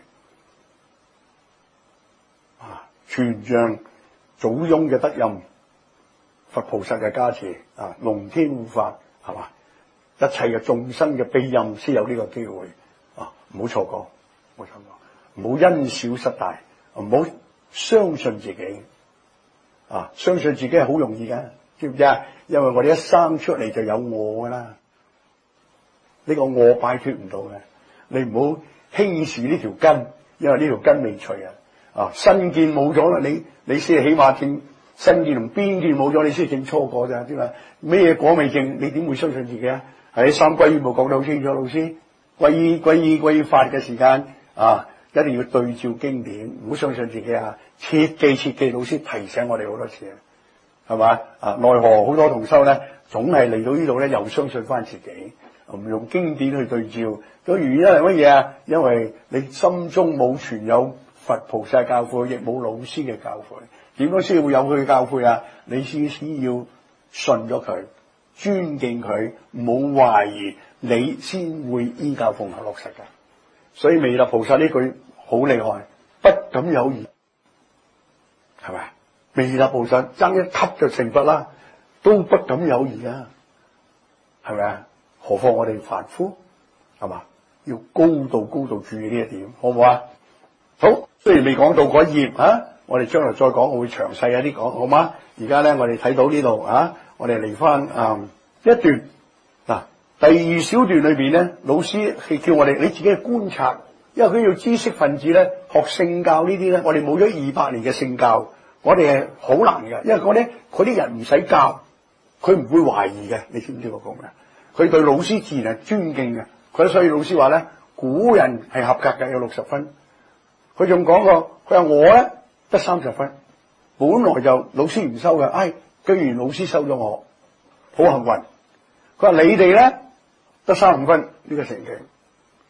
全像祖翁嘅德任，佛菩薩嘅加持龍天護法，係嘛？一切嘅眾生嘅庇蔭先有呢個機會唔好錯過，唔好因小失大，唔好相信自己相信自己係好容易嘅，知唔知啊？因為我哋一生出嚟就有我噶啦，呢個我擺脫唔到嘅，你唔好輕視呢條根，因為呢條根未除身見冇咗啦，你先係起碼證身見同邊見冇咗，你先證初果咋，知嘛？咩果未證，你點會相信自己啊？喺三歸依部講得好清楚，老師歸依法嘅時間一定要對照經典，唔好相信自己切記，老師提醒我哋好多次係嘛？奈何好多同修咧，總係嚟到呢度咧，又相信翻自己，唔用經典去對照。個原因係乜嘢啊？因為你心中冇存有佛菩薩教誨，亦冇老師嘅教誨，點樣先會有佢嘅教誨啊？你先要信咗佢，尊敬佢，冇懷疑，你先會依教奉行落實嘅。所以彌勒菩薩呢句好厲害，不敢有疑，係咪？彌勒菩薩爭一級就成佛啦，都不敢有疑啊，係咪啊？何況我哋凡夫，係嘛？要高度注意呢一點，好唔好啊？好，雖然未講到嗰頁我哋將來再講，我會詳細一啲講，好嗎？而家咧，我哋睇到呢度我哋嚟翻一段第二小段裏邊咧，老師係叫我哋你自己去觀察，因為佢要知識分子咧學聖教呢啲咧，我哋冇咗200年嘅聖教，我哋係好難嘅，因為嗰啲人唔使教，佢唔會懷疑嘅，你知唔知我講咩？佢對老師自然係尊敬嘅，所以老師話咧，古人係合格嘅，有60分。佢仲講過，佢話我咧得30分，本來就老師唔收嘅，居然老師收咗我，好幸運。佢話你哋咧得35分呢個成績，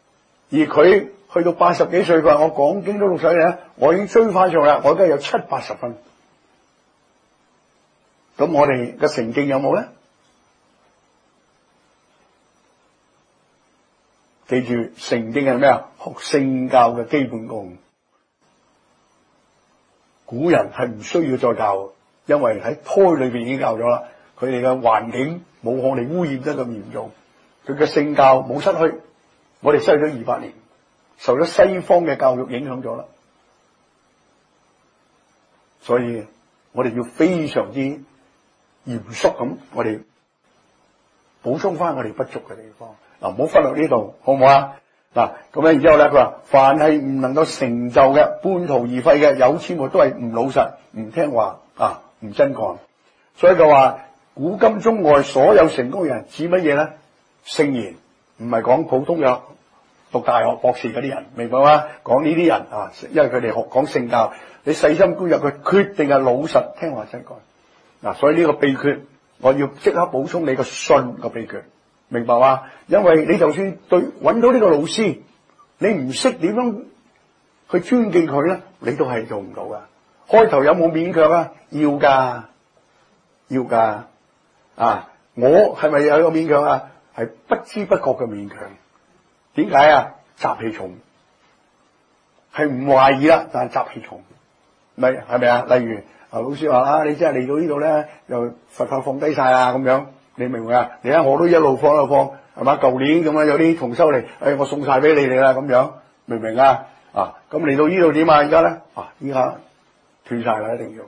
而佢去到80幾歲，佢話我講經都60年，我已經追翻上啦，我而家有70-80分。咁我哋嘅成績有冇咧？記住，成績係咩啊？學聖教嘅基本功。古人係唔需要再教，因為喺胎裏邊已經教咗啦。佢哋嘅環境冇我哋污染得咁嚴重，佢嘅聖教冇失去。我哋失去咗200年，受咗西方嘅教育影響咗啦。所以我哋要非常之嚴肅咁，我哋補充翻我哋不足嘅地方。嗱，唔好忽略呢度，好唔好啊？嗱，咁咧，然之後咧，佢話凡係唔能夠成就嘅、半途而廢嘅、有錢嘅，都係唔老實、唔聽話啊、唔真幹。所以佢話古今中外所有成功人指乜嘢咧？聖賢，唔係講普通嘅讀大學博士嗰啲人，明白嗎？講呢啲人啊，因為佢哋講聖教，你細心觀察，佢決定係老實聽話真幹。嗱，所以呢個秘訣，我要即刻補充你個信個秘訣。明白嘛？因為你就算揾到呢個老師，你唔識點樣去尊敬佢咧，你都係做唔到噶。開頭有冇勉強啊？要噶啊！我係咪有個勉強啊？係不知不覺嘅勉強。點解啊？習氣重，係唔懷疑啦，但係習氣重，係咪啊？例如老師話啊，你真係嚟到呢度咧，又佛法放低晒啊咁樣。你明唔明啊？你睇我都一路放，係嘛？舊年咁樣有啲同修嚟，我送晒俾你哋啦，咁樣明唔明啊？啊，咁嚟到呢度點啊？而家咧依家斷晒啦，一定要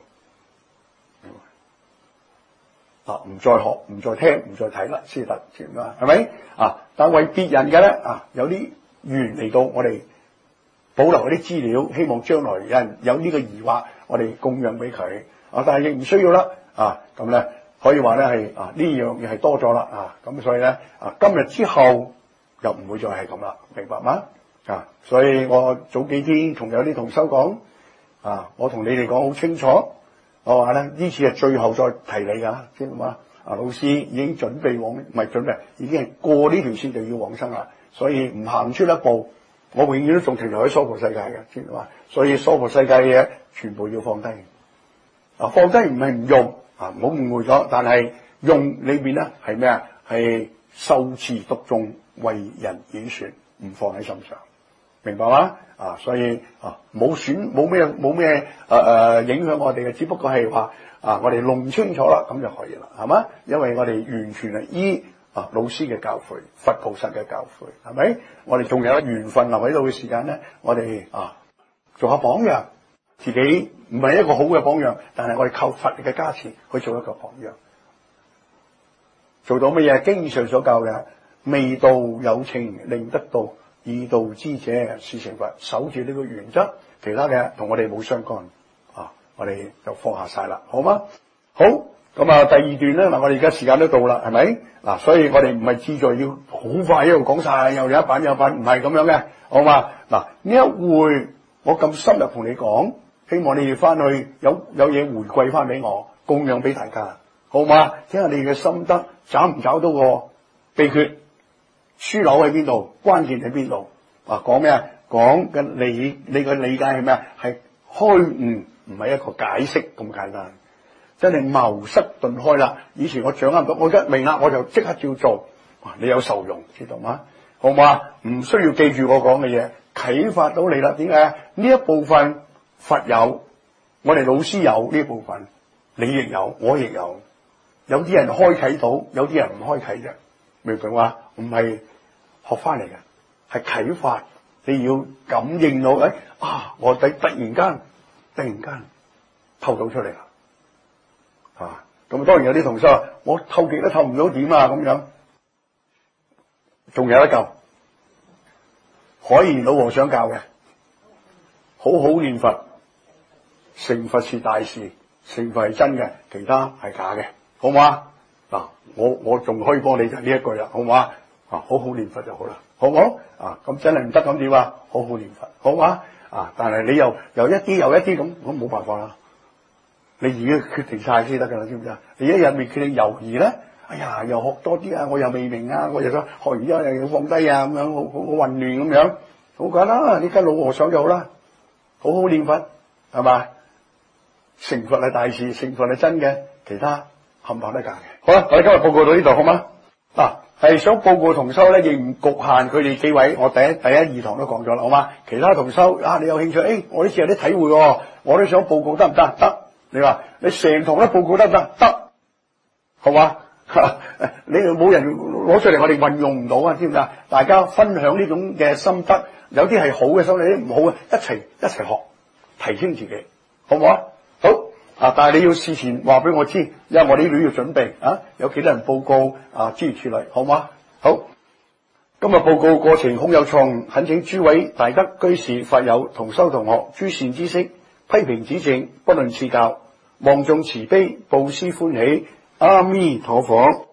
唔再學、唔再聽、唔再睇啦，先得，知唔知啊？係咪啊？但為別人嘅咧有啲緣嚟到，我哋保留嗰啲資料，希望將來有人有呢個疑惑，我哋供養俾佢但係亦唔需要啦咁咧。可以話咧係呢樣嘢係多咗啦咁所以咧今日之後又唔會再係咁啦，明白嗎？所以我早幾天同有啲同修講我同你哋講好清楚，我話咧呢次係最後再提你噶，知道嗎？老師已經準備唔係準備，已經係過呢條線就要往生啦，所以唔行出一步，我永遠都仲停留喺娑婆世界嘅，知道嗎？所以娑婆世界嘅嘢全部要放低，放低唔係唔用。唔好誤會咗，但係用裏邊咧係咩啊？係受持讀誦為人演說，唔放喺心上，明白嗎？所以冇咩影響我哋嘅，只不過係話我哋弄清楚啦，咁就可以啦，係嘛？因為我哋完全係依老師嘅教誨，佛菩薩嘅教誨，係咪？我哋仲有緣分留喺度嘅時間咧，我哋做下榜樣。自己唔係一個好嘅榜樣，但係我哋靠佛力嘅加持去做一個榜樣，做到乜嘢？經上所教嘅，未道有情令得道，已道之者是成佛。守住呢個原則，其他嘅同我哋冇相干我哋就放下晒啦，好嗎？好，咁第二段咧我哋而家時間都到啦，係咪？所以我哋唔係志在要好快一路講晒，又有一版，唔係咁樣嘅，好嘛？呢一會我咁深入同你講。希望你哋翻去有嘢回饋翻俾我，供養俾大家，好嘛？聽下你哋嘅心得，找唔找到個秘訣？樞紐喺邊度？關鍵喺邊度？講咩啊？講嘅你嘅理解係咩啊？係開悟，唔係一個解釋咁簡單。真係茅塞頓開啦！以前我掌握唔到，我一明啦，我就即刻照做。你有受用，知道嗎？好嘛？唔需要記住我講嘅嘢，啟發到你啦。點解？呢一部分。佛有，我哋老師有呢部分，你亦有，我亦有。有啲人開啟到，有啲人唔開啟嘅，明唔明話？唔係學翻嚟嘅，係啟發。你要感應到，我突然間透到出嚟啦，咁當然有啲同修話，我透極都透唔到點啊咁樣。仲有一嚿，海賢老和尚教嘅，好好念佛。成佛是大事，成佛係真嘅，其他係假嘅，好嘛？我仲可以幫你就呢一句啦，好嘛？好好念佛就好啦，好唔好？咁真係唔得咁點啊？好好念佛，好嘛？但係你又一啲咁冇辦法啦。你而家決定晒先得噶啦，知唔知啊？你一日未決定猶豫咧，哎呀，又學多啲啊，我又未明啊，我又想學完之後又要放低啊，咁樣好混亂咁樣。 好簡單，你跟老和尚就好啦，好好念佛，係嘛？成佛係大事，成佛係真嘅，其他冚唪唥都假嘅。好啦，我哋今日報告到呢度，好嗎？嗱，係想報告同修咧，亦唔局限佢哋幾位。我第一二堂都講咗啦，好嗎？其他同修啊，你有興趣？我呢次有啲體會喎，我都想報告得唔得？得。你話你成堂都報告得唔得？得，好嘛？你冇人攞出嚟，我哋運用唔到啊，知唔知啊？大家分享呢種嘅心得，有啲係好嘅心得，有啲唔好嘅，一齊學，提升自己，好唔好啊？好啊！但係你要事前話俾我知，因為我哋呢度要準備啊，有幾多人報告啊，諸如此類，好嗎？好，今日報告過程空有錯誤，懇請諸位大德居士、法友、同修同學諸善知識批評指正，不論賜教，望眾慈悲，布施歡喜，阿彌陀佛。